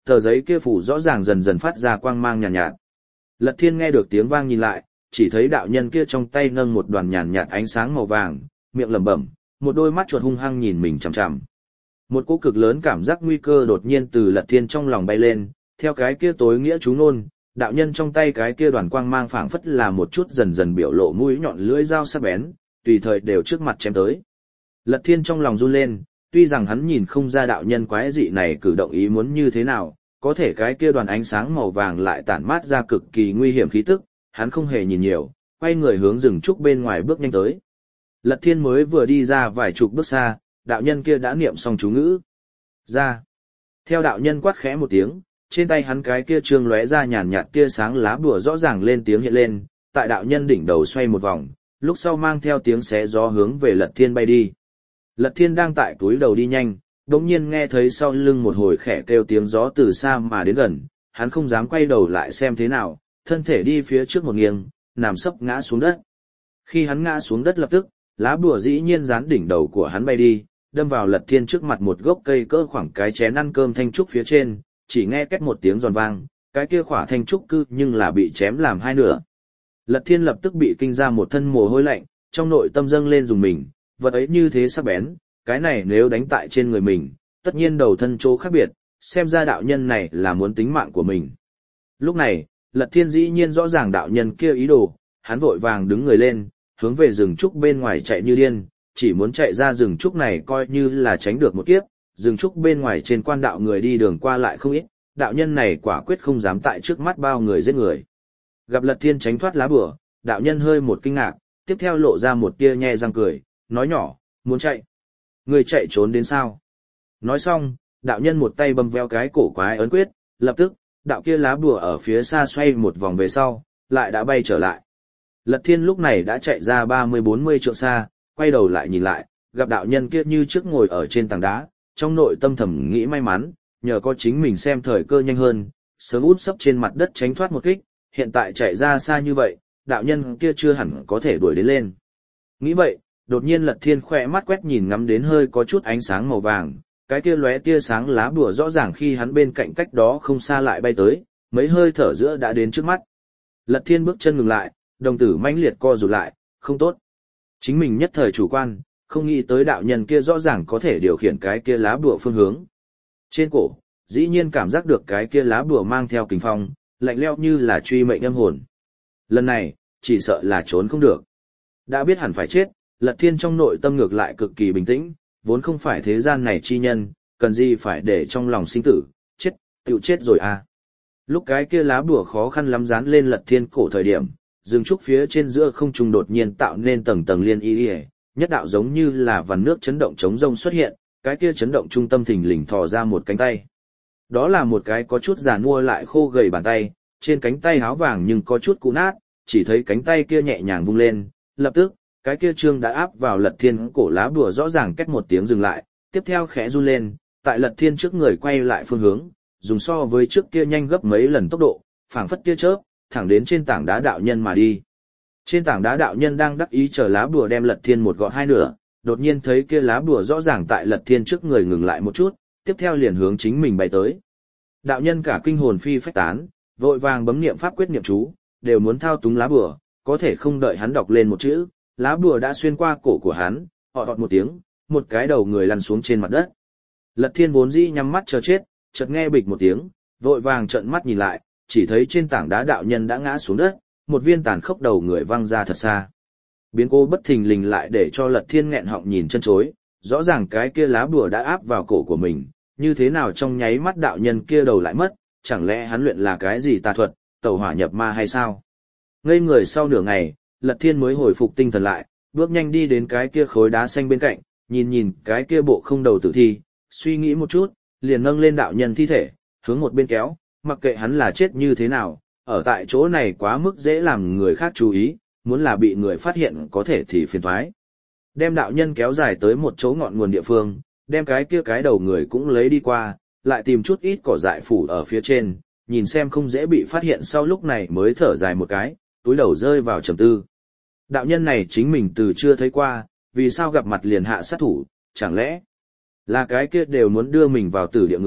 tờ giấy kia phủ rõ ràng dần dần phát ra quang mang nhàn nhạt, nhạt. Lật Thiên nghe được tiếng vang nhìn lại, chỉ thấy đạo nhân kia trong tay nâng một đoàn nhàn nhạt ánh sáng màu vàng, miệng lẩm bẩm, một đôi mắt chuột hung hăng nhìn mình chằm chằm. Một cỗ cực lớn cảm giác nguy cơ đột nhiên từ Lật Thiên trong lòng bay lên, theo cái kia tối nghĩa chú ngôn, đạo nhân trong tay cái kia đoàn quang mang phảng phất là một chút dần dần biểu lộ mũi nhọn lưỡi dao sắc bén, tùy thời đều trước mặt chém tới. Lật Thiên trong lòng run lên, tuy rằng hắn nhìn không ra đạo nhân quái dị này cử động ý muốn như thế nào, có thể cái kia đoàn ánh sáng màu vàng lại tản mát ra cực kỳ nguy hiểm khí tức, hắn không hề nhìn nhiều, quay người hướng rừng trúc bên ngoài bước nhanh tới. Lật Thiên mới vừa đi ra vài chục bước xa, đạo nhân kia đã niệm xong chú ngữ. Ra. Theo đạo nhân quát khẽ một tiếng, trên tay hắn cái kia trương lóe ra nhàn nhạt tia sáng lá bùa rõ ràng lên tiếng hiện lên, tại đạo nhân đỉnh đầu xoay một vòng, lúc sau mang theo tiếng xé gió hướng về Lật Thiên bay đi. Lật Thiên đang tại túi đầu đi nhanh, đột nhiên nghe thấy sau lưng một hồi khẽ kêu tiếng gió từ xa mà đến gần, hắn không dám quay đầu lại xem thế nào, thân thể đi phía trước một nghiêng, nằm sấp ngã xuống đất. Khi hắn ngã xuống đất lập tức, lá bùa dĩ nhiên dán đỉnh đầu của hắn bay đi, đâm vào Lật Thiên trước mặt một gốc cây cỡ khoảng cái chén ăn cơm thanh trúc phía trên, chỉ nghe két một tiếng giòn vang, cái kia khỏa thanh trúc cư nhưng là bị chém làm hai nửa. Lật Thiên lập tức bị kinh ra một thân mồ hôi lạnh, trong nội tâm dâng lên dùng mình, vật ấy như thế sắc bén, cái này nếu đánh tại trên người mình, tất nhiên đầu thân chỗ khác biệt, xem ra đạo nhân này là muốn tính mạng của mình. Lúc này, Lật Thiên dĩ nhiên rõ ràng đạo nhân kia ý đồ, hắn vội vàng đứng người lên, hướng về rừng trúc bên ngoài chạy như điên, chỉ muốn chạy ra rừng trúc này coi như là tránh được một kiếp, rừng trúc bên ngoài trên quan đạo người đi đường qua lại không ít, đạo nhân này quả quyết không dám tại trước mắt bao người giết người. Gặp Lật Thiên tránh thoát lá bùa, đạo nhân hơi một kinh ngạc, tiếp theo lộ ra một tia nhe răng cười, nói nhỏ, muốn chạy. Người chạy trốn đến sao? Nói xong, đạo nhân một tay bầm veo cái cổ quái ấn quyết, lập tức, đạo kia lá bùa ở phía xa xoay một vòng về sau, lại đã bay trở lại. Lật Thiên lúc này đã chạy ra ba mươi bốn mươi trượng xa, quay đầu lại nhìn lại, gặp đạo nhân kia như trước ngồi ở trên tảng đá, trong nội tâm thầm nghĩ may mắn, nhờ có chính mình xem thời cơ nhanh hơn, sớm út sấp trên mặt đất tránh thoát một kích, hiện tại chạy ra xa như vậy, đạo nhân kia chưa hẳn có thể đuổi đến lên. Nghĩ vậy, đột nhiên Lật Thiên khỏe mắt quét nhìn ngắm đến hơi có chút ánh sáng màu vàng, cái kia lóe tia sáng lá bùa rõ ràng khi hắn bên cạnh cách đó không xa lại bay tới, mấy hơi thở giữa đã đến trước mắt. Lật Thiên bước chân ngừng lại, đồng tử mãnh liệt co rụt lại, không tốt. Chính mình nhất thời chủ quan, không nghĩ tới đạo nhân kia rõ ràng có thể điều khiển cái kia lá bùa phương hướng. Trên cổ, dĩ nhiên cảm giác được cái kia lá bùa mang theo kình phong, lạnh lẽo như là truy mệnh âm hồn. Lần này, chỉ sợ là trốn không được. Đã biết hẳn phải chết, Lật Thiên trong nội tâm ngược lại cực kỳ bình tĩnh, vốn không phải thế gian này chi nhân, cần gì phải để trong lòng sinh tử, chết, tự chết rồi à. Lúc cái kia lá bùa khó khăn lắm dán lên Lật Thiên cổ thời điểm, rừng trúc phía trên giữa không trung đột nhiên tạo nên tầng tầng liên y, nhất đạo giống như là vằn nước chấn động chống rông xuất hiện, cái kia chấn động trung tâm thình lình thò ra một cánh tay. Đó là một cái có chút già nua lại khô gầy bàn tay, trên cánh tay áo vàng nhưng có chút cũ nát, chỉ thấy cánh tay kia nhẹ nhàng vung lên, lập tức, cái kia trương đã áp vào Lật Thiên cổ lá bùa rõ ràng cách một tiếng dừng lại, tiếp theo khẽ run lên, tại Lật Thiên trước người quay lại phương hướng, dùng so với trước kia nhanh gấp mấy lần tốc độ, phảng phất tia chớp, thẳng đến trên tảng đá đạo nhân mà đi. Trên tảng đá đạo nhân đang đắc ý chờ lá bùa đem Lật Thiên một gọt hai nửa, đột nhiên thấy kia lá bùa rõ ràng tại Lật Thiên trước người ngừng lại một chút, tiếp theo liền hướng chính mình bay tới. Đạo nhân cả kinh hồn phi phách tán, vội vàng bấm niệm pháp quyết niệm chú, đều muốn thao túng lá bùa, có thể không đợi hắn đọc lên một chữ, lá bùa đã xuyên qua cổ của hắn, họ đọt một tiếng, một cái đầu người lăn xuống trên mặt đất. Lật Thiên vốn dĩ nhắm mắt chờ chết, chợt nghe bịch một tiếng, vội vàng trợn mắt nhìn lại, chỉ thấy trên tảng đá đạo nhân đã ngã xuống đất, một viên tàn khốc đầu người văng ra thật xa. Biến cố bất thình lình lại để cho Lật Thiên nghẹn họng nhìn chân chối, rõ ràng cái kia lá bùa đã áp vào cổ của mình, như thế nào trong nháy mắt đạo nhân kia đầu lại mất, chẳng lẽ hắn luyện là cái gì tà thuật, tẩu hỏa nhập ma hay sao? Ngây người sau nửa ngày, Lật Thiên mới hồi phục tinh thần lại, bước nhanh đi đến cái kia khối đá xanh bên cạnh, nhìn nhìn cái kia bộ không đầu tử thi, suy nghĩ một chút, liền nâng lên đạo nhân thi thể, hướng một bên kéo, mặc kệ hắn là chết như thế nào, ở tại chỗ này quá mức dễ làm người khác chú ý, muốn là bị người phát hiện có thể thì phiền toái. Đem đạo nhân kéo dài tới một chỗ ngọn nguồn địa phương, đem cái kia cái đầu người cũng lấy đi qua, lại tìm chút ít cỏ dại phủ ở phía trên, nhìn xem không dễ bị phát hiện sau lúc này mới thở dài một cái, túi đầu rơi vào trầm tư. Đạo nhân này chính mình từ chưa thấy qua, vì sao gặp mặt liền hạ sát thủ, chẳng lẽ là cái kia đều muốn đưa mình vào tử địa người,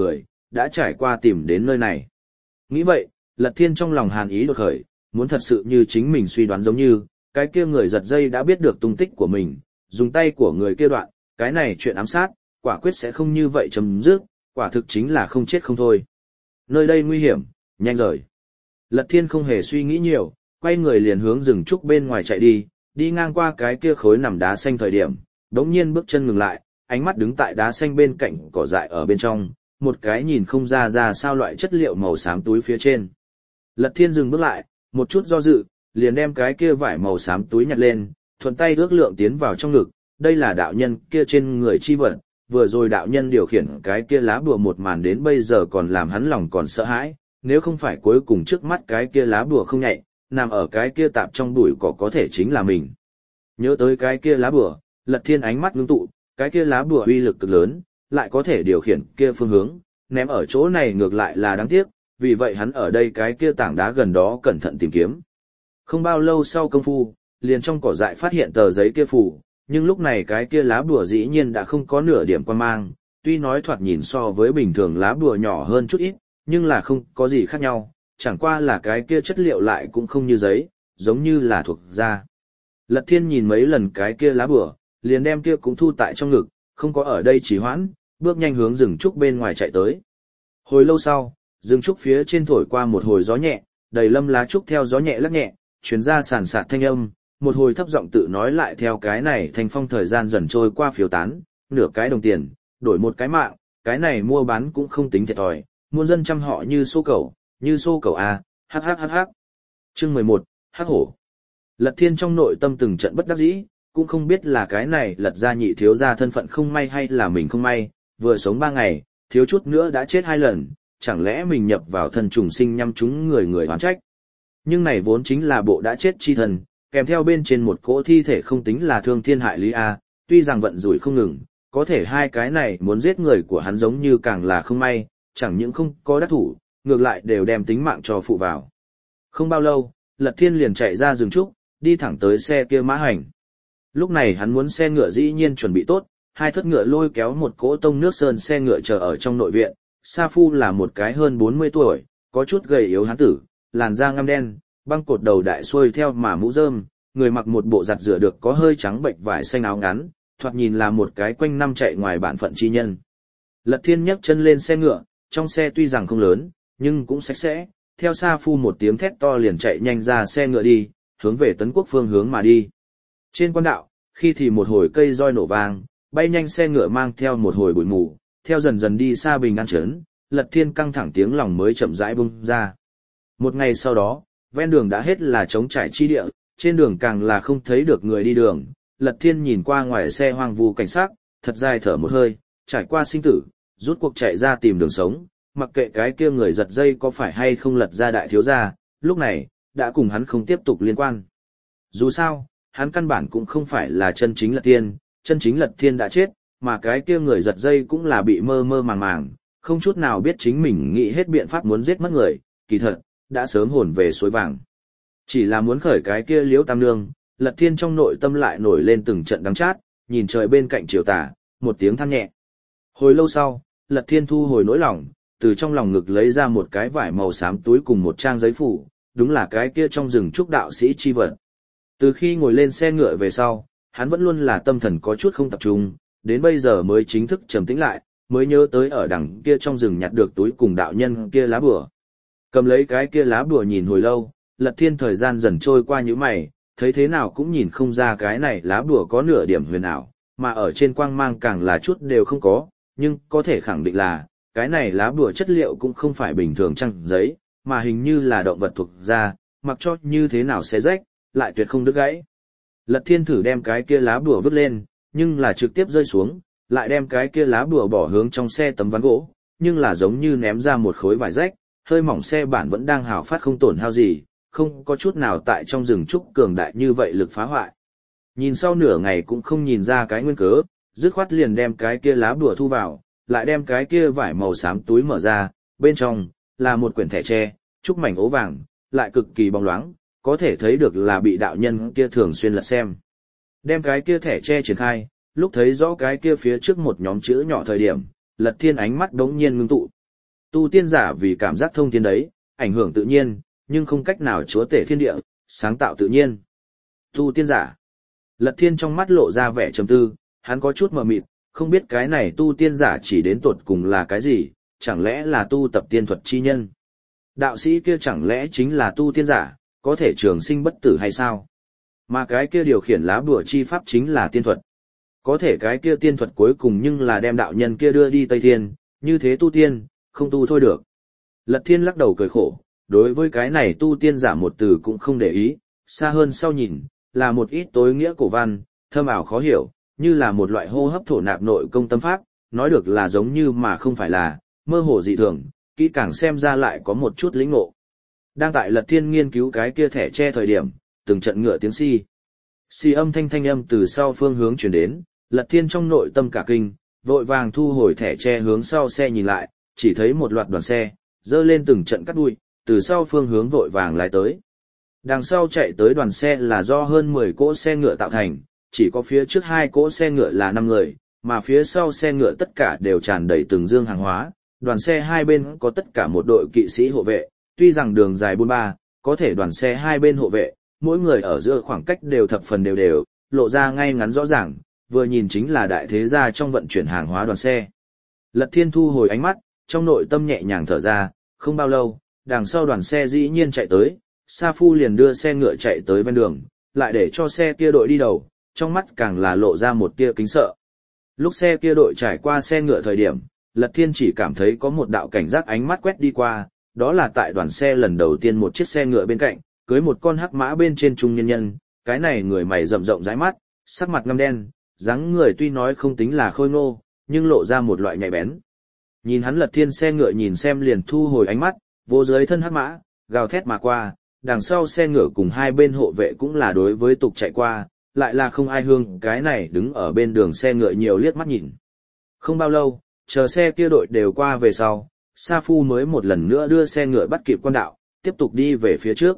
đã trải qua tìm đến nơi này. Nghĩ vậy, Lật Thiên trong lòng hàn ý đột khởi, muốn thật sự như chính mình suy đoán giống như, cái kia người giật dây đã biết được tung tích của mình, dùng tay của người kia đoạn, cái này chuyện ám sát, quả quyết sẽ không như vậy chấm dứt, quả thực chính là không chết không thôi. Nơi đây nguy hiểm, nhanh rời. Lật Thiên không hề suy nghĩ nhiều, quay người liền hướng rừng trúc bên ngoài chạy đi, đi ngang qua cái kia khối nằm đá xanh thời điểm, đống nhiên bước chân ngừng lại, ánh mắt đứng tại đá xanh bên cạnh cỏ dại ở bên trong, một cái nhìn không ra ra sao loại chất liệu màu xám túi phía trên. Lật Thiên dừng bước lại, một chút do dự, liền đem cái kia vải màu xám túi nhặt lên, thuận tay ước lượng tiến vào trong ngực, đây là đạo nhân kia trên người chi vật, vừa rồi đạo nhân điều khiển cái kia lá bùa một màn đến bây giờ còn làm hắn lòng còn sợ hãi, nếu không phải cuối cùng trước mắt cái kia lá bùa không nhạy, nằm ở cái kia tạp trong bụi cỏ có thể chính là mình. Nhớ tới cái kia lá bùa, Lật Thiên ánh mắt ngưng tụ, cái kia lá bùa uy lực cực lớn, lại có thể điều khiển kia phương hướng, ném ở chỗ này ngược lại là đáng tiếc, vì vậy hắn ở đây cái kia tảng đá gần đó cẩn thận tìm kiếm. Không bao lâu sau công phu, liền trong cỏ dại phát hiện tờ giấy kia phủ, nhưng lúc này cái kia lá bùa dĩ nhiên đã không có nửa điểm quan mang, tuy nói thoạt nhìn so với bình thường lá bùa nhỏ hơn chút ít, nhưng là không có gì khác nhau, chẳng qua là cái kia chất liệu lại cũng không như giấy, giống như là thuộc da. Lật Thiên nhìn mấy lần cái kia lá bùa, liền đem kia cũng thu tại trong ngực, không có ở đây trì hoãn, bước nhanh hướng rừng trúc bên ngoài chạy tới. Hồi lâu sau, rừng trúc phía trên thổi qua một hồi gió nhẹ, đầy lâm lá trúc theo gió nhẹ lắc nhẹ, truyền ra sàn sạt thanh âm, một hồi thấp giọng tự nói lại theo cái này thành phong thời gian dần trôi qua phiếu tán, nửa cái đồng tiền, đổi một cái mạng, cái này mua bán cũng không tính thiệt thòi, muôn dân chăm họ như xô cẩu, như xô cẩu a, hắc hắc hắc hắc. Chương mười một, hắc hổ. Lật Thiên trong nội tâm từng trận bất đắc dĩ, cũng không biết là cái này Lật gia nhị thiếu gia thân phận không may hay là mình không may, vừa sống ba ngày, thiếu chút nữa đã chết hai lần, chẳng lẽ mình nhập vào thân trùng sinh nhăm chúng người người oán trách. Nhưng này vốn chính là bộ đã chết chi thần, kèm theo bên trên một cỗ thi thể không tính là thương thiên hại lý a, tuy rằng vận rủi không ngừng, có thể hai cái này muốn giết người của hắn giống như càng là không may, chẳng những không có đắc thủ, ngược lại đều đem tính mạng cho phụ vào. Không bao lâu, Lật Thiên liền chạy ra rừng trúc, đi thẳng tới xe kia mã hành. Lúc này hắn muốn xe ngựa dĩ nhiên chuẩn bị tốt, hai thất ngựa lôi kéo một cỗ tông nước sơn xe ngựa chờ ở trong nội viện. Sa Phu là một cái hơn bốn mươi tuổi, có chút gầy yếu hán tử, làn da ngăm đen, băng cột đầu đại xuôi theo mà mũ rơm, người mặc một bộ giặt rửa được có hơi trắng bệnh vải xanh áo ngắn, thoạt nhìn là một cái quanh năm chạy ngoài bản phận chi nhân. Lật Thiên nhấc chân lên xe ngựa, trong xe tuy rằng không lớn, nhưng cũng sạch sẽ, theo Sa Phu một tiếng thét to liền chạy nhanh ra xe ngựa đi, hướng về Tấn Quốc phương hướng mà đi. Trên quan đạo, khi thì một hồi cây roi nổ vang, bay nhanh xe ngựa mang theo một hồi bụi mù, theo dần dần đi xa Bình An trấn, Lật Thiên căng thẳng tiếng lòng mới chậm rãi bung ra. Một ngày sau đó, ven đường đã hết là trống trải chi địa, trên đường càng là không thấy được người đi đường. Lật Thiên nhìn qua ngoài xe hoang vu cảnh sát, thật dài thở một hơi, trải qua sinh tử, rút cuộc chạy ra tìm đường sống, mặc kệ cái kia người giật dây có phải hay không Lật gia đại thiếu gia, lúc này đã cùng hắn không tiếp tục liên quan. Dù sao, hắn căn bản cũng không phải là chân chính Lật Thiên, chân chính Lật Thiên đã chết, mà cái kia người giật dây cũng là bị mơ mơ màng màng, không chút nào biết chính mình nghĩ hết biện pháp muốn giết mất người, kỳ thật, đã sớm hồn về suối vàng. Chỉ là muốn khởi cái kia Liễu Tam Nương, Lật Thiên trong nội tâm lại nổi lên từng trận đắng chát, nhìn trời bên cạnh chiều tà, một tiếng than nhẹ. Hồi lâu sau, Lật Thiên thu hồi nỗi lòng, từ trong lòng ngực lấy ra một cái vải màu xám túi cùng một trang giấy phủ, đúng là cái kia trong rừng trúc đạo sĩ chi vật. Từ khi ngồi lên xe ngựa về sau, hắn vẫn luôn là tâm thần có chút không tập trung, đến bây giờ mới chính thức trầm tĩnh lại, mới nhớ tới ở đằng kia trong rừng nhặt được túi cùng đạo nhân kia lá bùa. Cầm lấy cái kia lá bùa nhìn hồi lâu, Lật Thiên thời gian dần trôi qua như mày, thấy thế nào cũng nhìn không ra cái này lá bùa có nửa điểm huyền ảo, mà ở trên quang mang càng là chút đều không có, nhưng có thể khẳng định là, cái này lá bùa chất liệu cũng không phải bình thường trang giấy, mà hình như là động vật thuộc da, mặc cho như thế nào xé rách, lại tuyệt không đứt gãy. Lật Thiên thử đem cái kia lá bùa vứt lên, nhưng là trực tiếp rơi xuống, lại đem cái kia lá bùa bỏ hướng trong xe tấm ván gỗ, nhưng là giống như ném ra một khối vải rách, hơi mỏng xe bản vẫn đang hào phát không tổn hao gì, không có chút nào tại trong rừng trúc cường đại như vậy lực phá hoại. Nhìn sau nửa ngày cũng không nhìn ra cái nguyên cớ, dứt khoát liền đem cái kia lá bùa thu vào, lại đem cái kia vải màu xám túi mở ra, bên trong là một quyển thẻ tre, trúc mảnh ố vàng, lại cực kỳ bóng loáng, có thể thấy được là bị đạo nhân kia thường xuyên lật xem. Đem cái kia thẻ tre triển khai, lúc thấy rõ cái kia phía trước một nhóm chữ nhỏ thời điểm, Lật Thiên ánh mắt đống nhiên ngưng tụ. Tu tiên giả vì cảm giác thông thiên đấy, ảnh hưởng tự nhiên, nhưng không cách nào chúa tể thiên địa, sáng tạo tự nhiên. Tu tiên giả. Lật Thiên trong mắt lộ ra vẻ trầm tư, hắn có chút mờ mịt, không biết cái này tu tiên giả chỉ đến tột cùng là cái gì, chẳng lẽ là tu tập tiên thuật chi nhân. Đạo sĩ kia chẳng lẽ chính là tu tiên giả, có thể trường sinh bất tử hay sao? Mà cái kia điều khiển lá bùa chi pháp chính là tiên thuật. Có thể cái kia tiên thuật cuối cùng nhưng là đem đạo nhân kia đưa đi Tây Thiên, như thế tu tiên, không tu thôi được. Lật Thiên lắc đầu cười khổ, đối với cái này tu tiên giả một từ cũng không để ý, xa hơn sau nhìn, là một ít tối nghĩa cổ văn, thâm ảo khó hiểu, như là một loại hô hấp thổ nạp nội công tâm pháp, nói được là giống như mà không phải là, mơ hồ dị thường, kỹ càng xem ra lại có một chút lĩnh ngộ. Đang tại Lật Thiên nghiên cứu cái kia thẻ che thời điểm, từng trận ngựa tiếng xi. Xi âm thanh thanh âm từ sau phương hướng chuyển đến, Lật Thiên trong nội tâm cả kinh, vội vàng thu hồi thẻ che hướng sau xe nhìn lại, chỉ thấy một loạt đoàn xe, dơ lên từng trận cắt đuôi, từ sau phương hướng vội vàng lái tới. Đằng sau chạy tới đoàn xe là do hơn mười cỗ xe ngựa tạo thành, chỉ có phía trước hai cỗ xe ngựa là năm người, mà phía sau xe ngựa tất cả đều tràn đầy từng dương hàng hóa. Đoàn xe hai bên có tất cả một đội kỵ sĩ hộ vệ, tuy rằng đường dài bốn ba, có thể đoàn xe hai bên hộ vệ, mỗi người ở giữa khoảng cách đều thập phần đều đều, lộ ra ngay ngắn rõ ràng, vừa nhìn chính là đại thế gia trong vận chuyển hàng hóa đoàn xe. Lật Thiên thu hồi ánh mắt, trong nội tâm nhẹ nhàng thở ra, không bao lâu, đằng sau đoàn xe dĩ nhiên chạy tới, Sa Phu liền đưa xe ngựa chạy tới ven đường, lại để cho xe kia đội đi đầu, trong mắt càng là lộ ra một tia kính sợ. Lúc xe kia đội trải qua xe ngựa thời điểm, Lật Thiên chỉ cảm thấy có một đạo cảnh giác ánh mắt quét đi qua, đó là tại đoàn xe lần đầu tiên một chiếc xe ngựa bên cạnh, cưới một con hắc mã bên trên trung nhân nhân, cái này người mày rậm rộng rãi mắt, sắc mặt ngăm đen, dáng người tuy nói không tính là khôi ngô, nhưng lộ ra một loại nhạy bén. Nhìn hắn Lật Thiên xe ngựa nhìn xem liền thu hồi ánh mắt, vô dưới thân hắc mã, gào thét mà qua, đằng sau xe ngựa cùng hai bên hộ vệ cũng là đối với tục chạy qua, lại là không ai hương cái này đứng ở bên đường xe ngựa nhiều liếc mắt nhìn. Không bao lâu, chờ xe kia đội đều qua về sau, Sa Phu mới một lần nữa đưa xe ngựa bắt kịp quan đạo, tiếp tục đi về phía trước.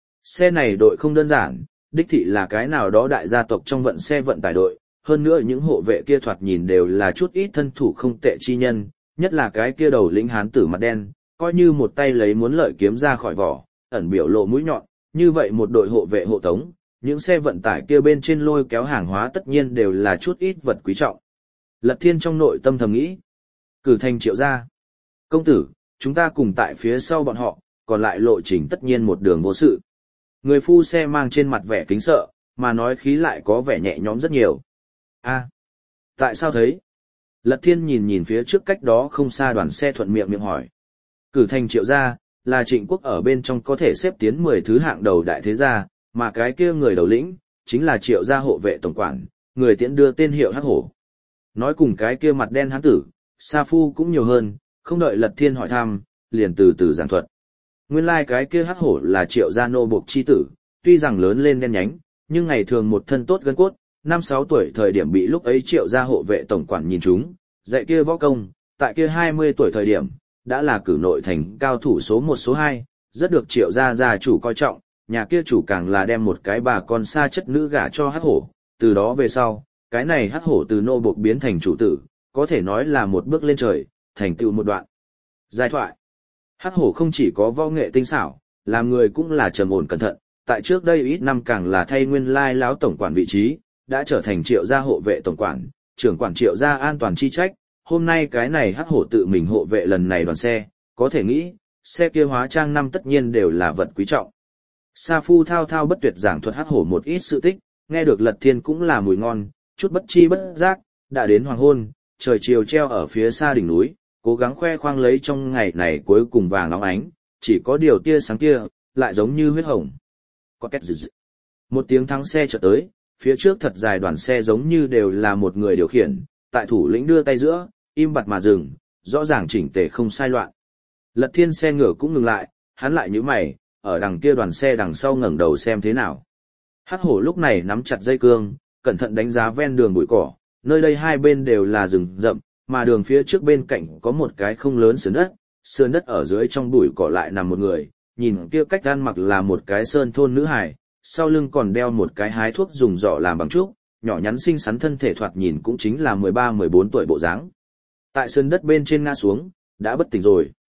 Xe này đội không đơn giản, đích thị là cái nào đó đại gia tộc trong vận xe vận tải đội, hơn nữa những hộ vệ kia thoạt nhìn đều là chút ít thân thủ không tệ chi nhân, nhất là cái kia đầu lĩnh hán tử mặt đen, coi như một tay lấy muốn lợi kiếm ra khỏi vỏ, ẩn biểu lộ mũi nhọn, như vậy một đội hộ vệ hộ tống, những xe vận tải kia bên trên lôi kéo hàng hóa tất nhiên đều là chút ít vật quý trọng. Lật Thiên trong nội tâm thầm nghĩ, cử thành Triệu gia. Công tử, chúng ta cùng tại phía sau bọn họ, còn lại lộ trình tất nhiên một đường vô sự. Người phu xe mang trên mặt vẻ kính sợ, mà nói khí lại có vẻ nhẹ nhõm rất nhiều. A, tại sao thấy? Lật Thiên nhìn nhìn phía trước cách đó không xa đoàn xe thuận miệng miệng hỏi. Cử thành Triệu gia, là Trịnh quốc ở bên trong có thể xếp tiến mười thứ hạng đầu đại thế gia, mà cái kia người đầu lĩnh, chính là Triệu gia hộ vệ tổng quản, người tiễn đưa tên hiệu Hắc Hổ. Nói cùng cái kia mặt đen hán tử, Sa Phu cũng nhiều hơn, không đợi Lật Thiên hỏi thăm, liền từ từ giảng thuật. Nguyên lai like cái kia Hắc Hổ là Triệu gia nô bộc chi tử, tuy rằng lớn lên đen nhánh, nhưng ngày thường một thân tốt gân cốt, năm sáu tuổi thời điểm bị lúc ấy Triệu gia hộ vệ tổng quản nhìn chúng, dạy kia võ công, tại kia hai mươi tuổi thời điểm, đã là cử nội thành cao thủ số một số hai, rất được Triệu gia gia chủ coi trọng, nhà kia chủ càng là đem một cái bà con xa chất nữ gả cho Hắc Hổ, từ đó về sau, cái này Hắc Hổ từ nô bộc biến thành chủ tử, có thể nói là một bước lên trời, thành tựu một đoạn giai thoại. Hắc Hổ không chỉ có võ nghệ tinh xảo, làm người cũng là trầm ổn cẩn thận, tại trước đây ít năm càng là thay nguyên lai láo tổng quản vị trí, đã trở thành Triệu gia hộ vệ tổng quản, trưởng quản Triệu gia an toàn chi trách. Hôm nay cái này Hắc Hổ tự mình hộ vệ lần này đoàn xe, có thể nghĩ, xe kia hóa trang năm tất nhiên đều là vật quý trọng. Sa Phu thao thao bất tuyệt giảng thuật Hắc Hổ một ít sự tích, nghe được Lật Thiên cũng là mùi ngon, chút bất chi bất giác, đã đến hoàng hôn, trời chiều treo ở phía xa đỉnh núi, cố gắng khoe khoang lấy trong ngày này cuối cùng vàng óng ánh, chỉ có điều tia sáng kia, lại giống như huyết hồng. Có két dị dị. Một tiếng thắng xe chợt tới, phía trước thật dài đoàn xe giống như đều là một người điều khiển, tại thủ lĩnh đưa tay giữa, im bặt mà dừng, rõ ràng chỉnh tề không sai loạn. Lật Thiên xe ngựa cũng ngừng lại, hắn lại nhíu mày, ở đằng kia đoàn xe đằng sau ngẩng đầu xem thế nào. Hắc Hổ lúc này nắm chặt dây cương, cẩn thận đánh giá ven đường bụi cỏ, nơi đây hai bên đều là rừng rậm, mà đường phía trước bên cạnh có một cái không lớn sườn đất, sườn đất ở dưới trong bụi cỏ lại nằm một người, nhìn kia cách ăn mặc là một cái sơn thôn nữ hài, sau lưng còn đeo một cái hái thuốc dùng giỏ làm bằng trúc, nhỏ nhắn xinh xắn thân thể thoạt nhìn cũng chính là mười ba mười bốn tuổi bộ dáng. Tại sườn đất bên trên ngã xuống, đã bất tỉnh rồi.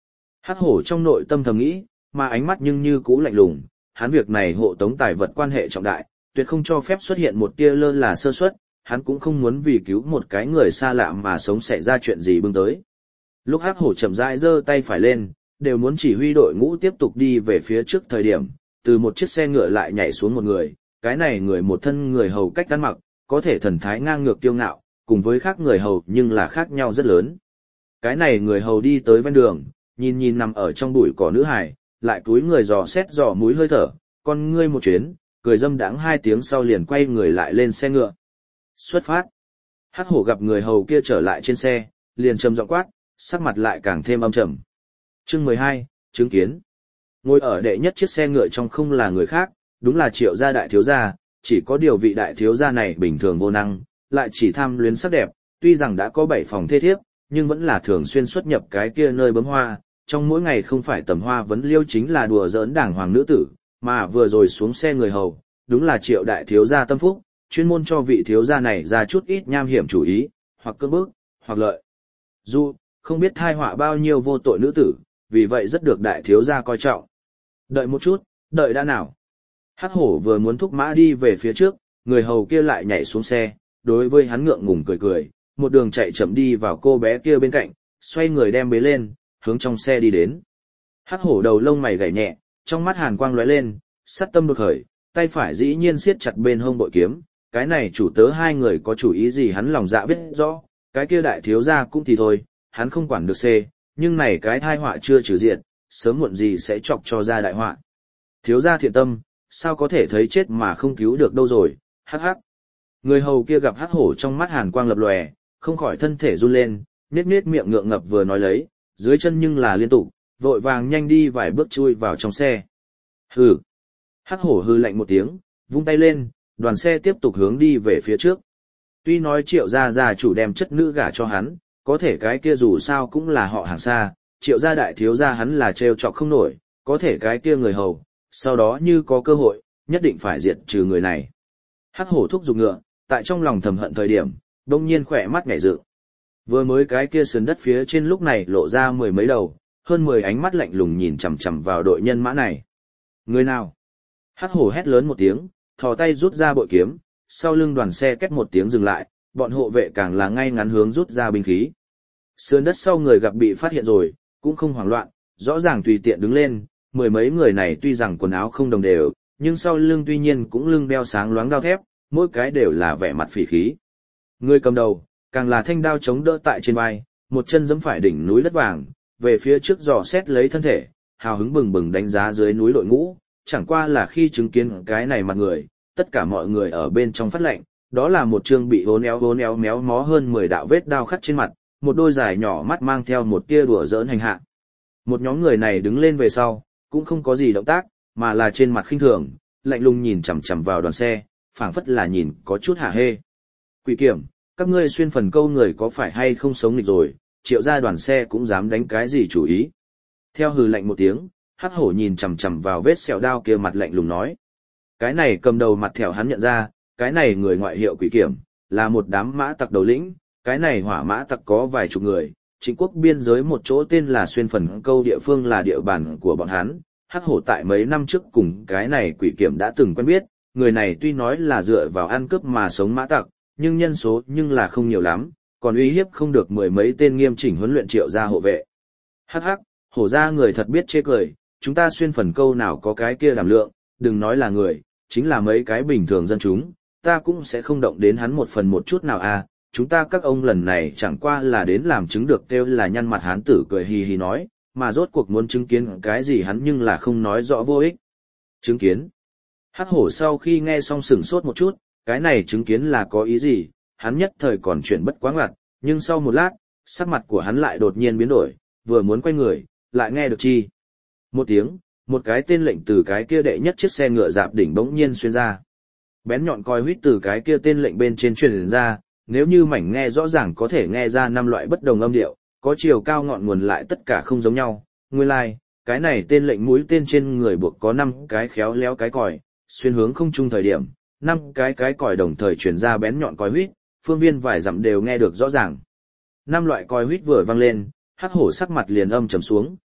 Hắc hổ trong nội tâm thầm nghĩ, mà ánh mắt nhưng như cũ lạnh lùng, hắn việc này hộ tống tài vật quan hệ trọng đại, tuyệt không cho phép xuất hiện một tia lơ là sơ suất, hắn cũng không muốn vì cứu một cái người xa lạ mà sống xảy ra chuyện gì bưng tới. Lúc Hắc hổ chậm rãi giơ tay phải lên, đều muốn chỉ huy đội ngũ tiếp tục đi về phía trước thời điểm, từ một chiếc xe ngựa lại nhảy xuống một người, cái này người một thân người hầu cách ăn mặc, có thể thần thái ngang ngược kiêu ngạo, cùng với khác người hầu nhưng là khác nhau rất lớn. Cái này người hầu đi tới ven đường, nhìn nhìn nằm ở trong bụi cỏ nữ hải, lại cúi người dò xét dò mũi hơi thở, con ngươi một chuyến, cười dâm đãng hai tiếng sau liền quay người lại lên xe ngựa. Xuất phát. Hắc hổ gặp người hầu kia trở lại trên xe, liền trầm giọng quát, sắc mặt lại càng thêm âm trầm. Chương mười hai, chứng kiến. Ngồi ở đệ nhất chiếc xe ngựa trong không là người khác, đúng là Triệu gia đại thiếu gia, chỉ có điều vị đại thiếu gia này bình thường vô năng, lại chỉ tham luyến sắc đẹp, tuy rằng đã có bảy phòng thê thiếp, nhưng vẫn là thường xuyên xuất nhập cái kia nơi bấm hoa, trong mỗi ngày không phải tầm hoa vấn liêu chính là đùa giỡn đảng hoàng nữ tử, mà vừa rồi xuống xe người hầu, đúng là Triệu đại thiếu gia tâm phúc, chuyên môn cho vị thiếu gia này ra chút ít nham hiểm chủ ý, hoặc cưỡng bức, hoặc lợi. Dù, không biết thai họa bao nhiêu vô tội nữ tử, vì vậy rất được đại thiếu gia coi trọng. Đợi một chút, đợi đã nào. Hắc hổ vừa muốn thúc mã đi về phía trước, người hầu kia lại nhảy xuống xe, đối với hắn ngượng ngùng cười cười, một đường chạy chậm đi vào cô bé kia bên cạnh, xoay người đem bế lên, hướng trong xe đi đến. Hắc hổ đầu lông mày gảy nhẹ, trong mắt hàn quang lóe lên, sát tâm đột khởi, tay phải dĩ nhiên siết chặt bên hông bội kiếm, cái này chủ tớ hai người có chủ ý gì hắn lòng dạ biết rõ, cái kia đại thiếu gia cũng thì thôi, hắn không quản được xê, nhưng này cái thai họa chưa trừ diệt, sớm muộn gì sẽ chọc cho ra đại họa. Thiếu gia thiện tâm, sao có thể thấy chết mà không cứu được đâu rồi, hắc hắc. Người hầu kia gặp hắc hổ trong mắt hàn quang lập lòe, không khỏi thân thể run lên, nết nết miệng ngượng ngập vừa nói lấy, dưới chân nhưng là liên tục, vội vàng nhanh đi vài bước chui vào trong xe. Hừ. Hắc hổ hừ lạnh một tiếng, vung tay lên, đoàn xe tiếp tục hướng đi về phía trước. Tuy nói Triệu gia gia chủ đem chất nữ gả cho hắn, có thể cái kia dù sao cũng là họ hàng xa, Triệu gia đại thiếu gia hắn là trêu chọc không nổi, có thể cái kia người hầu, sau đó như có cơ hội, nhất định phải diệt trừ người này. Hắc hổ thúc giục ngựa, tại trong lòng thầm hận thời điểm, đông nhiên khỏe mắt nhảy dựng. Vừa mới cái kia sườn đất phía trên lúc này lộ ra mười mấy đầu, hơn mười ánh mắt lạnh lùng nhìn chằm chằm vào đội nhân mã này. Người nào? Hắc hổ hét lớn một tiếng, thò tay rút ra bội kiếm, sau lưng đoàn xe két một tiếng dừng lại, bọn hộ vệ càng là ngay ngắn hướng rút ra binh khí. Sườn đất sau người gặp bị phát hiện rồi, cũng không hoảng loạn, rõ ràng tùy tiện đứng lên, mười mấy người này tuy rằng quần áo không đồng đều, nhưng sau lưng tuy nhiên cũng lưng đeo sáng loáng đao thép, mỗi cái đều là vẻ mặt phỉ khí. Người cầm đầu, càng là thanh đao chống đỡ tại trên vai, một chân giẫm phải đỉnh núi đất vàng, về phía trước dò xét lấy thân thể, hào hứng bừng bừng đánh giá dưới núi đội ngũ, chẳng qua là khi chứng kiến cái này mặt người, tất cả mọi người ở bên trong phát lệnh, đó là một trương bị hốn éo hốn éo méo mó hơn mười đạo vết đao khắc trên mặt, một đôi dài nhỏ mắt mang theo một tia đùa giỡn hành hạ. Một nhóm người này đứng lên về sau, cũng không có gì động tác, mà là trên mặt khinh thường, lạnh lùng nhìn chằm chằm vào đoàn xe, phảng phất là nhìn có chút hả hê. Quỷ kiểm, các ngươi xuyên phần câu người có phải hay không sống nghịch rồi, Triệu gia đoàn xe cũng dám đánh cái gì chủ ý. Theo hừ lạnh một tiếng, Hắc hổ nhìn chằm chằm vào vết sẹo đao kia mặt lạnh lùng nói. Cái này cầm đầu mặt thẻo hắn nhận ra, cái này người ngoại hiệu quỷ kiểm, là một đám mã tặc đầu lĩnh, cái này hỏa mã tặc có vài chục người, Trịnh quốc biên giới một chỗ tên là xuyên phần câu địa phương là địa bàn của bọn hắn. Hắc hổ tại mấy năm trước cùng cái này quỷ kiểm đã từng quen biết, người này tuy nói là dựa vào ăn cướp mà sống mã tặc, nhưng nhân số nhưng là không nhiều lắm, còn uy hiếp không được mười mấy tên nghiêm chỉnh huấn luyện Triệu gia hộ vệ. Hắc hắc, hổ gia người thật biết chê cười, chúng ta xuyên phần câu nào có cái kia đảm lượng, đừng nói là người, chính là mấy cái bình thường dân chúng, ta cũng sẽ không động đến hắn một phần một chút nào à, chúng ta các ông lần này chẳng qua là đến làm chứng được kêu là nhăn mặt hán tử cười hì hì nói, mà rốt cuộc muốn chứng kiến cái gì hắn nhưng là không nói rõ vô ích. Chứng kiến. Hắc hổ sau khi nghe xong sửng sốt một chút, cái này chứng kiến là có ý gì, hắn nhất thời còn chuyển bất quá ngặt, nhưng sau một lát, sắc mặt của hắn lại đột nhiên biến đổi, vừa muốn quay người, lại nghe được chi. Một tiếng, một cái tên lệnh từ cái kia đệ nhất chiếc xe ngựa dạp đỉnh bỗng nhiên xuyên ra. Bén nhọn coi huýt từ cái kia tên lệnh bên trên truyền ra, nếu như mảnh nghe rõ ràng có thể nghe ra năm loại bất đồng âm điệu, có chiều cao ngọn nguồn lại tất cả không giống nhau. Nguyên lai, like, cái này tên lệnh mũi tên trên người buộc có năm cái khéo léo cái còi, xuyên hướng không chung thời điểm, năm cái cái còi đồng thời truyền ra bén nhọn coi huýt, phương viên vài dặm đều nghe được rõ ràng. Năm loại coi huýt vừa vang lên, Hắc hổ sắc mặt liền âm trầm xuống,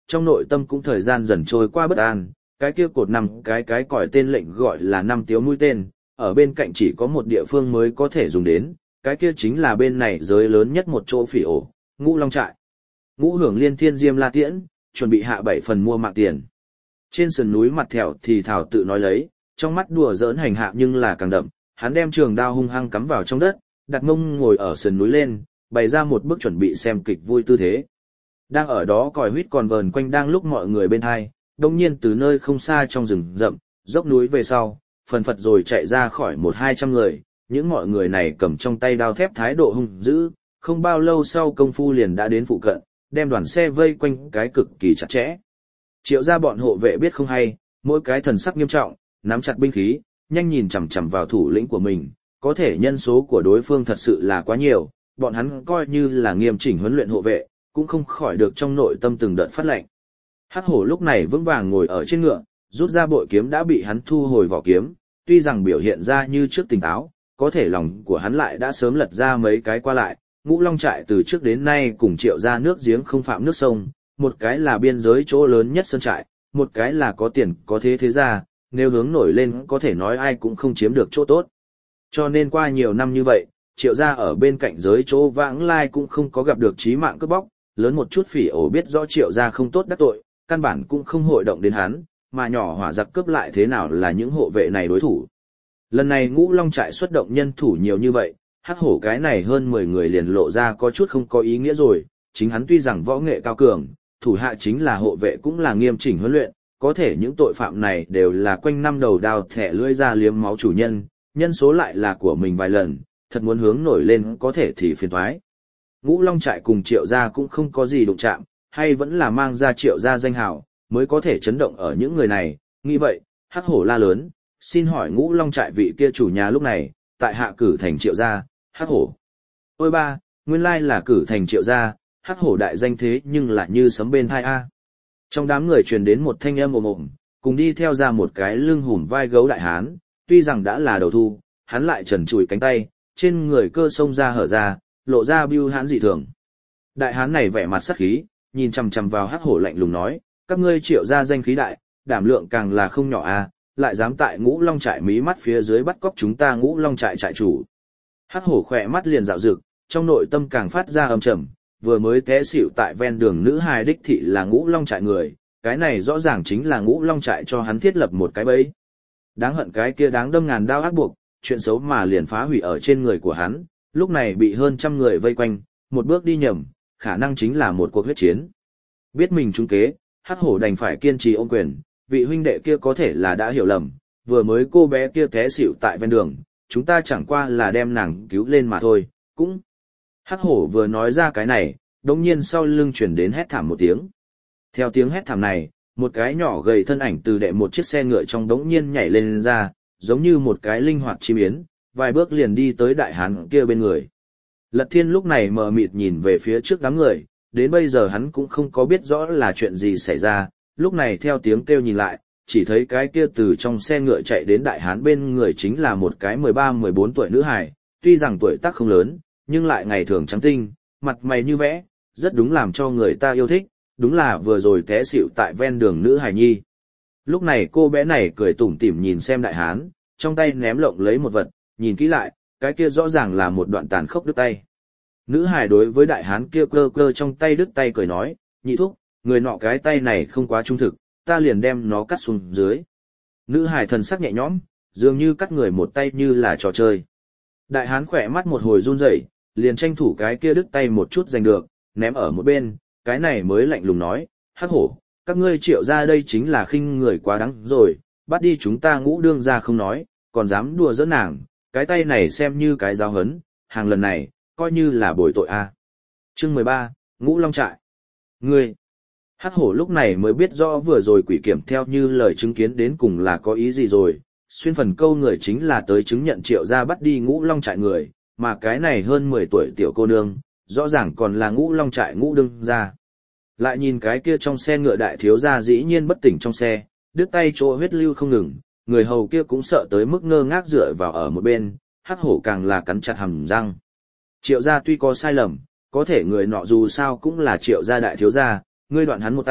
trong nội tâm cũng thời gian dần trôi qua bất an, cái kia cột năm cái cái còi tên lệnh gọi là năm tiếu mũi tên, ở bên cạnh chỉ có một địa phương mới có thể dùng đến, cái kia chính là bên này giới lớn nhất một chỗ phỉ ổ, Ngũ Long trại. Ngũ Hưởng Liên Thiên Diêm La Tiễn, chuẩn bị hạ bảy phần mua mạng tiền. Trên sườn núi mặt thẹo thì thảo tự nói lấy, trong mắt đùa giỡn hành hạ nhưng là càng đậm, hắn đem trường đao hung hăng cắm vào trong đất, đặt mông ngồi ở sườn núi lên, bày ra một bước chuẩn bị xem kịch vui tư thế. Đang ở đó còi huýt còn vờn quanh đang lúc mọi người bên hai, đồng nhiên từ nơi không xa trong rừng rậm, dốc núi về sau, phần phật rồi chạy ra khỏi một hai trăm người, những mọi người này cầm trong tay đao thép thái độ hung dữ, không bao lâu sau công phu liền đã đến phụ cận, đem đoàn xe vây quanh cái cực kỳ chặt chẽ. Triệu gia bọn hộ vệ biết không hay, mỗi cái thần sắc nghiêm trọng, nắm chặt binh khí, nhanh nhìn chằm chằm vào thủ lĩnh của mình, có thể nhân số của đối phương thật sự là quá nhiều, bọn hắn coi như là nghiêm chỉnh huấn luyện hộ vệ, cũng không khỏi được trong nội tâm từng đợt phát lệnh. Hắc hổ lúc này vững vàng ngồi ở trên ngựa, rút ra bội kiếm đã bị hắn thu hồi vỏ kiếm, tuy rằng biểu hiện ra như trước tỉnh táo, có thể lòng của hắn lại đã sớm lật ra mấy cái qua lại. Ngũ Long trại từ trước đến nay cùng Triệu gia nước giếng không phạm nước sông, một cái là biên giới chỗ lớn nhất sơn trại, một cái là có tiền có thế thế gia, nếu hướng nổi lên có thể nói ai cũng không chiếm được chỗ tốt. Cho nên qua nhiều năm như vậy, Triệu gia ở bên cạnh giới chỗ vãng lai cũng không có gặp được chí mạng cướp bóc, lớn một chút phỉ ổ biết rõ Triệu gia không tốt đắc tội, căn bản cũng không hội động đến hắn, mà nhỏ hỏa giặc cướp lại thế nào là những hộ vệ này đối thủ. Lần này Ngũ Long trại xuất động nhân thủ nhiều như vậy, Hắc hổ cái này hơn mười người liền lộ ra có chút không có ý nghĩa rồi, chính hắn tuy rằng võ nghệ cao cường, thủ hạ chính là hộ vệ cũng là nghiêm chỉnh huấn luyện, có thể những tội phạm này đều là quanh năm đầu đao thẻ lưỡi ra liếm máu chủ nhân, nhân số lại là của mình vài lần, thật muốn hướng nổi lên có thể thì phiền toái. Ngũ Long trại cùng Triệu gia cũng không có gì đụng chạm, hay vẫn là mang ra Triệu gia danh hào, mới có thể chấn động ở những người này, nghĩ vậy, Hắc hổ la lớn, xin hỏi Ngũ Long trại vị kia chủ nhà lúc này, tại hạ cử thành Triệu gia. Hắc hổ. Ôi ba, nguyên lai là cử thành Triệu gia, Hắc hổ đại danh thế nhưng lại như sấm bên thai a. Trong đám người truyền đến một thanh âm ồm ồm, cùng đi theo ra một cái lưng hùm vai gấu đại hán, tuy rằng đã là đầu thu, hắn lại trần trụi cánh tay, trên người cơ sông ra hở ra, lộ ra bưu hán dị thường. Đại hán này vẻ mặt sắc khí, nhìn chằm chằm vào Hắc hổ lạnh lùng nói, các ngươi Triệu gia danh khí đại, đảm lượng càng là không nhỏ a, lại dám tại Ngũ Long trại mí mắt phía dưới bắt cóc chúng ta Ngũ Long trại trại chủ. Hắc hổ khỏe mắt liền dạo rực, trong nội tâm càng phát ra âm trầm, vừa mới té xỉu tại ven đường nữ hài đích thị là Ngũ Long trại người, cái này rõ ràng chính là Ngũ Long trại cho hắn thiết lập một cái bẫy. Đáng hận cái kia đáng đâm ngàn đao ác buộc, chuyện xấu mà liền phá hủy ở trên người của hắn, lúc này bị hơn trăm người vây quanh, một bước đi nhầm, khả năng chính là một cuộc huyết chiến. Biết mình trúng kế, Hắc hổ đành phải kiên trì ôm quyền, vị huynh đệ kia có thể là đã hiểu lầm, vừa mới cô bé kia té xỉu tại ven đường, chúng ta chẳng qua là đem nàng cứu lên mà thôi, cũng. Hắc hổ vừa nói ra cái này, đống nhiên sau lưng chuyển đến hét thảm một tiếng. Theo tiếng hét thảm này, một cái nhỏ gầy thân ảnh từ đệ một chiếc xe ngựa trong đống nhiên nhảy lên ra, giống như một cái linh hoạt chim yến, vài bước liền đi tới đại hán kia bên người. Lật Thiên lúc này mờ mịt nhìn về phía trước đám người, đến bây giờ hắn cũng không có biết rõ là chuyện gì xảy ra, lúc này theo tiếng kêu nhìn lại, chỉ thấy cái kia từ trong xe ngựa chạy đến đại hán bên người chính là một cái mười ba mười bốn tuổi nữ hài, tuy rằng tuổi tác không lớn, nhưng lại ngày thường trắng tinh, mặt mày như vẽ, rất đúng làm cho người ta yêu thích, đúng là vừa rồi té xỉu tại ven đường nữ hài nhi. Lúc này cô bé này cười tủm tỉm nhìn xem đại hán, trong tay ném lộng lấy một vật, nhìn kỹ lại, cái kia rõ ràng là một đoạn tàn khốc đứt tay. Nữ hài đối với đại hán kia cơ cơ trong tay đứt tay cười nói, nhị thúc, người nọ cái tay này không quá trung thực, ta liền đem nó cắt xuống dưới. Nữ hài thần sắc nhẹ nhõm, dường như cắt người một tay như là trò chơi. Đại hán khỏe mắt một hồi run rẩy, liền tranh thủ cái kia đứt tay một chút giành được, ném ở một bên, cái này mới lạnh lùng nói, Hắc hổ, các ngươi Triệu ra đây chính là khinh người quá đáng rồi, bắt đi chúng ta Ngũ đương ra không nói, còn dám đùa giỡn nàng, cái tay này xem như cái giáo hấn, hàng lần này, coi như là bồi tội a. À. Chương mười ba, Ngũ Long trại. Ngươi. Hắc hổ lúc này mới biết rõ vừa rồi quỷ kiểm theo như lời chứng kiến đến cùng là có ý gì rồi, xuyên phần câu người chính là tới chứng nhận Triệu gia bắt đi Ngũ Long trại người, mà cái này hơn mười tuổi tiểu cô nương, rõ ràng còn là Ngũ Long trại Ngũ đương gia. Lại nhìn cái kia trong xe ngựa đại thiếu gia dĩ nhiên bất tỉnh trong xe, đứt tay chỗ huyết lưu không ngừng, người hầu kia cũng sợ tới mức ngơ ngác dựa vào ở một bên, Hắc hổ càng là cắn chặt hàm răng. Triệu gia tuy có sai lầm, có thể người nọ dù sao cũng là Triệu gia đại thiếu gia, ngươi đoạn hắn một tay,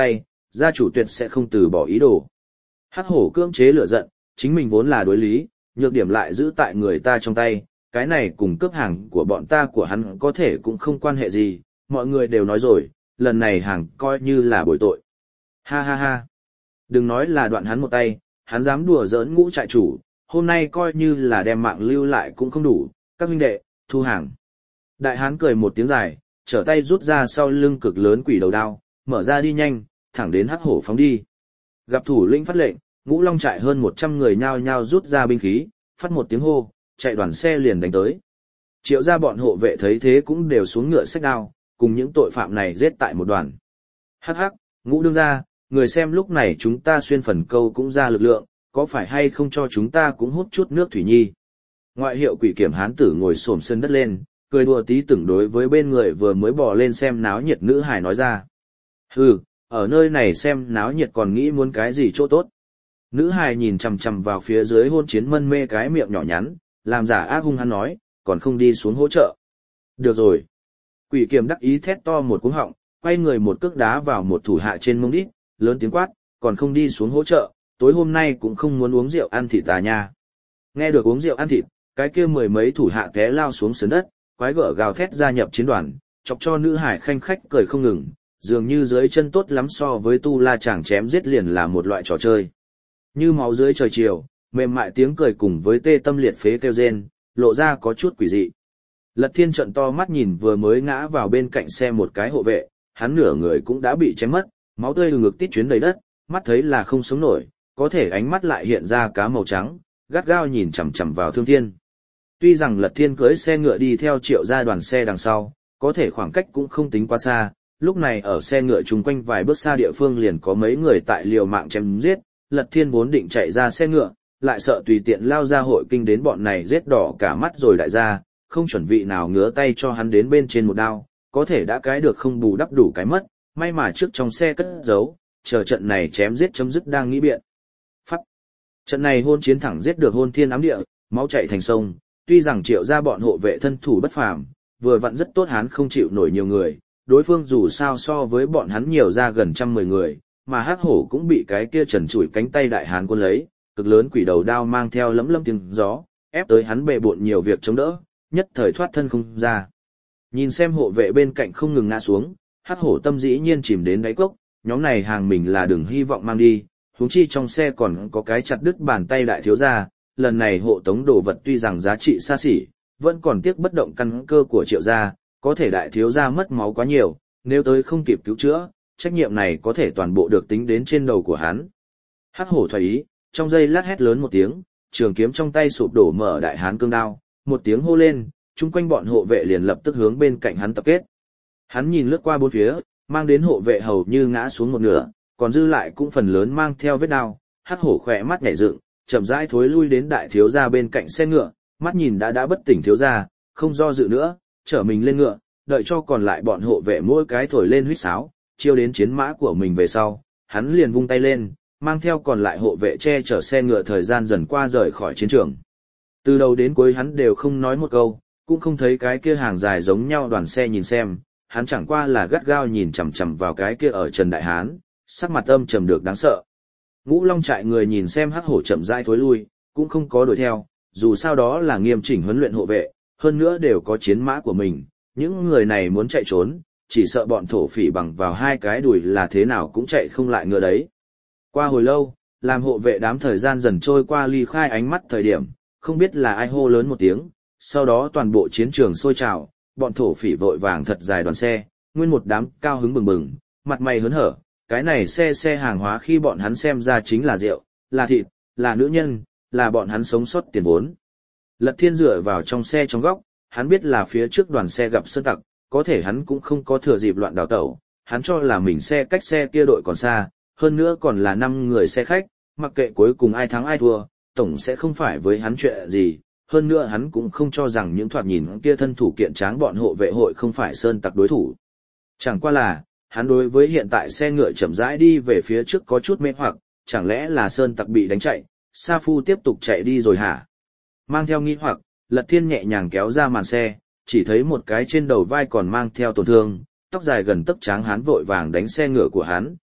gia chủ tuyệt sẽ không từ bỏ ý đồ. Hắc hổ cưỡng chế lửa giận, chính mình vốn là đối lý, nhược điểm lại giữ tại người ta trong tay, cái này cùng cướp hàng của bọn ta của hắn có thể cũng không quan hệ gì, mọi người đều nói rồi, lần này hàng coi như là bồi tội. Ha ha ha. Đừng nói là đoạn hắn một tay, hắn dám đùa giỡn ngũ trại chủ, hôm nay coi như là đem mạng lưu lại cũng không đủ, các huynh đệ, thu hàng. Đại hán cười một tiếng dài, trở tay rút ra sau lưng cực lớn quỷ đầu đao, mở ra đi nhanh, thẳng đến hắc hổ phóng đi. Gặp thủ lĩnh phát lệnh, ngũ long trại hơn một trăm người nhao nhao rút ra binh khí, phát một tiếng hô, chạy đoàn xe liền đánh tới. Triệu gia bọn hộ vệ thấy thế cũng đều xuống ngựa xách đao, cùng những tội phạm này giết tại một đoàn. Hắc hắc, ngũ đương gia, người xem lúc này chúng ta xuyên phần câu cũng ra lực lượng, có phải hay không cho chúng ta cũng hút chút nước thủy nhi. Ngoại hiệu quỷ kiểm hán tử ngồi xổm sân đất lên, cười đùa tí tưởng đối với bên người vừa mới bò lên xem náo nhiệt nữ hài nói ra. Hừ, ở nơi này xem náo nhiệt còn nghĩ muốn cái gì chỗ tốt. Nữ hài nhìn chằm chằm vào phía dưới hôn chiến mân mê cái miệng nhỏ nhắn, làm giả ác hung hắn nói, còn không đi xuống hỗ trợ. Được rồi. Quỷ kiểm đắc ý thét to một cú họng, quay người một cước đá vào một thủ hạ trên mông đít, lớn tiếng quát, còn không đi xuống hỗ trợ, tối hôm nay cũng không muốn uống rượu ăn thịt tà nha. Nghe được uống rượu ăn thịt, cái kia mười mấy thủ hạ té lao xuống sườn đất, quái gở gào thét gia nhập chiến đoàn, chọc cho nữ hải khanh khách cười không ngừng, dường như dưới chân tốt lắm so với tu la chàng chém giết liền là một loại trò chơi. Như máu dưới trời chiều, mềm mại tiếng cười cùng với tê tâm liệt phế kêu rên, lộ ra có chút quỷ dị. Lật Thiên trợn to mắt nhìn vừa mới ngã vào bên cạnh xe một cái hộ vệ, hắn nửa người cũng đã bị chém mất, máu tươi ngực tít chuyến đầy đất, mắt thấy là không sống nổi, có thể ánh mắt lại hiện ra cá màu trắng, gắt gao nhìn chằm chằm vào Thương Thiên. Tuy rằng Lật Thiên cưỡi xe ngựa đi theo Triệu gia đoàn xe đằng sau, có thể khoảng cách cũng không tính quá xa, lúc này ở xe ngựa chung quanh vài bước xa địa phương liền có mấy người tại liều mạng chém giết, Lật Thiên vốn định chạy ra xe ngựa, lại sợ tùy tiện lao ra hội kinh đến bọn này giết đỏ cả mắt rồi đại gia, không chuẩn vị nào ngứa tay cho hắn đến bên trên một đao, có thể đã cái được không bù đắp đủ cái mất, may mà trước trong xe cất giấu, chờ trận này chém giết chấm dứt đang nghĩ biện. Phát. Trận này hôn chiến thẳng giết được hôn thiên ám địa, máu chảy thành sông, tuy rằng Triệu gia bọn hộ vệ thân thủ bất phàm, vừa vặn rất tốt hắn không chịu nổi nhiều người, đối phương dù sao so với bọn hắn nhiều ra gần trăm mười người, mà hắc hổ cũng bị cái kia trần trụi cánh tay đại hán quân lấy, cực lớn quỷ đầu đao mang theo lấm lấm tiếng gió, ép tới hắn bề bộn nhiều việc chống đỡ, nhất thời thoát thân không ra. Nhìn xem hộ vệ bên cạnh không ngừng ngã xuống, hắc hổ tâm dĩ nhiên chìm đến đáy cốc, nhóm này hàng mình là đừng hy vọng mang đi, huống chi trong xe còn có cái chặt đứt bàn tay đại thiếu gia, lần này hộ tống đồ vật tuy rằng giá trị xa xỉ, vẫn còn tiếc bất động căn cơ của Triệu gia, có thể đại thiếu gia mất máu quá nhiều, nếu tới không kịp cứu chữa, trách nhiệm này có thể toàn bộ được tính đến trên đầu của hắn. Hắc hổ thoái ý, trong giây lát hét lớn một tiếng, trường kiếm trong tay sụp đổ mở đại hán cương đao, một tiếng hô lên, chung quanh bọn hộ vệ liền lập tức hướng bên cạnh hắn tập kết. Hắn nhìn lướt qua bốn phía, mang đến hộ vệ hầu như ngã xuống một nửa, còn dư lại cũng phần lớn mang theo vết đao, hắc hổ khỏe mắt nhảy dựng, chậm rãi thối lui đến đại thiếu gia bên cạnh xe ngựa, mắt nhìn đã đã bất tỉnh thiếu gia, không do dự nữa, trở mình lên ngựa, đợi cho còn lại bọn hộ vệ mỗi cái thổi lên huýt sáo, chiêu đến chiến mã của mình về sau, hắn liền vung tay lên, mang theo còn lại hộ vệ che chở xe ngựa thời gian dần qua rời khỏi chiến trường. Từ đầu đến cuối hắn đều không nói một câu, cũng không thấy cái kia hàng dài giống nhau đoàn xe nhìn xem, hắn chẳng qua là gắt gao nhìn chằm chằm vào cái kia ở Trần Đại Hán, sắc mặt âm trầm được đáng sợ. Ngũ Long trại người nhìn xem hắc hổ chậm rãi thối lui, cũng không có đuổi theo, dù sao đó là nghiêm chỉnh huấn luyện hộ vệ, hơn nữa đều có chiến mã của mình, những người này muốn chạy trốn, chỉ sợ bọn thổ phỉ bằng vào hai cái đùi là thế nào cũng chạy không lại ngựa đấy. Qua hồi lâu, làm hộ vệ đám thời gian dần trôi qua ly khai ánh mắt thời điểm, không biết là ai hô lớn một tiếng, sau đó toàn bộ chiến trường sôi trào, bọn thổ phỉ vội vàng thật dài đoàn xe, nguyên một đám cao hứng bừng bừng, mặt mày hớn hở, cái này xe xe hàng hóa khi bọn hắn xem ra chính là rượu, là thịt, là nữ nhân, là bọn hắn sống sót tiền vốn. Lật Thiên dựa vào trong xe trong góc, hắn biết là phía trước đoàn xe gặp sơn tặc, có thể hắn cũng không có thừa dịp loạn đào tẩu, hắn cho là mình xe cách xe kia đội còn xa, hơn nữa còn là năm người xe khách, mặc kệ cuối cùng ai thắng ai thua, tổng sẽ không phải với hắn chuyện gì, hơn nữa hắn cũng không cho rằng những thoạt nhìn kia thân thủ kiện tráng bọn hộ vệ hội không phải sơn tặc đối thủ. Chẳng qua là, hắn đối với hiện tại xe ngựa chậm rãi đi về phía trước có chút mê hoặc, chẳng lẽ là sơn tặc bị đánh chạy, Sa Phu tiếp tục chạy đi rồi hả? Mang theo nghi hoặc, Lật Thiên nhẹ nhàng kéo ra màn xe, chỉ thấy một cái trên đầu vai còn mang theo tổn thương, tóc dài gần tấc tráng hán vội vàng đánh xe ngựa của hắn,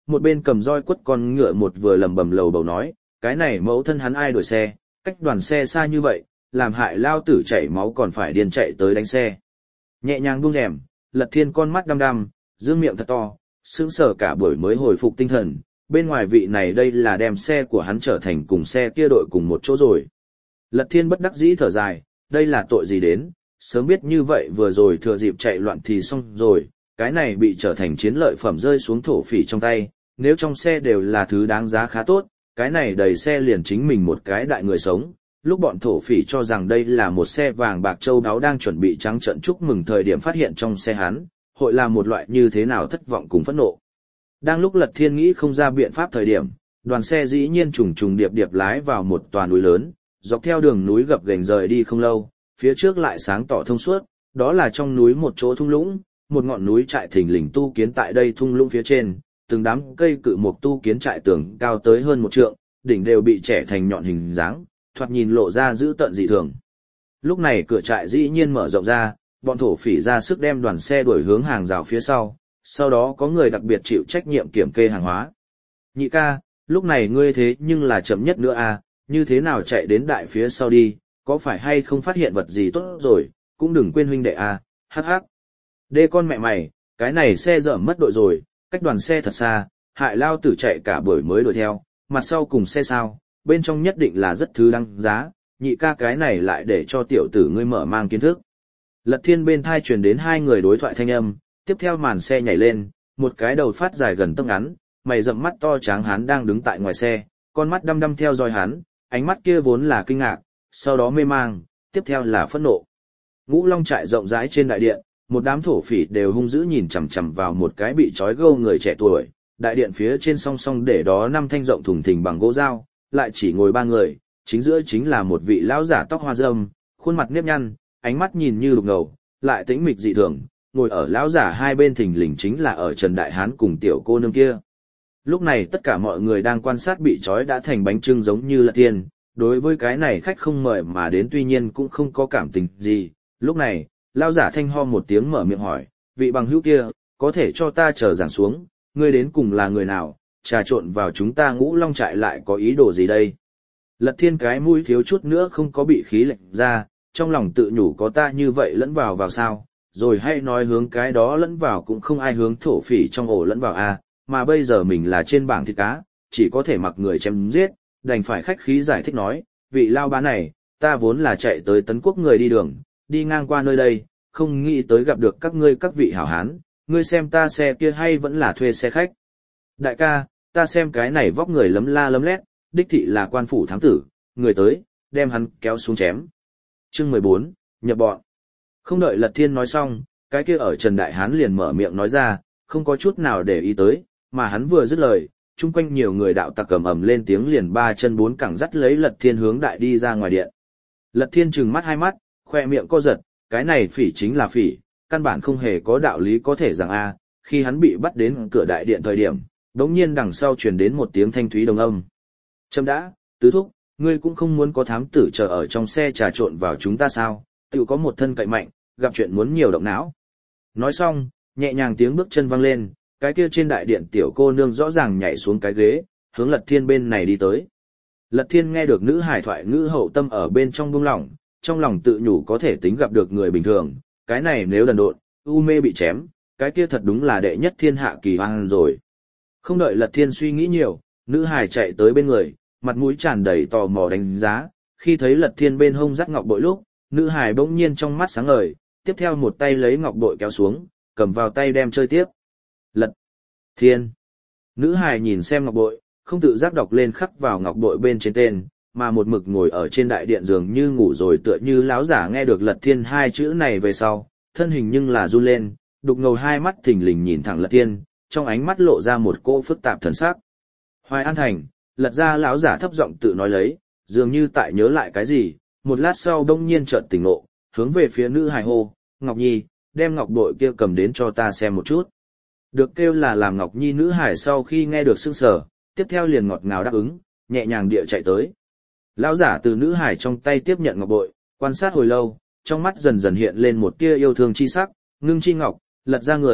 một bên cầm roi quất con ngựa một vừa lầm bầm lầu bầu nói, cái này mẫu thân hắn ai đuổi xe, cách đoàn xe xa như vậy, làm hại lao tử chảy máu còn phải điên chạy tới đánh xe. Nhẹ nhàng buông rèm, Lật Thiên con mắt đăm đăm, dương miệng thật to, sững sờ cả buổi mới hồi phục tinh thần, bên ngoài vị này đây là đem xe của hắn trở thành cùng xe kia đội cùng một chỗ rồi. Lật Thiên bất đắc dĩ thở dài, đây là tội gì đến, sớm biết như vậy vừa rồi thừa dịp chạy loạn thì xong rồi, cái này bị trở thành chiến lợi phẩm rơi xuống thổ phỉ trong tay, nếu trong xe đều là thứ đáng giá khá tốt, cái này đầy xe liền chính mình một cái đại người sống. Lúc bọn thổ phỉ cho rằng đây là một xe vàng bạc châu báu đang chuẩn bị trắng trận chúc mừng thời điểm phát hiện trong xe hắn, hội là một loại như thế nào thất vọng cùng phẫn nộ. Đang lúc Lật Thiên nghĩ không ra biện pháp thời điểm, đoàn xe dĩ nhiên trùng trùng điệp điệp lái vào một tòa núi lớn, dọc theo đường núi gập ghềnh rời đi không lâu, phía trước lại sáng tỏ thông suốt, đó là trong núi một chỗ thung lũng, một ngọn núi trại thình lình tu kiến tại đây thung lũng phía trên, từng đám cây cự mục tu kiến trại tường cao tới hơn một trượng, đỉnh đều bị trẻ thành nhọn hình dáng, thoạt nhìn lộ ra dữ tợn dị thường. Lúc này cửa trại dĩ nhiên mở rộng ra, bọn thổ phỉ ra sức đem đoàn xe đuổi hướng hàng rào phía sau, sau đó có người đặc biệt chịu trách nhiệm kiểm kê hàng hóa. Nhị ca, lúc này ngươi thế nhưng là chậm nhất nữa à, như thế nào chạy đến đại phía sau đi, có phải hay không phát hiện vật gì tốt rồi, cũng đừng quên huynh đệ à, hắc hắc. Đê con mẹ mày, cái này xe dở mất đội rồi, cách đoàn xe thật xa, hại lao tử chạy cả buổi mới đuổi theo, mặt sau cùng xe sao, bên trong nhất định là rất thứ đăng giá, nhị ca cái này lại để cho tiểu tử ngươi mở mang kiến thức. Lật Thiên bên thai truyền đến hai người đối thoại thanh âm, tiếp theo màn xe nhảy lên, một cái đầu phát dài gần tấc ngắn, mày rậm mắt to tráng hắn đang đứng tại ngoài xe, con mắt đăm đăm theo dõi hắn, ánh mắt kia vốn là kinh ngạc, sau đó mê mang, tiếp theo là phẫn nộ. Ngũ Long trại rộng rãi trên đại điện, một đám thổ phỉ đều hung dữ nhìn chằm chằm vào một cái bị trói gâu người trẻ tuổi, đại điện phía trên song song để đó năm thanh rộng thùng thình bằng gỗ dao, lại chỉ ngồi ba người, chính giữa chính là một vị lão giả tóc hoa râm, khuôn mặt nếp nhăn, ánh mắt nhìn như lục ngầu, lại tĩnh mịch dị thường, ngồi ở lão giả hai bên thình lình chính là ở Trần Đại Hán cùng tiểu cô nương kia. Lúc này tất cả mọi người đang quan sát bị trói đã thành bánh trưng giống như Lật Thiên, đối với cái này khách không mời mà đến tuy nhiên cũng không có cảm tình gì. Lúc này, lão giả thanh ho một tiếng mở miệng hỏi, vị bằng hữu kia, có thể cho ta chờ giảng xuống, ngươi đến cùng là người nào, trà trộn vào chúng ta Ngũ Long trại lại có ý đồ gì đây? Lật Thiên cái mũi thiếu chút nữa không có bị khí lệnh ra, trong lòng tự nhủ có ta như vậy lẫn vào vào sao, rồi hay nói hướng cái đó lẫn vào cũng không ai hướng thổ phỉ trong ổ lẫn vào a, mà bây giờ mình là trên bảng thịt cá, chỉ có thể mặc người chém giết, đành phải khách khí giải thích nói, vị lao bá này, ta vốn là chạy tới Tấn Quốc người đi đường, đi ngang qua nơi đây, không nghĩ tới gặp được các ngươi các vị hảo hán, ngươi xem ta xe kia hay vẫn là thuê xe khách. Đại ca, ta xem cái này vóc người lấm la lấm lét, đích thị là quan phủ thám tử, người tới, đem hắn kéo xuống chém. Chương mười bốn, nhập bọn. Không đợi Lật Thiên nói xong, cái kia ở Trần Đại Hán liền mở miệng nói ra, không có chút nào để ý tới, mà hắn vừa dứt lời, chung quanh nhiều người đạo tặc cầm ầm lên tiếng liền ba chân bốn cẳng dắt lấy Lật Thiên hướng đại đi ra ngoài điện. Lật Thiên trừng mắt hai mắt, khoe miệng co giật, cái này phỉ chính là phỉ, căn bản không hề có đạo lý có thể rằng a. Khi hắn bị bắt đến cửa đại điện thời điểm, đống nhiên đằng sau truyền đến một tiếng thanh thúy đồng âm. Châm đã, tứ thúc, ngươi cũng không muốn có thám tử chờ ở trong xe trà trộn vào chúng ta sao, tự có một thân cậy mạnh, gặp chuyện muốn nhiều động não. Nói xong, nhẹ nhàng tiếng bước chân vang lên, cái kia trên đại điện tiểu cô nương rõ ràng nhảy xuống cái ghế, hướng Lật Thiên bên này đi tới. Lật Thiên nghe được nữ hài thoại ngữ hậu tâm ở bên trong buông lỏng, trong lòng tự nhủ có thể tính gặp được người bình thường, cái này nếu đần độn, u mê bị chém, cái kia thật đúng là đệ nhất thiên hạ kỳ hoang rồi. Không đợi Lật Thiên suy nghĩ nhiều, nữ hài chạy tới bên người, mặt mũi tràn đầy tò mò đánh giá, khi thấy Lật Thiên bên hông dắt ngọc bội lúc, nữ hài bỗng nhiên trong mắt sáng ngời, tiếp theo một tay lấy ngọc bội kéo xuống, cầm vào tay đem chơi tiếp. Lật Thiên. Nữ hài nhìn xem ngọc bội, không tự giác đọc lên khắc vào ngọc bội bên trên tên, mà một mực ngồi ở trên đại điện giường như ngủ rồi tựa như láo giả nghe được Lật Thiên hai chữ này về sau, thân hình nhưng là run lên, đục ngầu hai mắt thình lình nhìn thẳng Lật Thiên, trong ánh mắt lộ ra một cỗ phức tạp thần sắc. Hoài An Thành, Lật ra láo giả thấp giọng tự nói lấy, dường như tại nhớ lại cái gì, một lát sau đông nhiên chợt tỉnh ngộ, hướng về phía nữ hài hô, Ngọc Nhi, đem ngọc bội kia cầm đến cho ta xem một chút. Được kêu là làm Ngọc Nhi nữ hài sau khi nghe được sưng sở, tiếp theo liền ngọt ngào đáp ứng, nhẹ nhàng địa chạy tới. Lão giả từ nữ hài trong tay tiếp nhận ngọc bội, quan sát hồi lâu, trong mắt dần dần hiện lên một tia yêu thương chi sắc, ngưng chi ngọc, Lật ra người,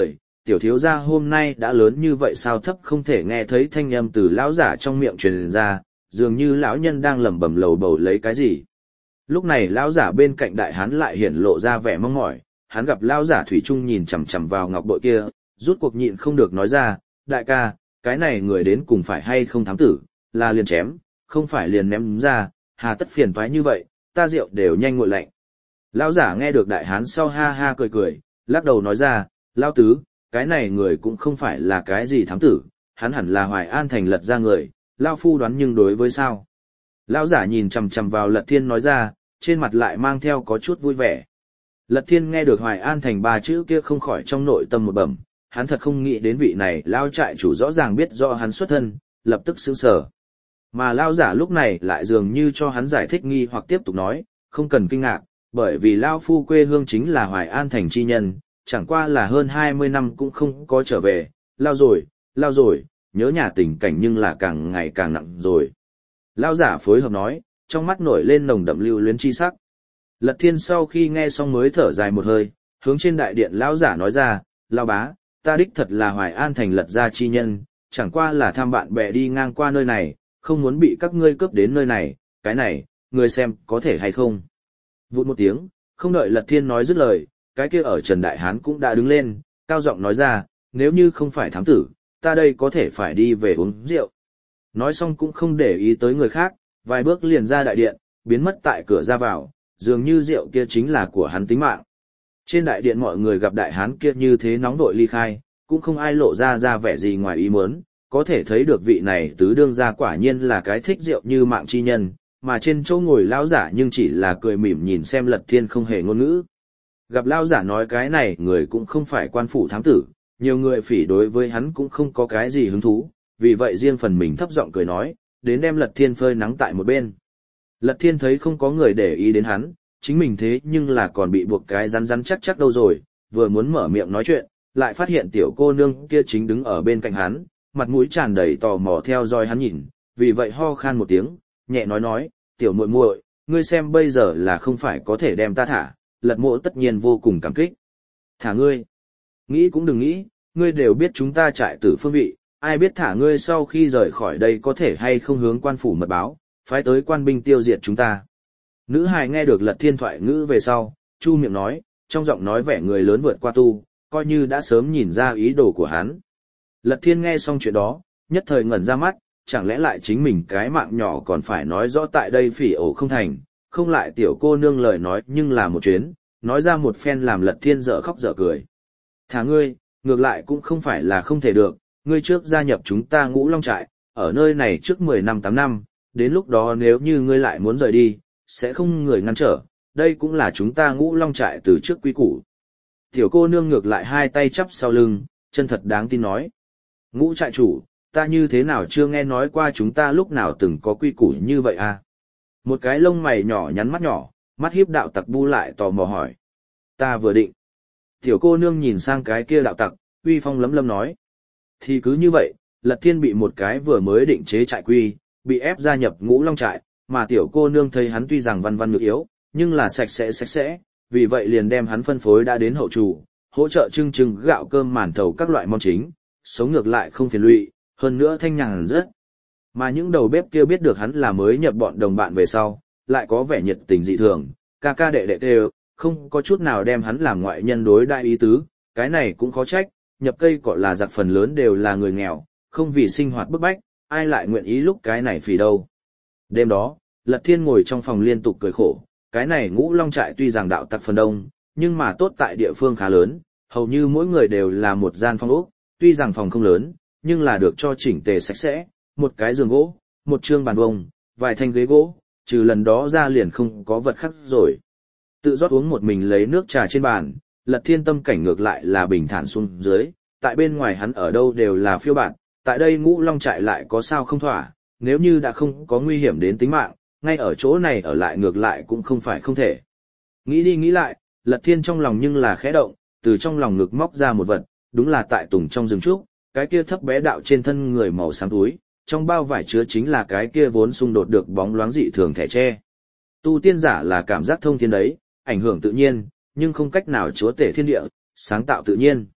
tiểu thiếu gia hôm nay đã lớn như vậy sao thấp không thể nghe thấy thanh âm từ lão giả trong miệng truyền ra, dường như lão nhân đang lẩm bẩm lầu bầu lấy cái gì. Lúc này lão giả bên cạnh đại hán lại hiển lộ ra vẻ mong mỏi, hắn gặp lão giả thủy chung nhìn chằm chằm vào ngọc bội kia, rút cuộc nhịn không được nói ra, đại ca, cái này người đến cùng phải hay không thám tử, là liền chém, không phải liền ném ra, hà tất phiền toái như vậy, ta rượu đều nhanh nguội lạnh. Lão giả nghe được đại hán sau ha ha cười cười, lắc đầu nói ra, lão tứ, cái này người cũng không phải là cái gì thám tử, hắn hẳn là Hoài An thành Lật ra người, lão phu đoán nhưng đối với sao. Lão giả nhìn chằm chằm vào Lật Thiên nói ra, trên mặt lại mang theo có chút vui vẻ. Lật Thiên nghe được Hoài An thành ba chữ kia không khỏi trong nội tâm một bẩm, hắn thật không nghĩ đến vị này lão trại chủ rõ ràng biết rõ hắn xuất thân, lập tức sững sờ. Mà lão giả lúc này lại dường như cho hắn giải thích nghi hoặc tiếp tục nói, không cần kinh ngạc, bởi vì lão phu quê hương chính là Hoài An thành chi nhân, chẳng qua là hơn hai mươi năm cũng không có trở về, lao rồi, lao rồi, nhớ nhà tình cảnh nhưng là càng ngày càng nặng rồi. Lão giả phối hợp nói, trong mắt nổi lên nồng đậm lưu luyến chi sắc. Lật Thiên sau khi nghe xong mới thở dài một hơi, hướng trên đại điện lão giả nói ra, lão bá, ta đích thật là Hoài An thành Lật gia chi nhân, chẳng qua là thăm bạn bè đi ngang qua nơi này, không muốn bị các ngươi cướp đến nơi này, cái này, ngươi xem có thể hay không. Vụt một tiếng, không đợi Lật Thiên nói dứt lời, cái kia ở Trần Đại Hán cũng đã đứng lên, cao giọng nói ra, nếu như không phải thám tử, ta đây có thể phải đi về uống rượu. Nói xong cũng không để ý tới người khác, vài bước liền ra đại điện, biến mất tại cửa ra vào, dường như rượu kia chính là của hắn tính mạng. Trên đại điện mọi người gặp Đại Hán kia như thế nóng vội ly khai, cũng không ai lộ ra ra vẻ gì ngoài ý muốn, có thể thấy được vị này tứ đương gia quả nhiên là cái thích rượu như mạng chi nhân, mà trên chỗ ngồi lão giả nhưng chỉ là cười mỉm nhìn xem Lật Thiên không hề ngôn ngữ. Gặp lão giả nói cái này người cũng không phải quan phủ thám tử, nhiều người phỉ đối với hắn cũng không có cái gì hứng thú, vì vậy riêng phần mình thấp giọng cười nói, đến đem Lật Thiên phơi nắng tại một bên. Lật Thiên thấy không có người để ý đến hắn, chính mình thế nhưng là còn bị buộc cái rắn rắn chắc chắc đâu rồi, vừa muốn mở miệng nói chuyện, lại phát hiện tiểu cô nương kia chính đứng ở bên cạnh hắn, mặt mũi tràn đầy tò mò theo dõi hắn nhìn, vì vậy ho khan một tiếng, nhẹ nói nói, tiểu muội muội, ngươi xem bây giờ là không phải có thể đem ta thả, Lật mộ tất nhiên vô cùng cảm kích. Thả ngươi? Nghĩ cũng đừng nghĩ, ngươi đều biết chúng ta trại tử phương vị, ai biết thả ngươi sau khi rời khỏi đây có thể hay không hướng quan phủ mật báo, phái tới quan binh tiêu diệt chúng ta. Nữ hài nghe được Lật Thiên thoại ngữ về sau, chu miệng nói, trong giọng nói vẻ người lớn vượt qua tu, coi như đã sớm nhìn ra ý đồ của hắn. Lật Thiên nghe xong chuyện đó, nhất thời ngẩn ra mắt, chẳng lẽ lại chính mình cái mạng nhỏ còn phải nói rõ tại đây phỉ ổ không thành, không lại tiểu cô nương lời nói nhưng là một chuyến, nói ra một phen làm Lật Thiên dở khóc dở cười. Thả ngươi, ngược lại cũng không phải là không thể được, ngươi trước gia nhập chúng ta Ngũ Long trại, ở nơi này trước mười năm tám năm, đến lúc đó nếu như ngươi lại muốn rời đi, sẽ không người ngăn trở, đây cũng là chúng ta Ngũ Long trại từ trước quy củ. Tiểu cô nương ngược lại hai tay chắp sau lưng, chân thật đáng tin nói. Ngũ trại chủ, ta như thế nào chưa nghe nói qua chúng ta lúc nào từng có quy củ như vậy à? Một cái lông mày nhỏ nhắn mắt nhỏ, mắt hiếp đạo tặc bu lại tò mò hỏi. Ta vừa định. Tiểu cô nương nhìn sang cái kia đạo tặc, uy phong lấm lâm nói. Thì cứ như vậy, Lật Thiên bị một cái vừa mới định chế trại quy, bị ép gia nhập Ngũ Long trại, mà tiểu cô nương thấy hắn tuy rằng văn văn nhược yếu, nhưng là sạch sẽ sạch sẽ, vì vậy liền đem hắn phân phối đã đến hậu chủ, hỗ trợ trưng trưng gạo cơm màn thầu các loại món chính, sống ngược lại không phiền lụy, hơn nữa thanh nhàn rất. Mà những đầu bếp kia biết được hắn là mới nhập bọn đồng bạn về sau, lại có vẻ nhiệt tình dị thường, ca ca đệ đệ đều, không có chút nào đem hắn làm ngoại nhân đối đại ý tứ, cái này cũng khó trách, nhập cây cọ là giặc phần lớn đều là người nghèo, không vì sinh hoạt bức bách, ai lại nguyện ý lúc cái này phì đâu. Đêm đó, Lật Thiên ngồi trong phòng liên tục cười khổ, cái này Ngũ Long trại tuy rằng đạo tặc phần đông, nhưng mà tốt tại địa phương khá lớn, hầu như mỗi người đều là một gian phòng ốc, tuy rằng phòng không lớn, nhưng là được cho chỉnh tề sạch sẽ, một cái giường gỗ, một trương bàn bông, vài thanh ghế gỗ, trừ lần đó ra liền không có vật khác rồi. Tự rót uống một mình lấy nước trà trên bàn, Lật Thiên tâm cảnh ngược lại là bình thản xuống dưới, tại bên ngoài hắn ở đâu đều là phiêu bạt, tại đây Ngũ Long trại lại có sao không thỏa, nếu như đã không có nguy hiểm đến tính mạng, ngay ở chỗ này ở lại ngược lại cũng không phải không thể. Nghĩ đi nghĩ lại, Lật Thiên trong lòng nhưng là khẽ động, từ trong lòng ngực móc ra một vật, đúng là tại tùng trong rừng trúc, cái kia thấp bé đạo trên thân người màu xám túi, trong bao vải chứa chính là cái kia vốn xung đột được bóng loáng dị thường thẻ tre. Tu tiên giả là cảm giác thông thiên đấy, ảnh hưởng tự nhiên, nhưng không cách nào chúa tể thiên địa, sáng tạo tự nhiên.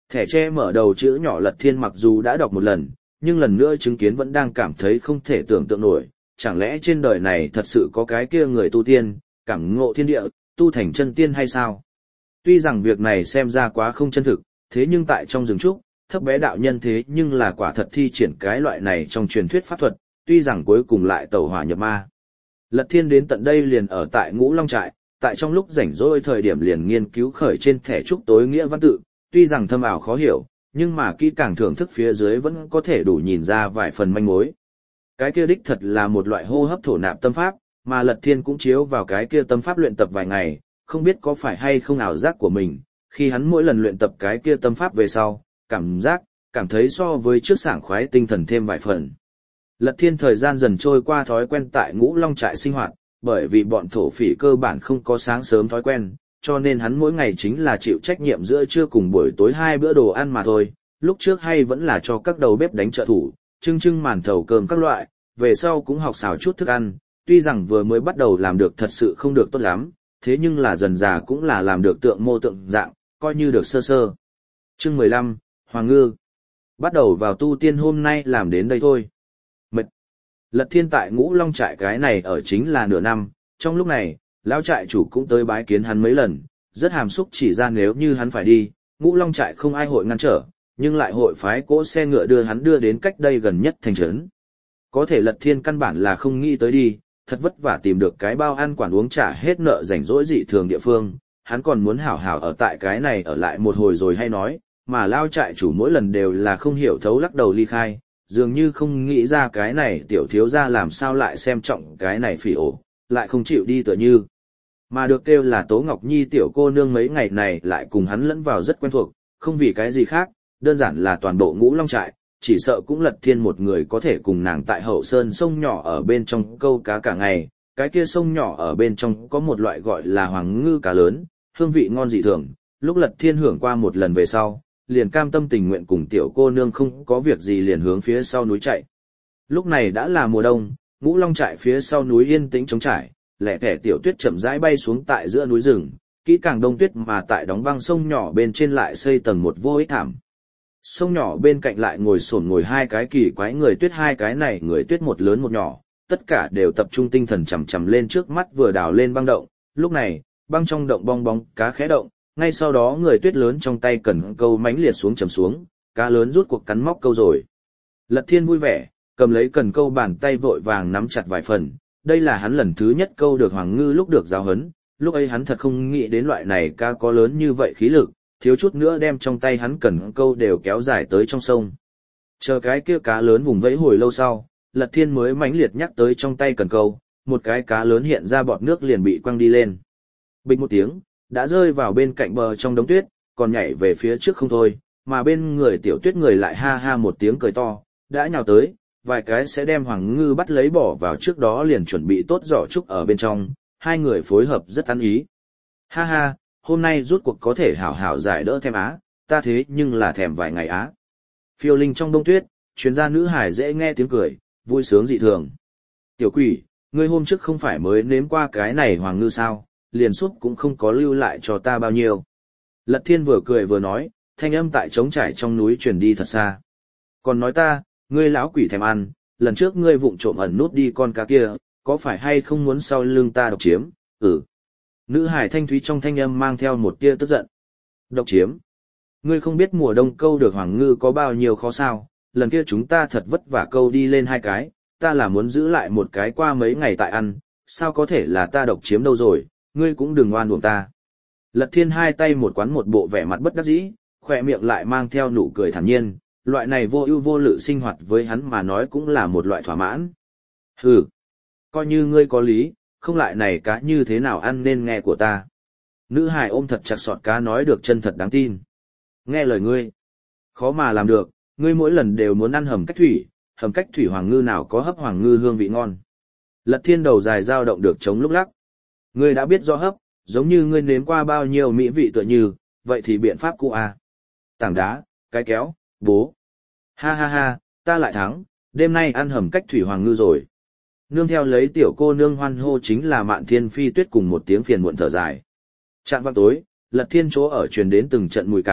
Thẻ tre mở đầu chữ nhỏ Lật Thiên mặc dù đã đọc một lần, nhưng lần nữa chứng kiến vẫn đang cảm thấy không thể tưởng tượng nổi, chẳng lẽ trên đời này thật sự có cái kia người tu tiên, cảm ngộ thiên địa, tu thành chân tiên hay sao? Tuy rằng việc này xem ra quá không chân thực, thế nhưng tại trong rừng trúc, thấp bé đạo nhân thế nhưng là quả thật thi triển cái loại này trong truyền thuyết pháp thuật, tuy rằng cuối cùng lại tẩu hỏa nhập ma. Lật Thiên đến tận đây liền ở tại Ngũ Long Trại, tại trong lúc rảnh rỗi thời điểm liền nghiên cứu khởi trên thẻ trúc tối nghĩa văn tự, tuy rằng thâm ảo khó hiểu, nhưng mà kỹ càng thưởng thức phía dưới vẫn có thể đủ nhìn ra vài phần manh mối. Cái kia đích thật là một loại hô hấp thổ nạp tâm pháp, mà Lật Thiên cũng chiếu vào cái kia tâm pháp luyện tập vài ngày, không biết có phải hay không ảo giác của mình, khi hắn mỗi lần luyện tập cái kia tâm pháp về sau, cảm giác, cảm thấy so với trước sảng khoái tinh thần thêm vài phần. Lật Thiên thời gian dần trôi qua thói quen tại Ngũ Long Trại sinh hoạt, bởi vì bọn thổ phỉ cơ bản không có sáng sớm thói quen, cho nên hắn mỗi ngày chính là chịu trách nhiệm giữa trưa cùng buổi tối hai bữa đồ ăn mà thôi, lúc trước hay vẫn là cho các đầu bếp đánh trợ thủ, trưng trưng màn thầu cơm các loại, về sau cũng học xào chút thức ăn, tuy rằng vừa mới bắt đầu làm được thật sự không được tốt lắm, thế nhưng là dần dà cũng là làm được tượng mô tượng dạng, coi như được sơ sơ. Chương mười lăm, Hoàng Ngư. Bắt đầu vào tu tiên hôm nay làm đến đây thôi. Mệt. Lật Thiên tại Ngũ Long Trại cái này ở chính là nửa năm, trong lúc này, lão trại chủ cũng tới bái kiến hắn mấy lần, rất hàm xúc chỉ ra nếu như hắn phải đi, Ngũ Long Trại không ai hội ngăn trở, nhưng lại hội phái cỗ xe ngựa đưa hắn đưa đến cách đây gần nhất thành trấn. Có thể Lật Thiên căn bản là không nghĩ tới đi, thật vất vả tìm được cái bao ăn quản uống trả hết nợ rảnh rỗi dị thường địa phương, hắn còn muốn hảo hảo ở tại cái này ở lại một hồi rồi hay nói, mà lao trại chủ mỗi lần đều là không hiểu thấu lắc đầu ly khai, dường như không nghĩ ra cái này tiểu thiếu ra làm sao lại xem trọng cái này phỉ ổ, lại không chịu đi tựa như. Mà được kêu là Tố Ngọc Nhi tiểu cô nương mấy ngày này lại cùng hắn lẫn vào rất quen thuộc, không vì cái gì khác, đơn giản là toàn bộ Ngũ Long Trại, chỉ sợ cũng Lật Thiên một người có thể cùng nàng tại hậu sơn sông nhỏ ở bên trong câu cá cả ngày, cái kia sông nhỏ ở bên trong có một loại gọi là hoàng ngư cá lớn, hương vị ngon dị thường, lúc Lật Thiên hưởng qua một lần về sau, liền cam tâm tình nguyện cùng tiểu cô nương không có việc gì liền hướng phía sau núi chạy. Lúc này đã là mùa đông, Ngũ Long Trại phía sau núi yên tĩnh trống trải, lẻ tẻ tiểu tuyết chậm rãi bay xuống tại giữa núi rừng, kỹ càng đông tuyết mà tại đóng băng sông nhỏ bên trên lại xây tầng một vô ích thảm. Sông nhỏ bên cạnh lại ngồi xổm ngồi hai cái kỳ quái người tuyết, hai cái này người tuyết một lớn một nhỏ, tất cả đều tập trung tinh thần chằm chằm lên trước mắt vừa đào lên băng động, lúc này, băng trong động bong bóng cá khẽ động, ngay sau đó người tuyết lớn trong tay cần câu mãnh liệt xuống chầm xuống, cá lớn rút cuộc cắn móc câu rồi. Lật Thiên vui vẻ, cầm lấy cần câu bàn tay vội vàng nắm chặt vài phần, đây là hắn lần thứ nhất câu được hoàng ngư lúc được giáo huấn, lúc ấy hắn thật không nghĩ đến loại này cá có lớn như vậy khí lực, thiếu chút nữa đem trong tay hắn cần câu đều kéo dài tới trong sông. Chờ cái kia cá lớn vùng vẫy hồi lâu sau, Lật Thiên mới mãnh liệt nhắc tới trong tay cần câu, một cái cá lớn hiện ra bọt nước liền bị quăng đi lên. Bịch một tiếng, đã rơi vào bên cạnh bờ trong đống tuyết, còn nhảy về phía trước không thôi, mà bên người tiểu tuyết người lại ha ha một tiếng cười to, đã nhào tới, vài cái sẽ đem hoàng ngư bắt lấy bỏ vào trước đó liền chuẩn bị tốt giỏ trúc ở bên trong, hai người phối hợp rất ăn ý. Ha ha, hôm nay rút cuộc có thể hảo hảo giải đỡ thèm á, ta thế nhưng là thèm vài ngày á. Phiêu linh trong đông tuyết, chuyên gia nữ hải dễ nghe tiếng cười, vui sướng dị thường. Tiểu quỷ, ngươi hôm trước không phải mới nếm qua cái này hoàng ngư sao, liền súp cũng không có lưu lại cho ta bao nhiêu. Lật Thiên vừa cười vừa nói, thanh âm tại trống trải trong núi truyền đi thật xa. Còn nói ta, ngươi lão quỷ thèm ăn, lần trước ngươi vụng trộm ẩn nút đi con cá kia, có phải hay không muốn sau lưng ta độc chiếm? Ừ. Nữ hải thanh thúy trong thanh âm mang theo một tia tức giận. Độc chiếm? Ngươi không biết mùa đông câu được hoàng ngư có bao nhiêu khó sao, lần kia chúng ta thật vất vả câu đi lên hai cái, ta là muốn giữ lại một cái qua mấy ngày tại ăn, sao có thể là ta độc chiếm đâu rồi, ngươi cũng đừng oan uổng ta. Lật Thiên hai tay một quán một bộ vẻ mặt bất đắc dĩ, khỏe miệng lại mang theo nụ cười thản nhiên, loại này vô ưu vô lự sinh hoạt với hắn mà nói cũng là một loại thỏa mãn. Hừ, coi như ngươi có lý, không lại này cá như thế nào ăn nên nghe của ta. Nữ hài ôm thật chặt sọt cá nói được chân thật đáng tin. Nghe lời ngươi, khó mà làm được, ngươi mỗi lần đều muốn ăn hầm cách thủy, hầm cách thủy hoàng ngư nào có hấp hoàng ngư hương vị ngon. Lật Thiên đầu dài dao động được chống lúc lắc. Ngươi đã biết rõ hấp, giống như ngươi nếm qua bao nhiêu mỹ vị tựa như, vậy thì biện pháp cũ à. Tảng đá, cái kéo, bố. Ha ha ha, ta lại thắng, đêm nay ăn hầm cách thủy hoàng ngư rồi. Nương theo lấy tiểu cô nương hoan hô chính là Mạn Thiên Phi Tuyết cùng một tiếng phiền muộn thở dài. Trạng vạng tối, Lật Thiên chỗ ở truyền đến từng trận mùi cá,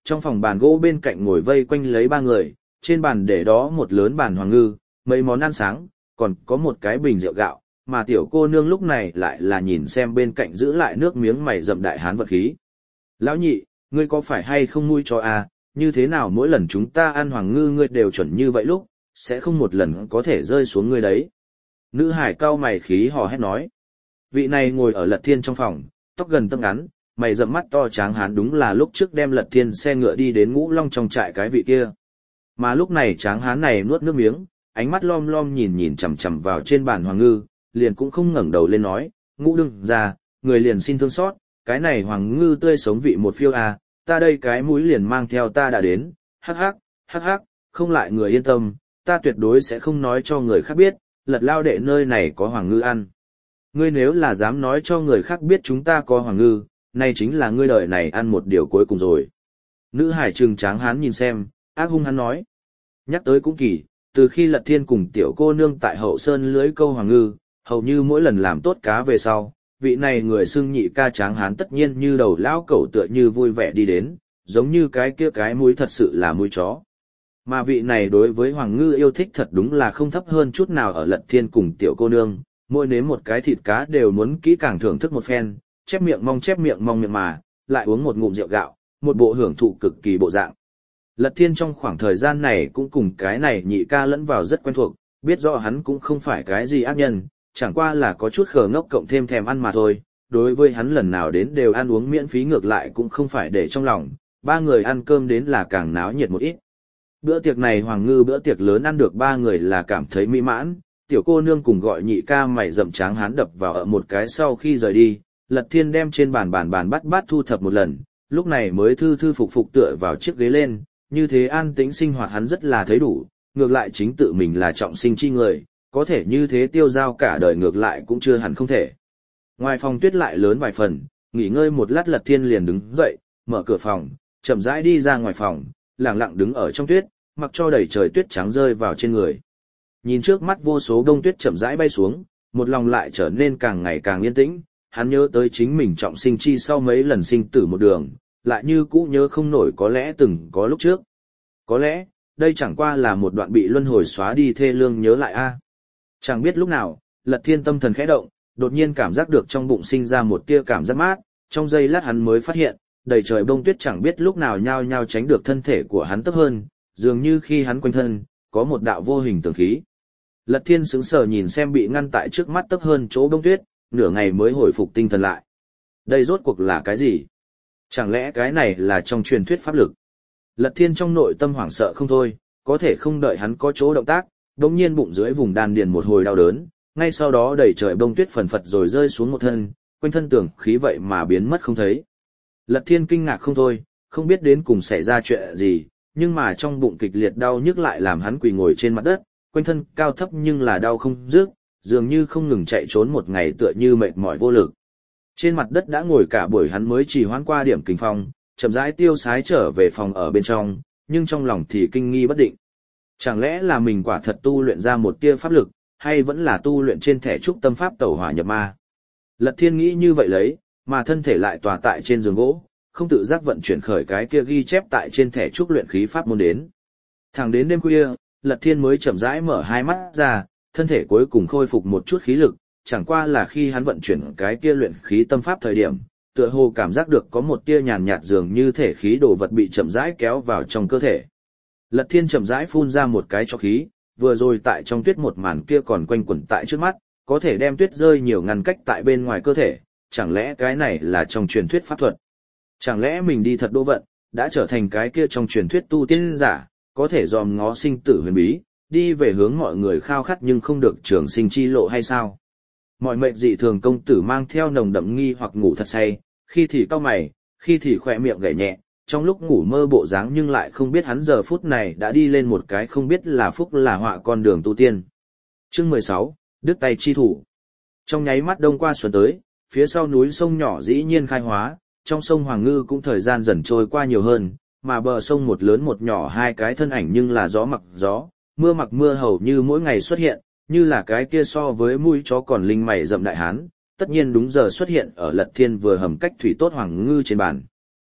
Trong phòng bàn gỗ bên cạnh ngồi vây quanh lấy ba người, trên bàn để đó một lớn bàn hoàng ngư, mấy món ăn sáng, còn có một cái bình rượu gạo, mà tiểu cô nương lúc này lại là nhìn xem bên cạnh giữ lại nước miếng mày rậm đại hán vật khí. Lão nhị, ngươi có phải hay không nuôi cho à, như thế nào mỗi lần chúng ta ăn hoàng ngư ngươi đều chuẩn như vậy lúc, sẽ không một lần có thể rơi xuống ngươi đấy. Nữ hải cao mày khí hò hét nói. Vị này ngồi ở Lật Thiên trong phòng, tóc gần tấc ngắn, mày rậm mắt to tráng hán đúng là lúc trước đem Lật Thiên xe ngựa đi đến Ngũ Long trong trại cái vị kia. Mà lúc này tráng hán này nuốt nước miếng, ánh mắt lom lom nhìn nhìn chằm chằm vào trên bàn hoàng ngư, liền cũng không ngẩng đầu lên nói, Ngũ đương ra, người liền xin thương xót, cái này hoàng ngư tươi sống vị một phiêu à, ta đây cái mũi liền mang theo ta đã đến, hắc hắc, hắc hắc, không lại người yên tâm, ta tuyệt đối sẽ không nói cho người khác biết, Lật lao đệ nơi này có hoàng ngư ăn. Ngươi nếu là dám nói cho người khác biết chúng ta có hoàng ngư, nay chính là ngươi đời này ăn một điều cuối cùng rồi. Nữ hải trừng tráng hán nhìn xem, ác hung hắn nói. Nhắc tới cũng kỳ, từ khi Lật Thiên cùng tiểu cô nương tại hậu sơn lưới câu hoàng ngư, hầu như mỗi lần làm tốt cá về sau, vị này người xưng nhị ca tráng hán tất nhiên như đầu lão cẩu tựa như vui vẻ đi đến, giống như cái kia cái mũi thật sự là mũi chó. Mà vị này đối với hoàng ngư yêu thích thật đúng là không thấp hơn chút nào ở Lật Thiên cùng tiểu cô nương, mỗi nếm một cái thịt cá đều muốn kỹ càng thưởng thức một phen, chép miệng mong chép miệng mong miệng mà, lại uống một ngụm rượu gạo, một bộ hưởng thụ cực kỳ bộ dạng. Lật Thiên trong khoảng thời gian này cũng cùng cái này nhị ca lẫn vào rất quen thuộc, biết rõ hắn cũng không phải cái gì ác nhân, chẳng qua là có chút khờ ngốc cộng thêm thèm ăn mà thôi, đối với hắn lần nào đến đều ăn uống miễn phí ngược lại cũng không phải để trong lòng, ba người ăn cơm đến là càng náo nhiệt một ít. Bữa tiệc này hoàng ngư bữa tiệc lớn ăn được ba người là cảm thấy mỹ mãn, tiểu cô nương cùng gọi nhị ca mày rậm tráng hán đập vào ở một cái sau khi rời đi, Lật Thiên đem trên bàn bàn bàn bắt bát thu thập một lần, lúc này mới thư thư phục phục tựa vào chiếc ghế lên, như thế an tĩnh sinh hoạt hắn rất là thấy đủ, ngược lại chính tự mình là trọng sinh chi người, có thể như thế tiêu dao cả đời ngược lại cũng chưa hẳn không thể. Ngoài phòng tuyết lại lớn vài phần, nghỉ ngơi một lát Lật Thiên liền đứng dậy, mở cửa phòng, chậm rãi đi ra ngoài phòng, lặng lặng đứng ở trong tuyết, mặc cho đầy trời tuyết trắng rơi vào trên người. Nhìn trước mắt vô số đông tuyết chậm rãi bay xuống, một lòng lại trở nên càng ngày càng yên tĩnh, hắn nhớ tới chính mình trọng sinh chi sau mấy lần sinh tử một đường, lại như cũ nhớ không nổi có lẽ từng có lúc trước. Có lẽ, đây chẳng qua là một đoạn bị luân hồi xóa đi thê lương nhớ lại a. Chẳng biết lúc nào, Lật Thiên tâm thần khẽ động, đột nhiên cảm giác được trong bụng sinh ra một tia cảm giác mát, trong giây lát hắn mới phát hiện, đầy trời bông tuyết chẳng biết lúc nào nhao nhao tránh được thân thể của hắn thấp hơn, dường như khi hắn quanh thân, có một đạo vô hình tường khí. Lật Thiên sững sờ nhìn xem bị ngăn tại trước mắt thấp hơn chỗ bông tuyết, nửa ngày mới hồi phục tinh thần lại. Đây rốt cuộc là cái gì? Chẳng lẽ cái này là trong truyền thuyết pháp lực? Lật Thiên trong nội tâm hoảng sợ không thôi, có thể không đợi hắn có chỗ động tác, đột nhiên bụng dưới vùng đan điền một hồi đau đớn, ngay sau đó đầy trời bông tuyết phần phật rồi rơi xuống một thân, quanh thân tường khí vậy mà biến mất không thấy. Lật Thiên kinh ngạc không thôi, không biết đến cùng xảy ra chuyện gì, nhưng mà trong bụng kịch liệt đau nhức lại làm hắn quỳ ngồi trên mặt đất, quanh thân cao thấp nhưng là đau không dứt, dường như không ngừng chạy trốn một ngày tựa như mệt mỏi vô lực. Trên mặt đất đã ngồi cả buổi hắn mới chỉ hoãn qua điểm kinh phong, chậm rãi tiêu sái trở về phòng ở bên trong, nhưng trong lòng thì kinh nghi bất định. Chẳng lẽ là mình quả thật tu luyện ra một tia pháp lực, hay vẫn là tu luyện trên thẻ trúc tâm pháp tẩu hỏa nhập ma? Lật Thiên nghĩ như vậy lấy, mà thân thể lại tòa tại trên giường gỗ, không tự giác vận chuyển khởi cái kia ghi chép tại trên thẻ trúc luyện khí pháp môn đến. Thẳng đến đêm khuya, Lật Thiên mới chậm rãi mở hai mắt ra, thân thể cuối cùng khôi phục một chút khí lực, chẳng qua là khi hắn vận chuyển cái kia luyện khí tâm pháp thời điểm, tựa hồ cảm giác được có một tia nhàn nhạt dường như thể khí đồ vật bị chậm rãi kéo vào trong cơ thể. Lật Thiên chậm rãi phun ra một cái cho khí, vừa rồi tại trong tuyết một màn kia còn quanh quẩn tại trước mắt, có thể đem tuyết rơi nhiều ngăn cách tại bên ngoài cơ thể, chẳng lẽ cái này là trong truyền thuyết pháp thuật? Chẳng lẽ mình đi thật đô vận, đã trở thành cái kia trong truyền thuyết tu tiên giả, có thể dòm ngó sinh tử huyền bí, đi về hướng mọi người khao khát nhưng không được trường sinh chi lộ hay sao? Mọi mệnh dị thường công tử mang theo nồng đậm nghi hoặc ngủ thật say, khi thì cau mày, khi thì khỏe miệng gảy nhẹ, trong lúc ngủ mơ bộ dáng nhưng lại không biết hắn giờ phút này đã đi lên một cái không biết là phúc là họa con đường tu tiên. Chương mười sáu, đứt tay chi thủ. Trong nháy mắt đông qua xuân tới, phía sau núi sông nhỏ dĩ nhiên khai hóa, trong sông Hoàng Ngư cũng thời gian dần trôi qua nhiều hơn, mà bờ sông một lớn một nhỏ hai cái thân ảnh nhưng là gió mặc gió, mưa mặc mưa hầu như mỗi ngày xuất hiện, như là cái kia so với mũi chó còn linh mày rậm đại hán, tất nhiên đúng giờ xuất hiện ở Lật Thiên vừa hầm cách thủy tốt Hoàng Ngư trên bàn.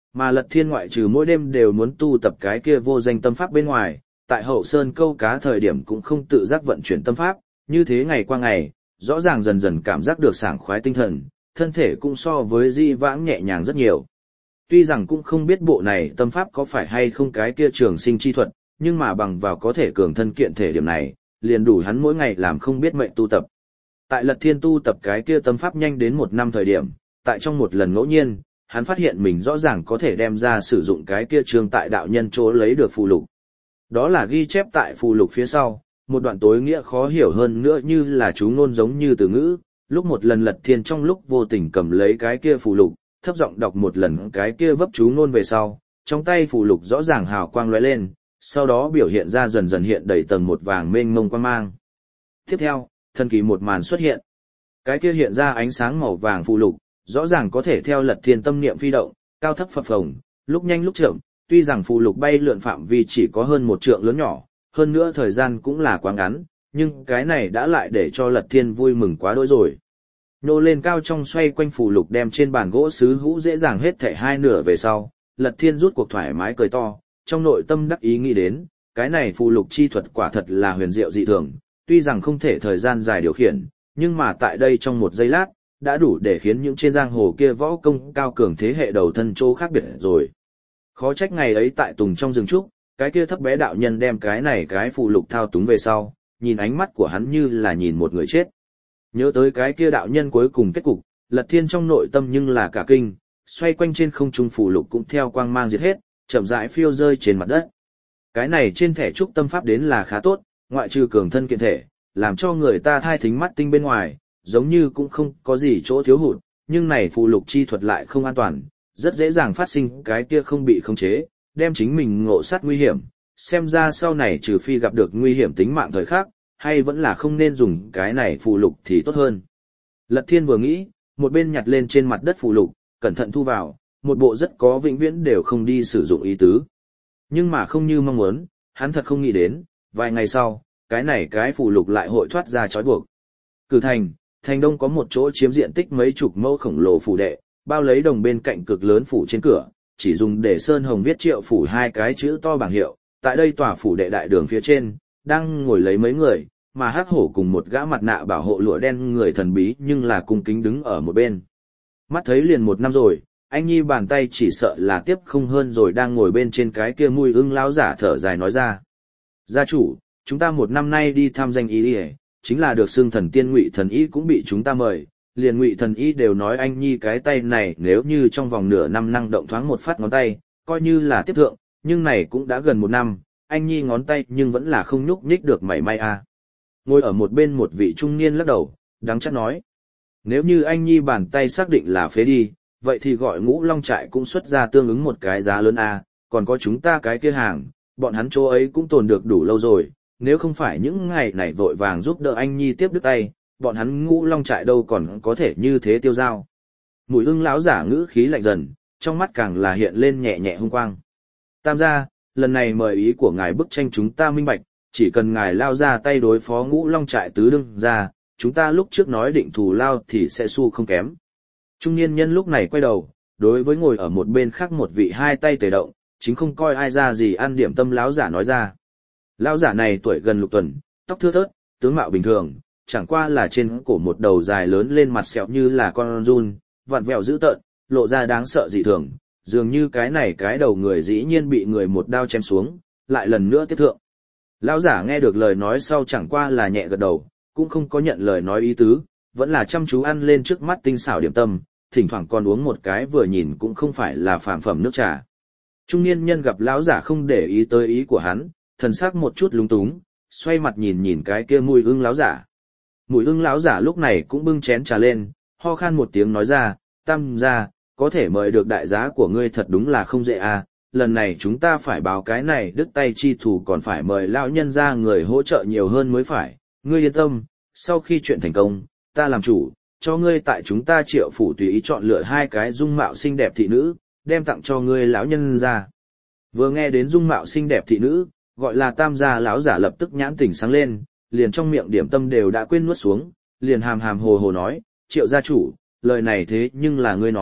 Mà Lật Thiên ngoại trừ mỗi đêm đều muốn tu tập cái kia vô danh tâm pháp bên ngoài, tại hậu sơn câu cá thời điểm cũng không tự giác vận chuyển tâm pháp, như thế ngày qua ngày, rõ ràng dần dần cảm giác được sảng khoái tinh thần, thân thể cũng so với di vãng nhẹ nhàng rất nhiều. Tuy rằng cũng không biết bộ này tâm pháp có phải hay không cái kia trường sinh chi thuật, nhưng mà bằng vào có thể cường thân kiện thể điểm này, liền đủ hắn mỗi ngày làm không biết mệnh tu tập. Tại Lật Thiên tu tập cái kia tâm pháp nhanh đến một năm thời điểm, tại trong một lần ngẫu nhiên, hắn phát hiện mình rõ ràng có thể đem ra sử dụng cái kia trường tại đạo nhân chỗ lấy được phù lục. Đó là ghi chép tại phù lục phía sau, một đoạn tối nghĩa khó hiểu hơn nữa như là chú ngôn giống như từ ngữ, lúc một lần Lật Thiên trong lúc vô tình cầm lấy cái kia phù lục, thấp giọng đọc một lần cái kia vấp chú ngôn về sau, trong tay phù lục rõ ràng hào quang lóe lên, sau đó biểu hiện ra dần dần hiện đầy tầng một vàng mênh mông quang mang. Tiếp theo, thần kỳ một màn xuất hiện. Cái kia hiện ra ánh sáng màu vàng phù lục, rõ ràng có thể theo Lật Thiên tâm niệm phi động, cao thấp phập phồng, lúc nhanh lúc chậm, tuy rằng phù lục bay lượn phạm vi chỉ có hơn một trượng lớn nhỏ, hơn nữa thời gian cũng là quá ngắn, nhưng cái này đã lại để cho Lật Thiên vui mừng quá đỗi rồi. Nô lên cao trong xoay quanh phù lục đem trên bàn gỗ sứ hũ dễ dàng hết thảy hai nửa về sau, Lật Thiên rút cuộc thoải mái cười to, trong nội tâm đắc ý nghĩ đến, cái này phù lục chi thuật quả thật là huyền diệu dị thường, tuy rằng không thể thời gian dài điều khiển, nhưng mà tại đây trong một giây lát, đã đủ để khiến những trên giang hồ kia võ công cao cường thế hệ đầu thân chỗ khác biệt rồi. Khó trách ngày ấy tại Tùng trong rừng trúc, cái kia thấp bé đạo nhân đem cái này cái phù lục thao túng về sau, nhìn ánh mắt của hắn như là nhìn một người chết. Nhớ tới cái kia đạo nhân cuối cùng kết cục, Lật Thiên trong nội tâm nhưng là cả kinh, xoay quanh trên không trung phù lục cũng theo quang mang diệt hết, chậm rãi phiêu rơi trên mặt đất. Cái này trên thẻ trúc tâm pháp đến là khá tốt, ngoại trừ cường thân kiện thể, làm cho người ta thai thính mắt tinh bên ngoài, giống như cũng không có gì chỗ thiếu hụt, nhưng này phù lục chi thuật lại không an toàn, rất dễ dàng phát sinh cái kia không bị khống chế, đem chính mình ngộ sát nguy hiểm, xem ra sau này trừ phi gặp được nguy hiểm tính mạng thời khắc, hay vẫn là không nên dùng cái này phù lục thì tốt hơn. Lật Thiên vừa nghĩ, một bên nhặt lên trên mặt đất phù lục, cẩn thận thu vào, một bộ rất có vĩnh viễn đều không đi sử dụng ý tứ. Nhưng mà không như mong muốn, hắn thật không nghĩ đến, vài ngày sau, cái này cái phù lục lại hội thoát ra trói buộc. Cử thành, thành đông có một chỗ chiếm diện tích mấy chục mẫu khổng lồ phủ đệ, bao lấy đồng bên cạnh cực lớn phủ trên cửa, chỉ dùng để sơn hồng viết Triệu phủ hai cái chữ to bảng hiệu. Tại đây tòa phủ đệ đại đường phía trên, đang ngồi lấy mấy người, mà hắc hổ cùng một gã mặt nạ bảo hộ lụa đen người thần bí nhưng là cung kính đứng ở một bên. Mắt thấy liền một năm rồi, anh Nhi bàn tay chỉ sợ là tiếp không hơn rồi đang ngồi bên trên cái kia mùi ưng lão giả thở dài nói ra. Gia chủ, chúng ta một năm nay đi thăm danh y đi, chính là được xưng thần tiên Ngụy thần y cũng bị chúng ta mời, liền Ngụy thần y đều nói anh Nhi cái tay này nếu như trong vòng nửa năm năng động thoáng một phát ngón tay, coi như là tiếp thượng, nhưng này cũng đã gần một năm, anh Nhi ngón tay nhưng vẫn là không nhúc nhích được mảy may à. Ngồi ở một bên một vị trung niên lắc đầu, đắng chát nói. Nếu như anh Nhi bàn tay xác định là phế đi, vậy thì gọi Ngũ Long trại cũng xuất ra tương ứng một cái giá lớn à, còn có chúng ta cái kia hàng, bọn hắn chỗ ấy cũng tồn được đủ lâu rồi, nếu không phải những ngày này vội vàng giúp đỡ anh Nhi tiếp đứt tay, bọn hắn Ngũ Long trại đâu còn có thể như thế tiêu dao. Mùi ưng lão giả ngữ khí lạnh dần, trong mắt càng là hiện lên nhẹ nhẹ hung quang. Tam gia, lần này mời ý của ngài bức tranh chúng ta minh bạch, chỉ cần ngài lao ra tay đối phó Ngũ Long trại tứ đương ra, chúng ta lúc trước nói định thù lao thì sẽ xu không kém. Trung niên nhân lúc này quay đầu, đối với ngồi ở một bên khác một vị hai tay tề động, chính không coi ai ra gì ăn điểm tâm lão giả nói ra. Lão giả này tuổi gần lục tuần, tóc thưa thớt, tướng mạo bình thường, chẳng qua là trên cổ một đầu dài lớn lên mặt sẹo như là con giun, vặn vẹo dữ tợn, lộ ra đáng sợ dị thường, dường như cái này cái đầu người dĩ nhiên bị người một đao chém xuống, lại lần nữa tiếp thượng. Lão giả nghe được lời nói sau chẳng qua là nhẹ gật đầu, cũng không có nhận lời nói ý tứ, vẫn là chăm chú ăn lên trước mắt tinh xảo điểm tâm, thỉnh thoảng còn uống một cái vừa nhìn cũng không phải là phàm phẩm nước trà. Trung niên nhân gặp lão giả không để ý tới ý của hắn, thần sắc một chút lúng túng, xoay mặt nhìn nhìn cái kia mùi ưng lão giả. Mùi ưng lão giả lúc này cũng bưng chén trà lên, ho khan một tiếng nói ra, Tam gia, có thể mời được đại giá của ngươi thật đúng là không dễ à, lần này chúng ta phải báo cái này đứt tay chi thủ còn phải mời lão nhân ra người hỗ trợ nhiều hơn mới phải, ngươi yên tâm, sau khi chuyện thành công, ta làm chủ, cho ngươi tại chúng ta Triệu phủ tùy ý chọn lựa hai cái dung mạo xinh đẹp thị nữ, đem tặng cho ngươi lão nhân ra. Vừa nghe đến dung mạo xinh đẹp thị nữ, gọi là Tam gia lão giả lập tức nhãn tỉnh sáng lên, liền trong miệng điểm tâm đều đã quên nuốt xuống, liền hàm hàm hồ hồ nói, Triệu gia chủ, lời này thế nhưng là ngươi nói,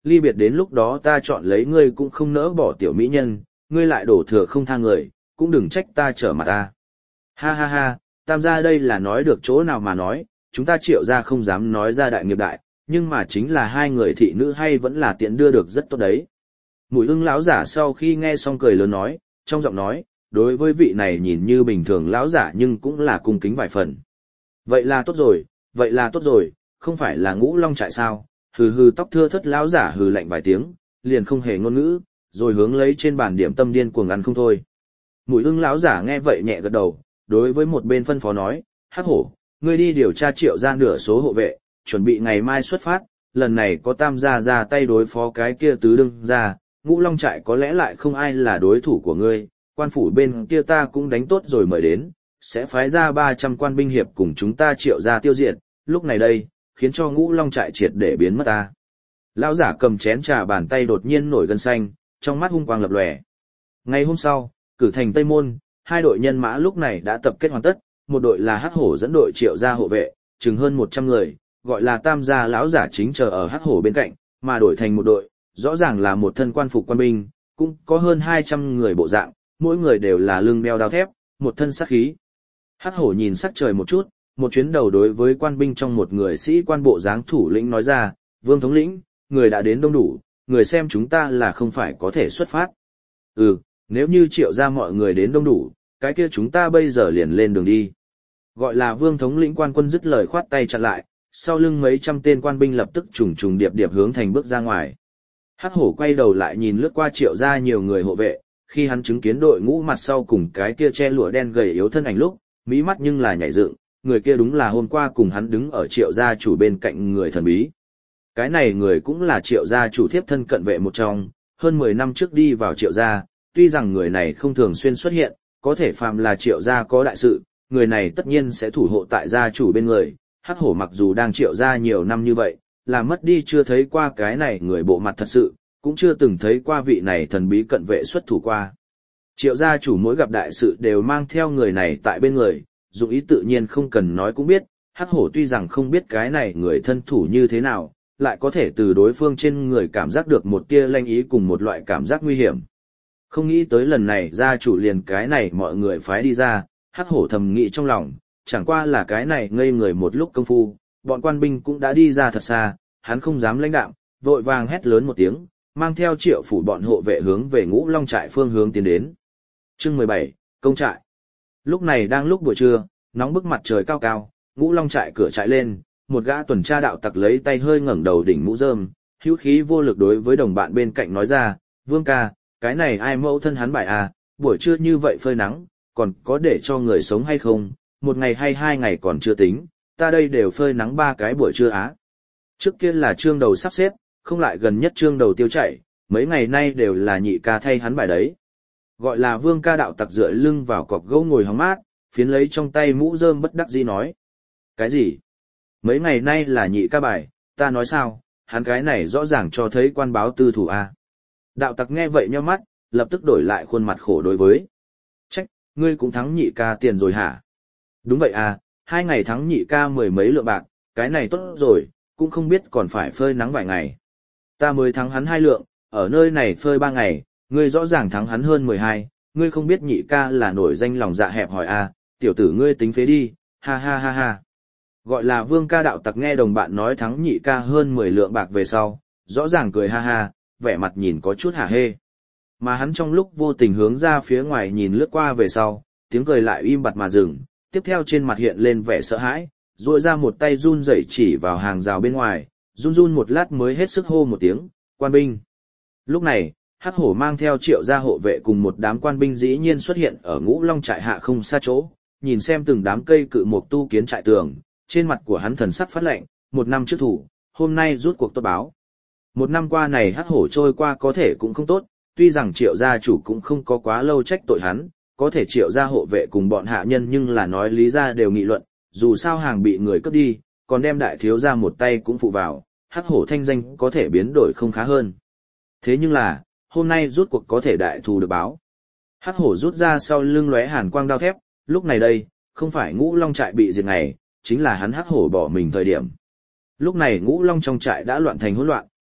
ly biệt đến lúc đó ta chọn lấy ngươi cũng không nỡ bỏ tiểu mỹ nhân, ngươi lại đổ thừa không tha người, cũng đừng trách ta trở mặt ta. Ha ha ha, tam gia đây là nói được chỗ nào mà nói, chúng ta Triệu gia không dám nói ra đại nghiệp đại, nhưng mà chính là hai người thị nữ hay vẫn là tiện đưa được rất tốt đấy. Mùi ưng lão giả sau khi nghe xong cười lớn nói, trong giọng nói, đối với vị này nhìn như bình thường lão giả nhưng cũng là cung kính vài phần. Vậy là tốt rồi, vậy là tốt rồi, không phải là Ngũ Long trại sao? Hừ hừ, tóc thưa thất lão giả hừ lạnh vài tiếng, liền không hề ngôn ngữ, rồi hướng lấy trên bàn điểm tâm điên cuồng ăn không thôi. Mùi ưng lão giả nghe vậy nhẹ gật đầu, đối với một bên phân phó nói, Hắc Hổ, ngươi đi điều tra Triệu gia nửa số hộ vệ, chuẩn bị ngày mai xuất phát, lần này có tam gia ra tay đối phó cái kia tứ đương gia, Ngũ Long trại có lẽ lại không ai là đối thủ của ngươi, quan phủ bên kia ta cũng đánh tốt rồi mời đến, sẽ phái ra ba trăm quan binh hiệp cùng chúng ta Triệu gia tiêu diệt, lúc này đây, khiến cho Ngũ Long trại triệt để biến mất ta. Lão giả cầm chén trà bàn tay đột nhiên nổi gân xanh, trong mắt hung quang lập lòe. Ngày hôm sau, cử thành Tây Môn, hai đội nhân mã lúc này đã tập kết hoàn tất, một đội là Hắc Hổ dẫn đội Triệu gia hộ vệ, chừng hơn một trăm người, gọi là tam gia lão giả chính chờ ở Hắc Hổ bên cạnh, mà đổi thành một đội, rõ ràng là một thân quan phục quan binh, cũng có hơn hai trăm người bộ dạng, mỗi người đều là lưng đeo đao thép, một thân sát khí. Hắc Hổ nhìn sắc trời một chút, một chuyến đầu đối với quan binh trong một người sĩ quan bộ dáng thủ lĩnh nói ra, Vương thống lĩnh, người đã đến đông đủ, người xem chúng ta là không phải có thể xuất phát. Ừ, nếu như Triệu gia mọi người đến đông đủ, cái kia chúng ta bây giờ liền lên đường đi. Gọi là Vương thống lĩnh quan quân dứt lời khoát tay chặn lại, sau lưng mấy trăm tên quan binh lập tức trùng trùng điệp điệp hướng thành bước ra ngoài. Hắc Hổ quay đầu lại nhìn lướt qua Triệu gia nhiều người hộ vệ, khi hắn chứng kiến đội ngũ mặt sau cùng cái kia che lụa đen gầy yếu thân ảnh lúc, mí mắt nhưng là nhảy dựng, người kia đúng là hôm qua cùng hắn đứng ở Triệu gia chủ bên cạnh người thần bí. Cái này người cũng là Triệu gia chủ thiếp thân cận vệ một trong, hơn mười năm trước đi vào Triệu gia, tuy rằng người này không thường xuyên xuất hiện, có thể phàm là Triệu gia có đại sự, người này tất nhiên sẽ thủ hộ tại gia chủ bên người. Hắc Hổ mặc dù đang Triệu gia nhiều năm như vậy, là mất đi chưa thấy qua cái này người bộ mặt thật sự, cũng chưa từng thấy qua vị này thần bí cận vệ xuất thủ qua. Triệu gia chủ mỗi gặp đại sự đều mang theo người này tại bên người, dụng ý tự nhiên không cần nói cũng biết, Hắc Hổ tuy rằng không biết cái này người thân thủ như thế nào, lại có thể từ đối phương trên người cảm giác được một tia lanh ý cùng một loại cảm giác nguy hiểm. Không nghĩ tới lần này gia chủ liền cái này mọi người phái đi ra, Hắc Hổ thầm nghĩ trong lòng, chẳng qua là cái này ngây người một lúc công phu, bọn quan binh cũng đã đi ra thật xa, hắn không dám lãnh đạm, vội vàng hét lớn một tiếng, mang theo Triệu phủ bọn hộ vệ hướng về Ngũ Long trại phương hướng tiến đến. Chương mười bảy, công trại. Lúc này đang lúc buổi trưa, nóng bức mặt trời cao cao, Ngũ Long trại cửa trại lên, một gã tuần tra đạo tặc lấy tay hơi ngẩng đầu đỉnh mũ rơm, hữu khí vô lực đối với đồng bạn bên cạnh nói ra, Vương ca, cái này ai mẫu thân hắn bài à, buổi trưa như vậy phơi nắng, còn có để cho người sống hay không, một ngày hay hai ngày còn chưa tính, ta đây đều phơi nắng ba cái buổi trưa á. Trước kia là trương đầu sắp xếp, không lại gần nhất trương đầu tiêu chảy, mấy ngày nay đều là nhị ca thay hắn bài đấy. Gọi là Vương ca đạo tặc dựa lưng vào cọc gỗ ngồi hóng mát, phiến lấy trong tay mũ rơm bất đắc dĩ nói. Cái gì? Mấy ngày nay là nhị ca bài, ta nói sao, hắn cái này rõ ràng cho thấy quan báo tư thủ a. Đạo tặc nghe vậy nhíu mắt, lập tức đổi lại khuôn mặt khổ đối với. Trách, ngươi cũng thắng nhị ca tiền rồi hả? Đúng vậy à, hai ngày thắng nhị ca mười mấy lượng bạc, cái này tốt rồi, cũng không biết còn phải phơi nắng vài ngày. Ta mới thắng hắn hai lượng, ở nơi này phơi ba ngày, ngươi rõ ràng thắng hắn hơn mười hai, ngươi không biết nhị ca là nổi danh lòng dạ hẹp hòi à, tiểu tử ngươi tính phế đi, ha ha ha ha. Gọi là Vương ca đạo tặc nghe đồng bạn nói thắng nhị ca hơn mười lượng bạc về sau, rõ ràng cười ha ha, vẻ mặt nhìn có chút hả hê. Mà hắn trong lúc vô tình hướng ra phía ngoài nhìn lướt qua về sau, tiếng cười lại im bặt mà dừng, tiếp theo trên mặt hiện lên vẻ sợ hãi, duỗi ra một tay run rẩy chỉ vào hàng rào bên ngoài, run run một lát mới hết sức hô một tiếng, quan binh. Lúc này, Hắc Hổ mang theo Triệu gia hộ vệ cùng một đám quan binh dĩ nhiên xuất hiện ở Ngũ Long trại hạ không xa chỗ, nhìn xem từng đám cây cự mục tu kiến trại tường, trên mặt của hắn thần sắc phát lạnh, một năm trước thủ, hôm nay rút cuộc tốt báo. Một năm qua này Hắc Hổ trôi qua có thể cũng không tốt, tuy rằng Triệu gia chủ cũng không có quá lâu trách tội hắn, có thể Triệu gia hộ vệ cùng bọn hạ nhân nhưng là nói lý ra đều nghị luận, dù sao hàng bị người cướp đi, còn đem đại thiếu gia một tay cũng phụ vào, Hắc Hổ thanh danh có thể biến đổi không khá hơn. Thế nhưng là, hôm nay rút cuộc có thể đại thù được báo. Hắc Hổ rút ra sau lưng lóe hàn quang đao thép, lúc này đây, không phải Ngũ Long trại bị diệt ngày, chính là hắn Hắc Hổ bỏ mình thời điểm. Lúc này Ngũ Long trong trại đã loạn thành hỗn loạn,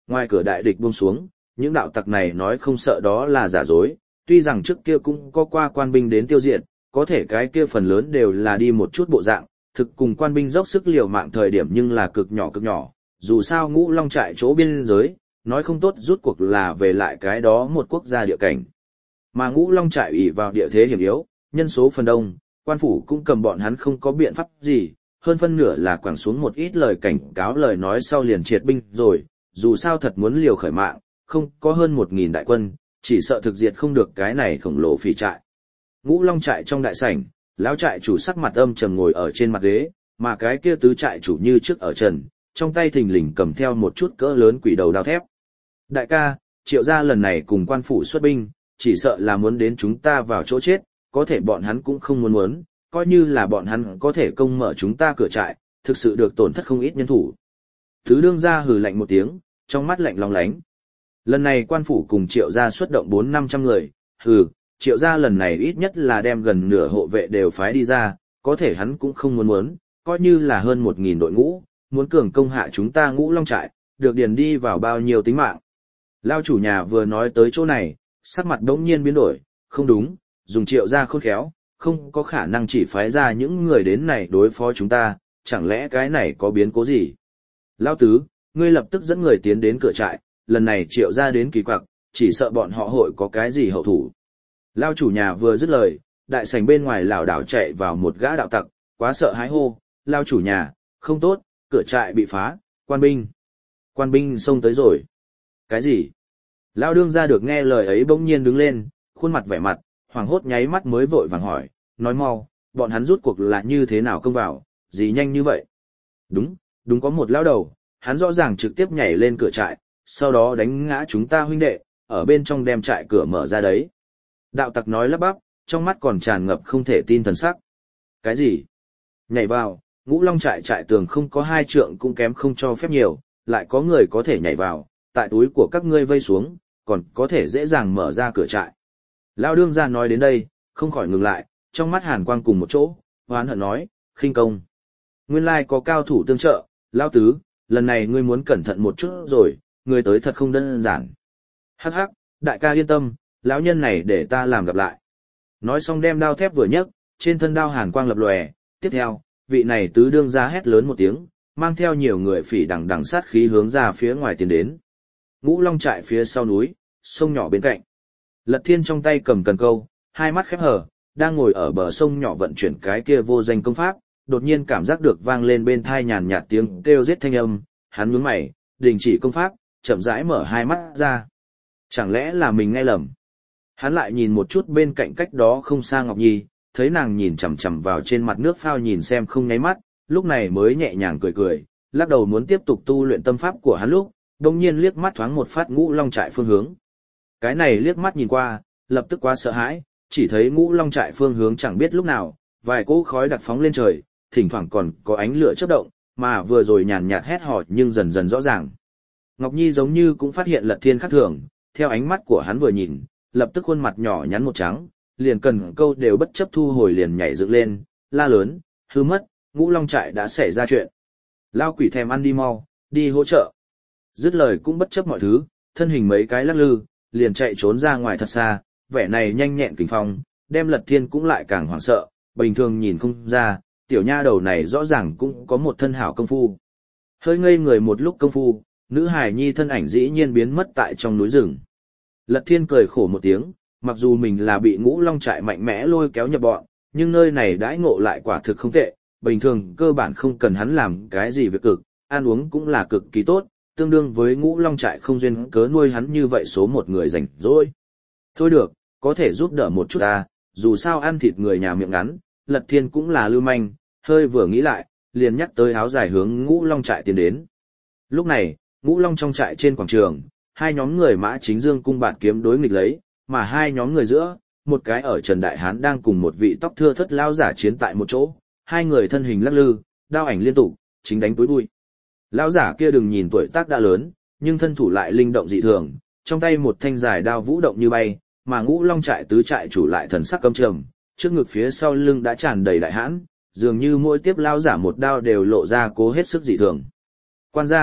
Ngoài cửa đại địch buông xuống, những đạo tặc này nói không sợ đó là giả dối, tuy rằng trước kia cũng có qua quan binh đến tiêu diệt, có thể cái kia phần lớn đều là đi một chút bộ dạng, thực cùng quan binh dốc sức liều mạng thời điểm nhưng là cực nhỏ cực nhỏ, dù sao Ngũ Long trại chỗ biên giới, nói không tốt rút cuộc là về lại cái đó một quốc gia địa cảnh. Mà Ngũ Long trại ủy vào địa thế hiểm yếu, nhân số phần đông, quan phủ cũng cầm bọn hắn không có biện pháp gì, hơn phân nửa là quẳng xuống một ít lời cảnh cáo lời nói sau liền triệt binh rồi, dù sao thật muốn liều khởi mạng, không có hơn một nghìn đại quân, chỉ sợ thực diệt không được cái này khổng lồ phỉ trại. Ngũ Long trại trong đại sảnh, lão trại chủ sắc mặt âm trầm ngồi ở trên mặt ghế, mà cái kia tứ trại chủ như trước ở trần, trong tay thình lình cầm theo một chút cỡ lớn quỷ đầu đao thép. Đại ca, Triệu gia lần này cùng quan phủ xuất binh, chỉ sợ là muốn đến chúng ta vào chỗ chết, có thể bọn hắn cũng không muốn muốn, coi như là bọn hắn có thể công mở chúng ta cửa trại, thực sự được tổn thất không ít nhân thủ. Tứ đương gia hừ lạnh một tiếng, trong mắt lạnh long lánh. Lần này quan phủ cùng Triệu gia xuất động bốn năm trăm người, hừ, Triệu gia lần này ít nhất là đem gần nửa hộ vệ đều phái đi ra, có thể hắn cũng không muốn muốn, coi như là hơn một nghìn đội ngũ, muốn cường công hạ chúng ta Ngũ Long trại, được điền đi vào bao nhiêu tính mạng. Lao chủ nhà vừa nói tới chỗ này, sắc mặt đống nhiên biến đổi, không đúng, dùng Triệu gia khôn khéo, không có khả năng chỉ phái ra những người đến này đối phó chúng ta, chẳng lẽ cái này có biến cố gì? Lao tứ, ngươi lập tức dẫn người tiến đến cửa trại, lần này Triệu gia đến kỳ quặc, chỉ sợ bọn họ hội có cái gì hậu thủ. Lao chủ nhà vừa dứt lời, đại sảnh bên ngoài lảo đảo chạy vào một gã đạo tặc, quá sợ hãi hô, Lao chủ nhà, không tốt, cửa trại bị phá, quan binh. Quan binh xông tới rồi. Cái gì? Lao đương gia được nghe lời ấy bỗng nhiên đứng lên, khuôn mặt vẻ mặt, hoảng hốt nháy mắt mới vội vàng hỏi, nói mau, bọn hắn rút cuộc là như thế nào công vào, gì nhanh như vậy? Đúng, đúng có một lão đầu, hắn rõ ràng trực tiếp nhảy lên cửa trại, sau đó đánh ngã chúng ta huynh đệ, ở bên trong đem trại cửa mở ra đấy. Đạo tặc nói lắp bắp, trong mắt còn tràn ngập không thể tin thần sắc. Cái gì? Nhảy vào, Ngũ Long trại trại tường không có hai trượng cũng kém không cho phép nhiều, lại có người có thể nhảy vào, tại túi của các ngươi vây xuống, còn có thể dễ dàng mở ra cửa trại. Lão đương gia nói đến đây, không khỏi ngừng lại, trong mắt hàn quang cùng một chỗ, hoán hận nói, khinh công. Nguyên lai có cao thủ tương trợ, lão tứ, lần này ngươi muốn cẩn thận một chút rồi, ngươi tới thật không đơn giản. Hắc hắc, đại ca yên tâm, lão nhân này để ta làm gặp lại. Nói xong đem đao thép vừa nhấc, trên thân đao hàn quang lập lòe, tiếp theo, vị này tứ đương gia hét lớn một tiếng, mang theo nhiều người phỉ đằng đằng sát khí hướng ra phía ngoài tiến đến. Ngũ Long trại phía sau núi, sông nhỏ bên cạnh. Lật Thiên trong tay cầm cần câu, hai mắt khép hờ, đang ngồi ở bờ sông nhỏ vận chuyển cái kia vô danh công pháp, đột nhiên cảm giác được vang lên bên thai nhàn nhạt tiếng kêu giết thanh âm, hắn nhướng mày, đình chỉ công pháp, chậm rãi mở hai mắt ra. Chẳng lẽ là mình nghe lầm? Hắn lại nhìn một chút bên cạnh cách đó không xa Ngọc Nhi, thấy nàng nhìn chằm chằm vào trên mặt nước phao nhìn xem không nháy mắt, lúc này mới nhẹ nhàng cười cười, lắc đầu muốn tiếp tục tu luyện tâm pháp của hắn lúc, đồng nhiên liếc mắt thoáng một phát Ngũ Long trại phương hướng. Cái này liếc mắt nhìn qua, lập tức quá sợ hãi, chỉ thấy Ngũ Long trại phương hướng chẳng biết lúc nào, vài cỗ khói đặc phóng lên trời, thỉnh thoảng còn có ánh lửa chớp động, mà vừa rồi nhàn nhạt hét hỏi nhưng dần dần rõ ràng. Ngọc Nhi giống như cũng phát hiện Lật Thiên khác thường, theo ánh mắt của hắn vừa nhìn, lập tức khuôn mặt nhỏ nhắn một trắng, liền cần câu đều bất chấp thu hồi liền nhảy dựng lên, la lớn, hư mất, Ngũ Long trại đã xảy ra chuyện. Lao quỷ thèm ăn đi mau, đi hỗ trợ. Dứt lời cũng bất chấp mọi thứ, thân hình mấy cái lắc lư, liền chạy trốn ra ngoài thật xa, vẻ này nhanh nhẹn kinh phong, đem Lật Thiên cũng lại càng hoảng sợ, bình thường nhìn không ra, tiểu nha đầu này rõ ràng cũng có một thân hảo công phu. Hơi ngây người một lúc công phu, nữ hài nhi thân ảnh dĩ nhiên biến mất tại trong núi rừng. Lật Thiên cười khổ một tiếng, mặc dù mình là bị Ngũ Long trại mạnh mẽ lôi kéo nhập bọn, nhưng nơi này đãi ngộ lại quả thực không tệ, bình thường cơ bản không cần hắn làm cái gì việc cực, ăn uống cũng là cực kỳ tốt, tương đương với Ngũ Long trại không duyên cớ nuôi hắn như vậy số một người rảnh rỗi. Thôi được, có thể giúp đỡ một chút ta, dù sao ăn thịt người nhà miệng ngắn, Lật Thiên cũng là lưu manh, hơi vừa nghĩ lại, liền nhắc tới áo dài hướng Ngũ Long trại tiến đến. Lúc này, Ngũ Long trong trại trên quảng trường, hai nhóm người mã chính dương cung bạt kiếm đối nghịch lấy, mà hai nhóm người giữa, một cái ở Trần Đại Hán đang cùng một vị tóc thưa thất lao giả chiến tại một chỗ, hai người thân hình lắc lư, đao ảnh liên tục, chính đánh túi bụi. Lão giả kia đừng nhìn tuổi tác đã lớn, nhưng thân thủ lại linh động dị thường, trong tay một thanh dài đao vũ động như bay, mà Ngũ Long trại tứ trại chủ lại thần sắc căm trầm, trước ngực phía sau lưng đã tràn đầy đại hãn, dường như mỗi tiếp lão giả một đao đều lộ ra cố hết sức dị thường. Quan gia,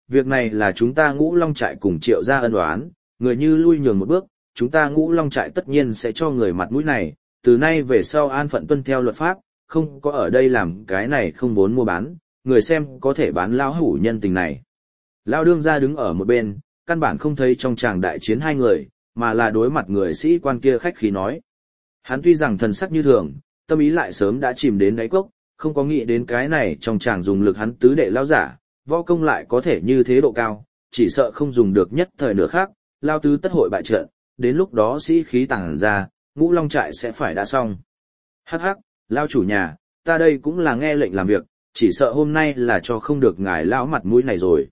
việc này là chúng ta Ngũ Long trại cùng Triệu gia ân oán, người như lui nhường một bước, chúng ta Ngũ Long trại tất nhiên sẽ cho người mặt mũi này, từ nay về sau an phận tuân theo luật pháp, không có ở đây làm cái này không vốn mua bán, người xem có thể bán lão hủ nhân tình này. Lão đương gia đứng ở một bên, căn bản không thấy trong tràng đại chiến hai người, mà là đối mặt người sĩ quan kia khách khí nói. Hắn tuy rằng thần sắc như thường, tâm ý lại sớm đã chìm đến đáy cốc, không có nghĩ đến cái này trong tràng dùng lực hắn tứ đệ lão giả, võ công lại có thể như thế độ cao, chỉ sợ không dùng được nhất thời nửa khác, lao tứ tất hội bại trận, đến lúc đó sĩ khí tàng ra, Ngũ Long trại sẽ phải đã xong. Hắc hắc, lao chủ nhà, ta đây cũng là nghe lệnh làm việc, chỉ sợ hôm nay là cho không được ngài lão mặt mũi này rồi.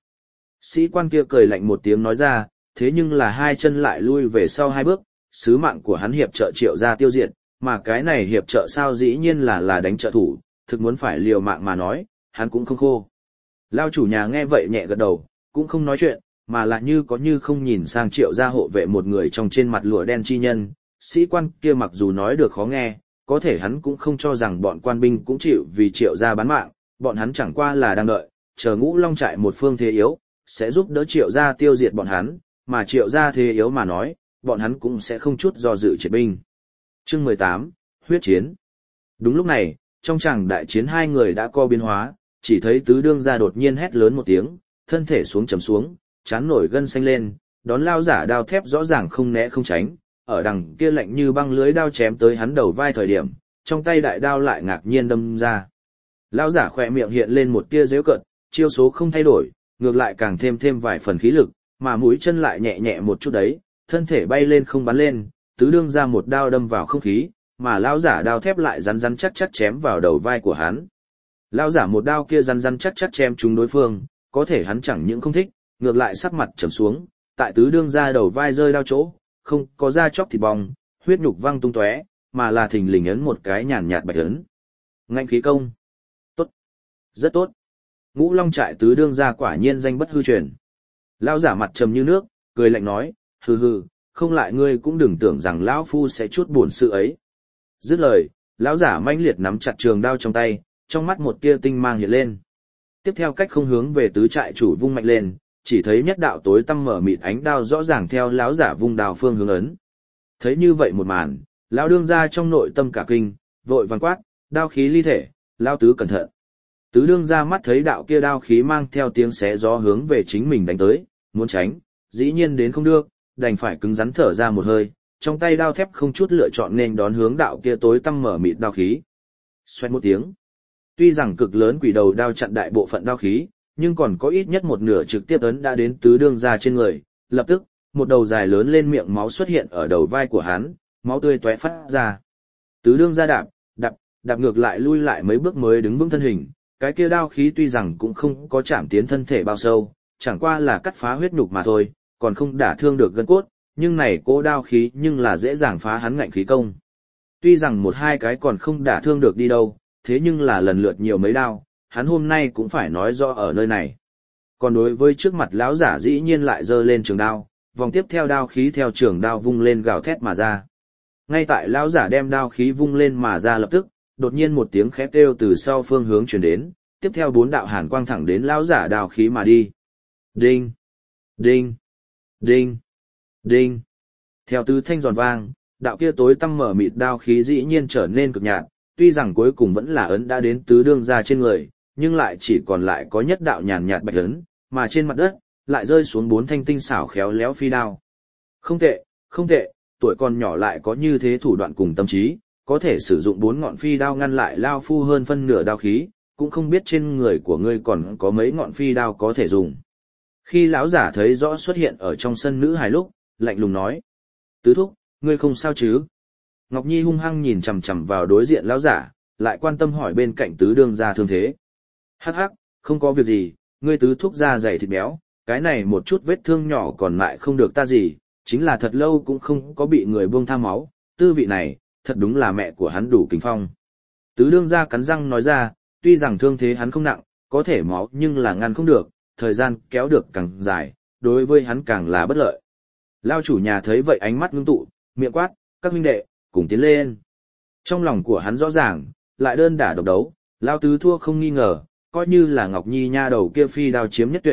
Sĩ quan kia cười lạnh một tiếng nói ra, thế nhưng là hai chân lại lui về sau hai bước, sứ mạng của hắn hiệp trợ Triệu gia tiêu diệt, mà cái này hiệp trợ sao dĩ nhiên là là đánh trợ thủ, thực muốn phải liều mạng mà nói, hắn cũng không khô. Lao chủ nhà nghe vậy nhẹ gật đầu, cũng không nói chuyện, mà là như có như không nhìn sang Triệu gia hộ vệ một người trong trên mặt lụa đen chi nhân. Sĩ quan kia mặc dù nói được khó nghe, có thể hắn cũng không cho rằng bọn quan binh cũng chịu vì Triệu gia bán mạng, bọn hắn chẳng qua là đang đợi, chờ Ngũ Long trại một phương thế yếu, sẽ giúp đỡ Triệu gia tiêu diệt bọn hắn, mà Triệu gia thế yếu mà nói, bọn hắn cũng sẽ không chút do dự triệt binh. Chương mười tám, huyết chiến. Đúng lúc này, trong tràng đại chiến hai người đã co biến hóa, chỉ thấy tứ đương gia đột nhiên hét lớn một tiếng, thân thể xuống chầm xuống, chán nổi gân xanh lên, đón lao giả đao thép rõ ràng không né không tránh, ở đằng kia lạnh như băng lưới đao chém tới hắn đầu vai thời điểm, trong tay đại đao lại ngạc nhiên đâm ra. Lao giả khỏe miệng hiện lên một tia giễu cợt, chiêu số không thay đổi, ngược lại càng thêm thêm vài phần khí lực, mà mũi chân lại nhẹ nhẹ một chút đấy, thân thể bay lên không bắn lên, tứ đương ra một đao đâm vào không khí, mà lão giả đao thép lại rắn rắn chắc chắc chém vào đầu vai của hắn. Lão giả một đao kia rắn rắn chắc chắc chém trúng đối phương, có thể hắn chẳng những không thích, ngược lại sắc mặt trầm xuống, tại tứ đương ra đầu vai rơi đao chỗ, không có da chóc thịt bong, huyết nhục văng tung tóe, mà là thình lình ấn một cái nhàn nhạt bạch ấn. Ngạnh khí công. Tốt. Rất tốt. Ngũ Long trại tứ đương ra quả nhiên danh bất hư truyền. Lão giả mặt trầm như nước, cười lạnh nói, hừ hừ, không lại ngươi cũng đừng tưởng rằng lão phu sẽ chút buồn sự ấy. Dứt lời, lão giả mãnh liệt nắm chặt trường đao trong tay, trong mắt một tia tinh mang hiện lên. Tiếp theo cách không hướng về tứ trại chủ vung mạnh lên, chỉ thấy nhất đạo tối tăm mở mịt ánh đao rõ ràng theo lão giả vung đao phương hướng ấn. Thấy như vậy một màn, lão đương gia trong nội tâm cả kinh, vội vàng quát, đao khí ly thể, lão tứ cẩn thận. Tứ đương gia mắt thấy đạo kia đao khí mang theo tiếng xé gió hướng về chính mình đánh tới, muốn tránh, dĩ nhiên đến không được, đành phải cứng rắn thở ra một hơi, trong tay đao thép không chút lựa chọn nên đón hướng đạo kia tối tăm mở mịt đao khí. Xoẹt một tiếng. Tuy rằng cực lớn quỷ đầu đao chặn đại bộ phận đao khí, nhưng còn có ít nhất một nửa trực tiếp ấn đã đến tứ đương gia trên người, lập tức, một đầu dài lớn lên miệng máu xuất hiện ở đầu vai của hắn, máu tươi tóe phát ra. Tứ đương gia đạp, đạp, đạp ngược lại lui lại mấy bước mới đứng vững thân hình, cái kia đao khí tuy rằng cũng không có chạm tiến thân thể bao sâu, chẳng qua là cắt phá huyết nhục mà thôi, còn không đả thương được gân cốt, nhưng này cố đao khí nhưng là dễ dàng phá hắn ngạnh khí công. Tuy rằng một hai cái còn không đả thương được đi đâu, thế nhưng là lần lượt nhiều mấy đao, hắn hôm nay cũng phải nói rõ ở nơi này. Còn đối với trước mặt lão giả dĩ nhiên lại giơ lên trường đao, vòng tiếp theo đao khí theo trường đao vung lên gào thét mà ra. Ngay tại lão giả đem đao khí vung lên mà ra lập tức, đột nhiên một tiếng khét kêu từ sau phương hướng truyền đến, tiếp theo bốn đạo hàn quang thẳng đến lão giả đao khí mà đi. Đinh, đinh, đinh, đinh. Theo tứ thanh giòn vang, đạo kia tối tăm mở mịt đao khí dĩ nhiên trở nên cực nhạt, tuy rằng cuối cùng vẫn là ấn đã đến tứ đương gia trên người, nhưng lại chỉ còn lại có nhất đạo nhàn nhạt bạch ấn, mà trên mặt đất lại rơi xuống bốn thanh tinh xảo khéo léo phi đao. Không tệ, không tệ, tuổi còn nhỏ lại có như thế thủ đoạn cùng tâm trí, có thể sử dụng bốn ngọn phi đao ngăn lại lao phu hơn phân nửa đao khí, cũng không biết trên người của ngươi còn có mấy ngọn phi đao có thể dùng. Khi lão giả thấy rõ xuất hiện ở trong sân nữ hài lúc, lạnh lùng nói: "Tứ thúc, ngươi không sao chứ?" Ngọc Nhi hung hăng nhìn chằm chằm vào đối diện lão giả, lại quan tâm hỏi bên cạnh tứ đương gia thương thế. "Hắc hắc, không có việc gì, ngươi tứ thúc da dày thịt béo, cái này một chút vết thương nhỏ còn lại không được ta gì, chính là thật lâu cũng không có bị người buông tha máu, tư vị này, thật đúng là mẹ của hắn đủ kinh phong." Tứ đương gia cắn răng nói ra, tuy rằng thương thế hắn không nặng, có thể máu nhưng là ngăn không được, thời gian kéo được càng dài, đối với hắn càng là bất lợi. Lao chủ nhà thấy vậy ánh mắt ngưng tụ, miệng quát: "Các huynh đệ, cùng tiến lên." Trong lòng của hắn rõ ràng, lại đơn đả độc đấu, Lao tứ thua không nghi ngờ, coi như là Ngọc Nhi nha đầu kia phi đao chiếm nhất tuyệt,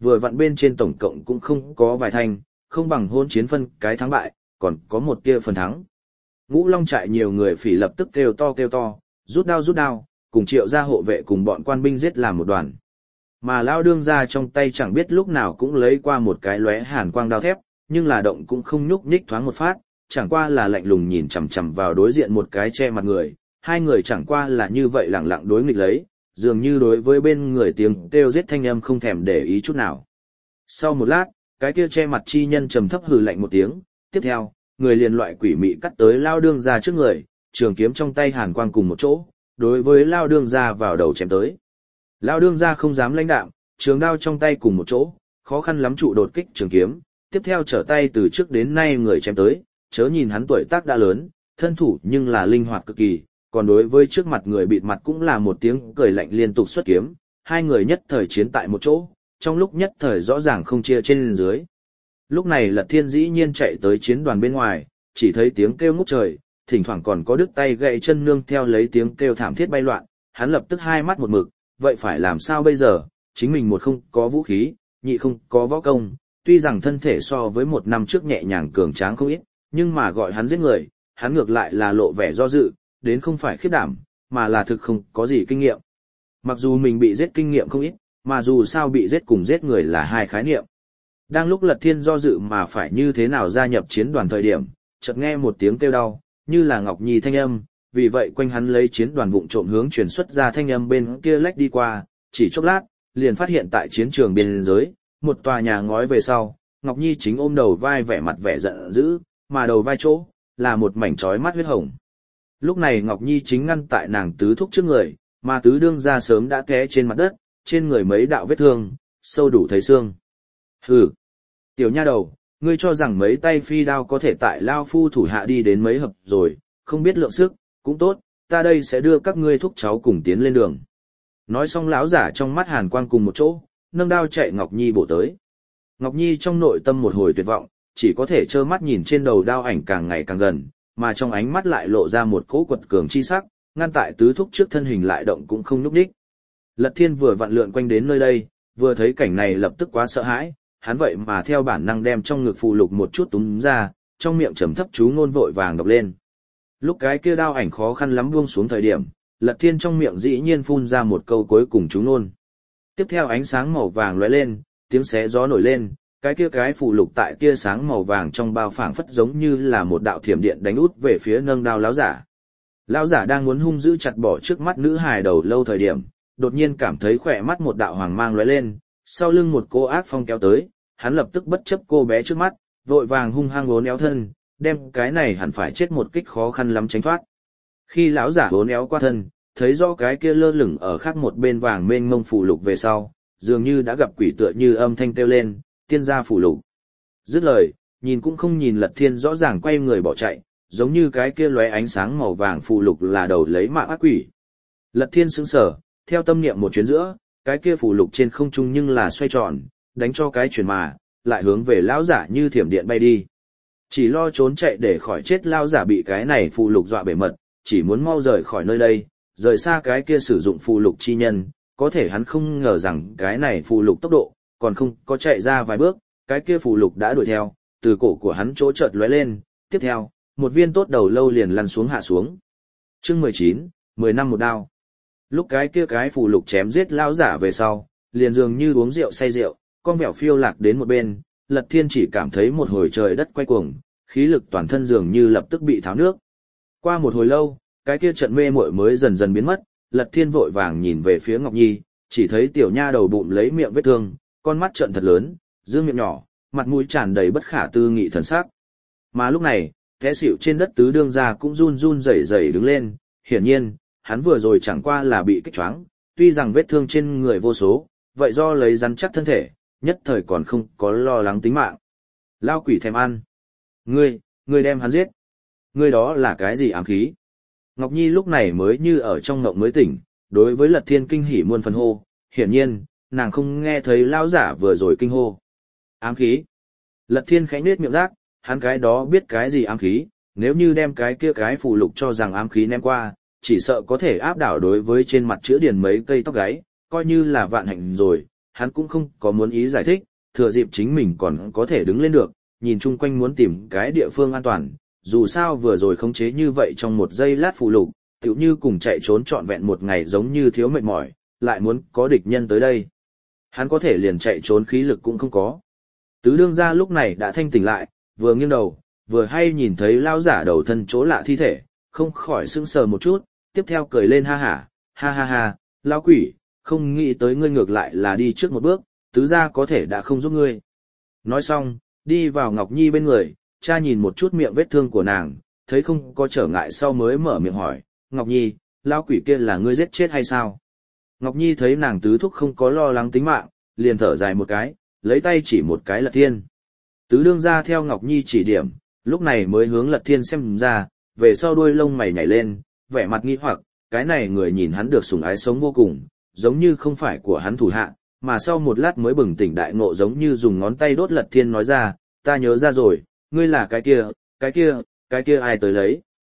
vừa vặn bên trên tổng cộng cũng không có vài thanh, không bằng hôn chiến phân cái thắng bại, còn có một tia phần thắng. Ngũ Long trại nhiều người phỉ lập tức kêu to kêu to, rút đao rút đao, cùng Triệu gia hộ vệ cùng bọn quan binh giết làm một đoàn. Mà Lao đương gia trong tay chẳng biết lúc nào cũng lấy qua một cái lóe hàn quang đao thép, nhưng là động cũng không nhúc nhích thoáng một phát, chẳng qua là lạnh lùng nhìn chằm chằm vào đối diện một cái che mặt người, hai người chẳng qua là như vậy lẳng lặng đối nghịch lấy, dường như đối với bên người tiếng kêu giết thanh âm không thèm để ý chút nào. Sau một lát, cái kia che mặt chi nhân trầm thấp hừ lạnh một tiếng, tiếp theo, người liền loại quỷ mị cắt tới Lao đương gia trước người, trường kiếm trong tay hàn quang cùng một chỗ, đối với Lao đương gia vào đầu chém tới. Lao đương gia không dám lãnh đạm, trường đao trong tay cùng một chỗ, khó khăn lắm trụ đột kích trường kiếm, tiếp theo trở tay từ trước đến nay người chém tới, chớ nhìn hắn tuổi tác đã lớn, thân thủ nhưng là linh hoạt cực kỳ, còn đối với trước mặt người bịt mặt cũng là một tiếng cười lạnh liên tục xuất kiếm, hai người nhất thời chiến tại một chỗ, trong lúc nhất thời rõ ràng không chia trên dưới. Lúc này Lật Thiên dĩ nhiên chạy tới chiến đoàn bên ngoài, chỉ thấy tiếng kêu ngút trời, thỉnh thoảng còn có đứt tay gãy chân nương theo lấy tiếng kêu thảm thiết bay loạn, hắn lập tức hai mắt một mực, vậy phải làm sao bây giờ, chính mình một không có vũ khí, nhị không có võ công, tuy rằng thân thể so với một năm trước nhẹ nhàng cường tráng không ít, nhưng mà gọi hắn giết người, hắn ngược lại là lộ vẻ do dự, đến không phải khiếp đảm, mà là thực không có gì kinh nghiệm. Mặc dù mình bị giết kinh nghiệm không ít, mà dù sao bị giết cùng giết người là hai khái niệm. Đang lúc Lật Thiên do dự mà phải như thế nào gia nhập chiến đoàn thời điểm, chợt nghe một tiếng kêu đau, như là Ngọc Nhi thanh âm, vì vậy quanh hắn lấy chiến đoàn vụng trộm hướng truyền xuất ra thanh âm bên kia lách đi qua, chỉ chốc lát, liền phát hiện tại chiến trường biên giới, một tòa nhà ngói về sau, Ngọc Nhi chính ôm đầu vai vẻ mặt vẻ giận dữ, mà đầu vai chỗ là một mảnh chói mắt huyết hồng. Lúc này Ngọc Nhi chính ngăn tại nàng tứ thúc trước người, mà tứ đương gia sớm đã té trên mặt đất, trên người mấy đạo vết thương, sâu đủ thấy xương. Hừ, tiểu nha đầu, ngươi cho rằng mấy tay phi đao có thể tại lao phu thủ hạ đi đến mấy hợp rồi, không biết lượng sức, cũng tốt, ta đây sẽ đưa các ngươi thúc cháu cùng tiến lên đường. Nói xong lão giả trong mắt hàn quang cùng một chỗ, nâng đao chạy Ngọc Nhi bổ tới. Ngọc Nhi trong nội tâm một hồi tuyệt vọng, chỉ có thể trơ mắt nhìn trên đầu đao ảnh càng ngày càng gần, mà trong ánh mắt lại lộ ra một cỗ quật cường chi sắc, ngăn tại tứ thúc trước thân hình lại động cũng không nhúc nhích. Lật Thiên vừa vặn lượn quanh đến nơi đây, vừa thấy cảnh này lập tức quá sợ hãi, hắn vậy mà theo bản năng đem trong ngực phù lục một chút túm ra, trong miệng trầm thấp chú ngôn vội vàng đọc lên. Lúc cái kia đao ảnh khó khăn lắm buông xuống thời điểm, Lật Thiên trong miệng dĩ nhiên phun ra một câu cuối cùng chú ngôn. Tiếp theo ánh sáng màu vàng lóe lên, tiếng xé gió nổi lên, cái kia cái phù lục tại tia sáng màu vàng trong bao phảng phất giống như là một đạo thiểm điện đánh út về phía nâng đao lão giả. Lão giả đang muốn hung dữ chặt bỏ trước mắt nữ hài đầu lâu thời điểm, đột nhiên cảm thấy khỏe mắt một đạo hoàng mang lóe lên, sau lưng một cô ác phong kéo tới, hắn lập tức bất chấp cô bé trước mắt, vội vàng hung hăng uốn éo thân, đem cái này hẳn phải chết một kích khó khăn lắm tránh thoát. Khi lão giả uốn éo qua thân, thấy rõ cái kia lơ lửng ở khác một bên vàng mênh mông phù lục về sau, dường như đã gặp quỷ tựa như âm thanh kêu lên, tiên gia phù lục. Dứt lời, nhìn cũng không nhìn Lật Thiên rõ ràng quay người bỏ chạy, giống như cái kia lóe ánh sáng màu vàng phù lục là đầu lấy mạng ác quỷ. Lật Thiên sững sờ, theo tâm niệm một chuyến giữa, cái kia phù lục trên không trung nhưng là xoay tròn, đánh cho cái chuyển mà, lại hướng về lão giả như thiểm điện bay đi. Chỉ lo trốn chạy để khỏi chết lão giả bị cái này phù lục dọa bể mật, chỉ muốn mau rời khỏi nơi đây, rời xa cái kia sử dụng phù lục chi nhân, có thể hắn không ngờ rằng cái này phù lục tốc độ, còn không có chạy ra vài bước, cái kia phù lục đã đuổi theo, từ cổ của hắn chỗ chợt lóe lên, tiếp theo, một viên tốt đầu lâu liền lăn xuống hạ xuống. Chương mười chín, mười năm một đao. Lúc cái kia cái phù lục chém giết lão giả về sau, liền dường như uống rượu say rượu, con vẹo phiêu lạc đến một bên, Lật Thiên chỉ cảm thấy một hồi trời đất quay cuồng, khí lực toàn thân dường như lập tức bị tháo nước. Qua một hồi lâu, cái kia trận mê muội mới dần dần biến mất, Lật Thiên vội vàng nhìn về phía Ngọc Nhi, chỉ thấy tiểu nha đầu bụng lấy miệng vết thương, con mắt trợn thật lớn, dương miệng nhỏ, mặt mũi tràn đầy bất khả tư nghị thần sắc. Mà lúc này, té xỉu trên đất tứ đương gia cũng run run rẩy rẩy đứng lên, hiển nhiên, hắn vừa rồi chẳng qua là bị kích choáng, tuy rằng vết thương trên người vô số, vậy do lấy rắn chắc thân thể, nhất thời còn không có lo lắng tính mạng. Lao quỷ thèm ăn. Ngươi, ngươi đem hắn giết. Ngươi đó là cái gì ám khí? Ngọc Nhi lúc này mới như ở trong ngộng mới tỉnh, đối với Lật Thiên kinh hỉ muôn phần hô, hiển nhiên, nàng không nghe thấy lão giả vừa rồi kinh hô. Ám khí. Lật Thiên khẽ nết miệng rác, hắn cái đó biết cái gì ám khí, nếu như đem cái kia cái phù lục cho rằng ám khí ném qua, chỉ sợ có thể áp đảo đối với trên mặt chữa điền mấy cây tóc gáy, coi như là vạn hạnh rồi, hắn cũng không có muốn ý giải thích, thừa dịp chính mình còn có thể đứng lên được, nhìn chung quanh muốn tìm cái địa phương an toàn, dù sao vừa rồi khống chế như vậy trong một giây lát phụ lục, tựu như cùng chạy trốn trọn vẹn một ngày giống như thiếu mệt mỏi, lại muốn có địch nhân tới đây. Hắn có thể liền chạy trốn khí lực cũng không có. Tứ đương gia lúc này đã thanh tỉnh lại, vừa nghiêng đầu, vừa hay nhìn thấy lao giả đầu thân chỗ lạ thi thể, không khỏi sững sờ một chút, tiếp theo cười lên ha hả, ha ha ha, lao quỷ, không nghĩ tới ngươi ngược lại là đi trước một bước, tứ gia có thể đã không giúp ngươi. Nói xong, đi vào Ngọc Nhi bên người, cha nhìn một chút miệng vết thương của nàng, thấy không có trở ngại sau mới mở miệng hỏi, Ngọc Nhi, lao quỷ kia là ngươi giết chết hay sao? Ngọc Nhi thấy nàng tứ thúc không có lo lắng tính mạng, liền thở dài một cái, lấy tay chỉ một cái Lật Thiên. Tứ đương ra theo Ngọc Nhi chỉ điểm, lúc này mới hướng Lật Thiên xem ra, về sau đuôi lông mày nhảy lên, vẻ mặt nghi hoặc, cái này người nhìn hắn được sủng ái sống vô cùng, giống như không phải của hắn thủ hạ, mà sau một lát mới bừng tỉnh đại ngộ giống như dùng ngón tay đốt Lật Thiên nói ra, ta nhớ ra rồi, ngươi là cái kia, cái kia, cái kia ai tới lấy.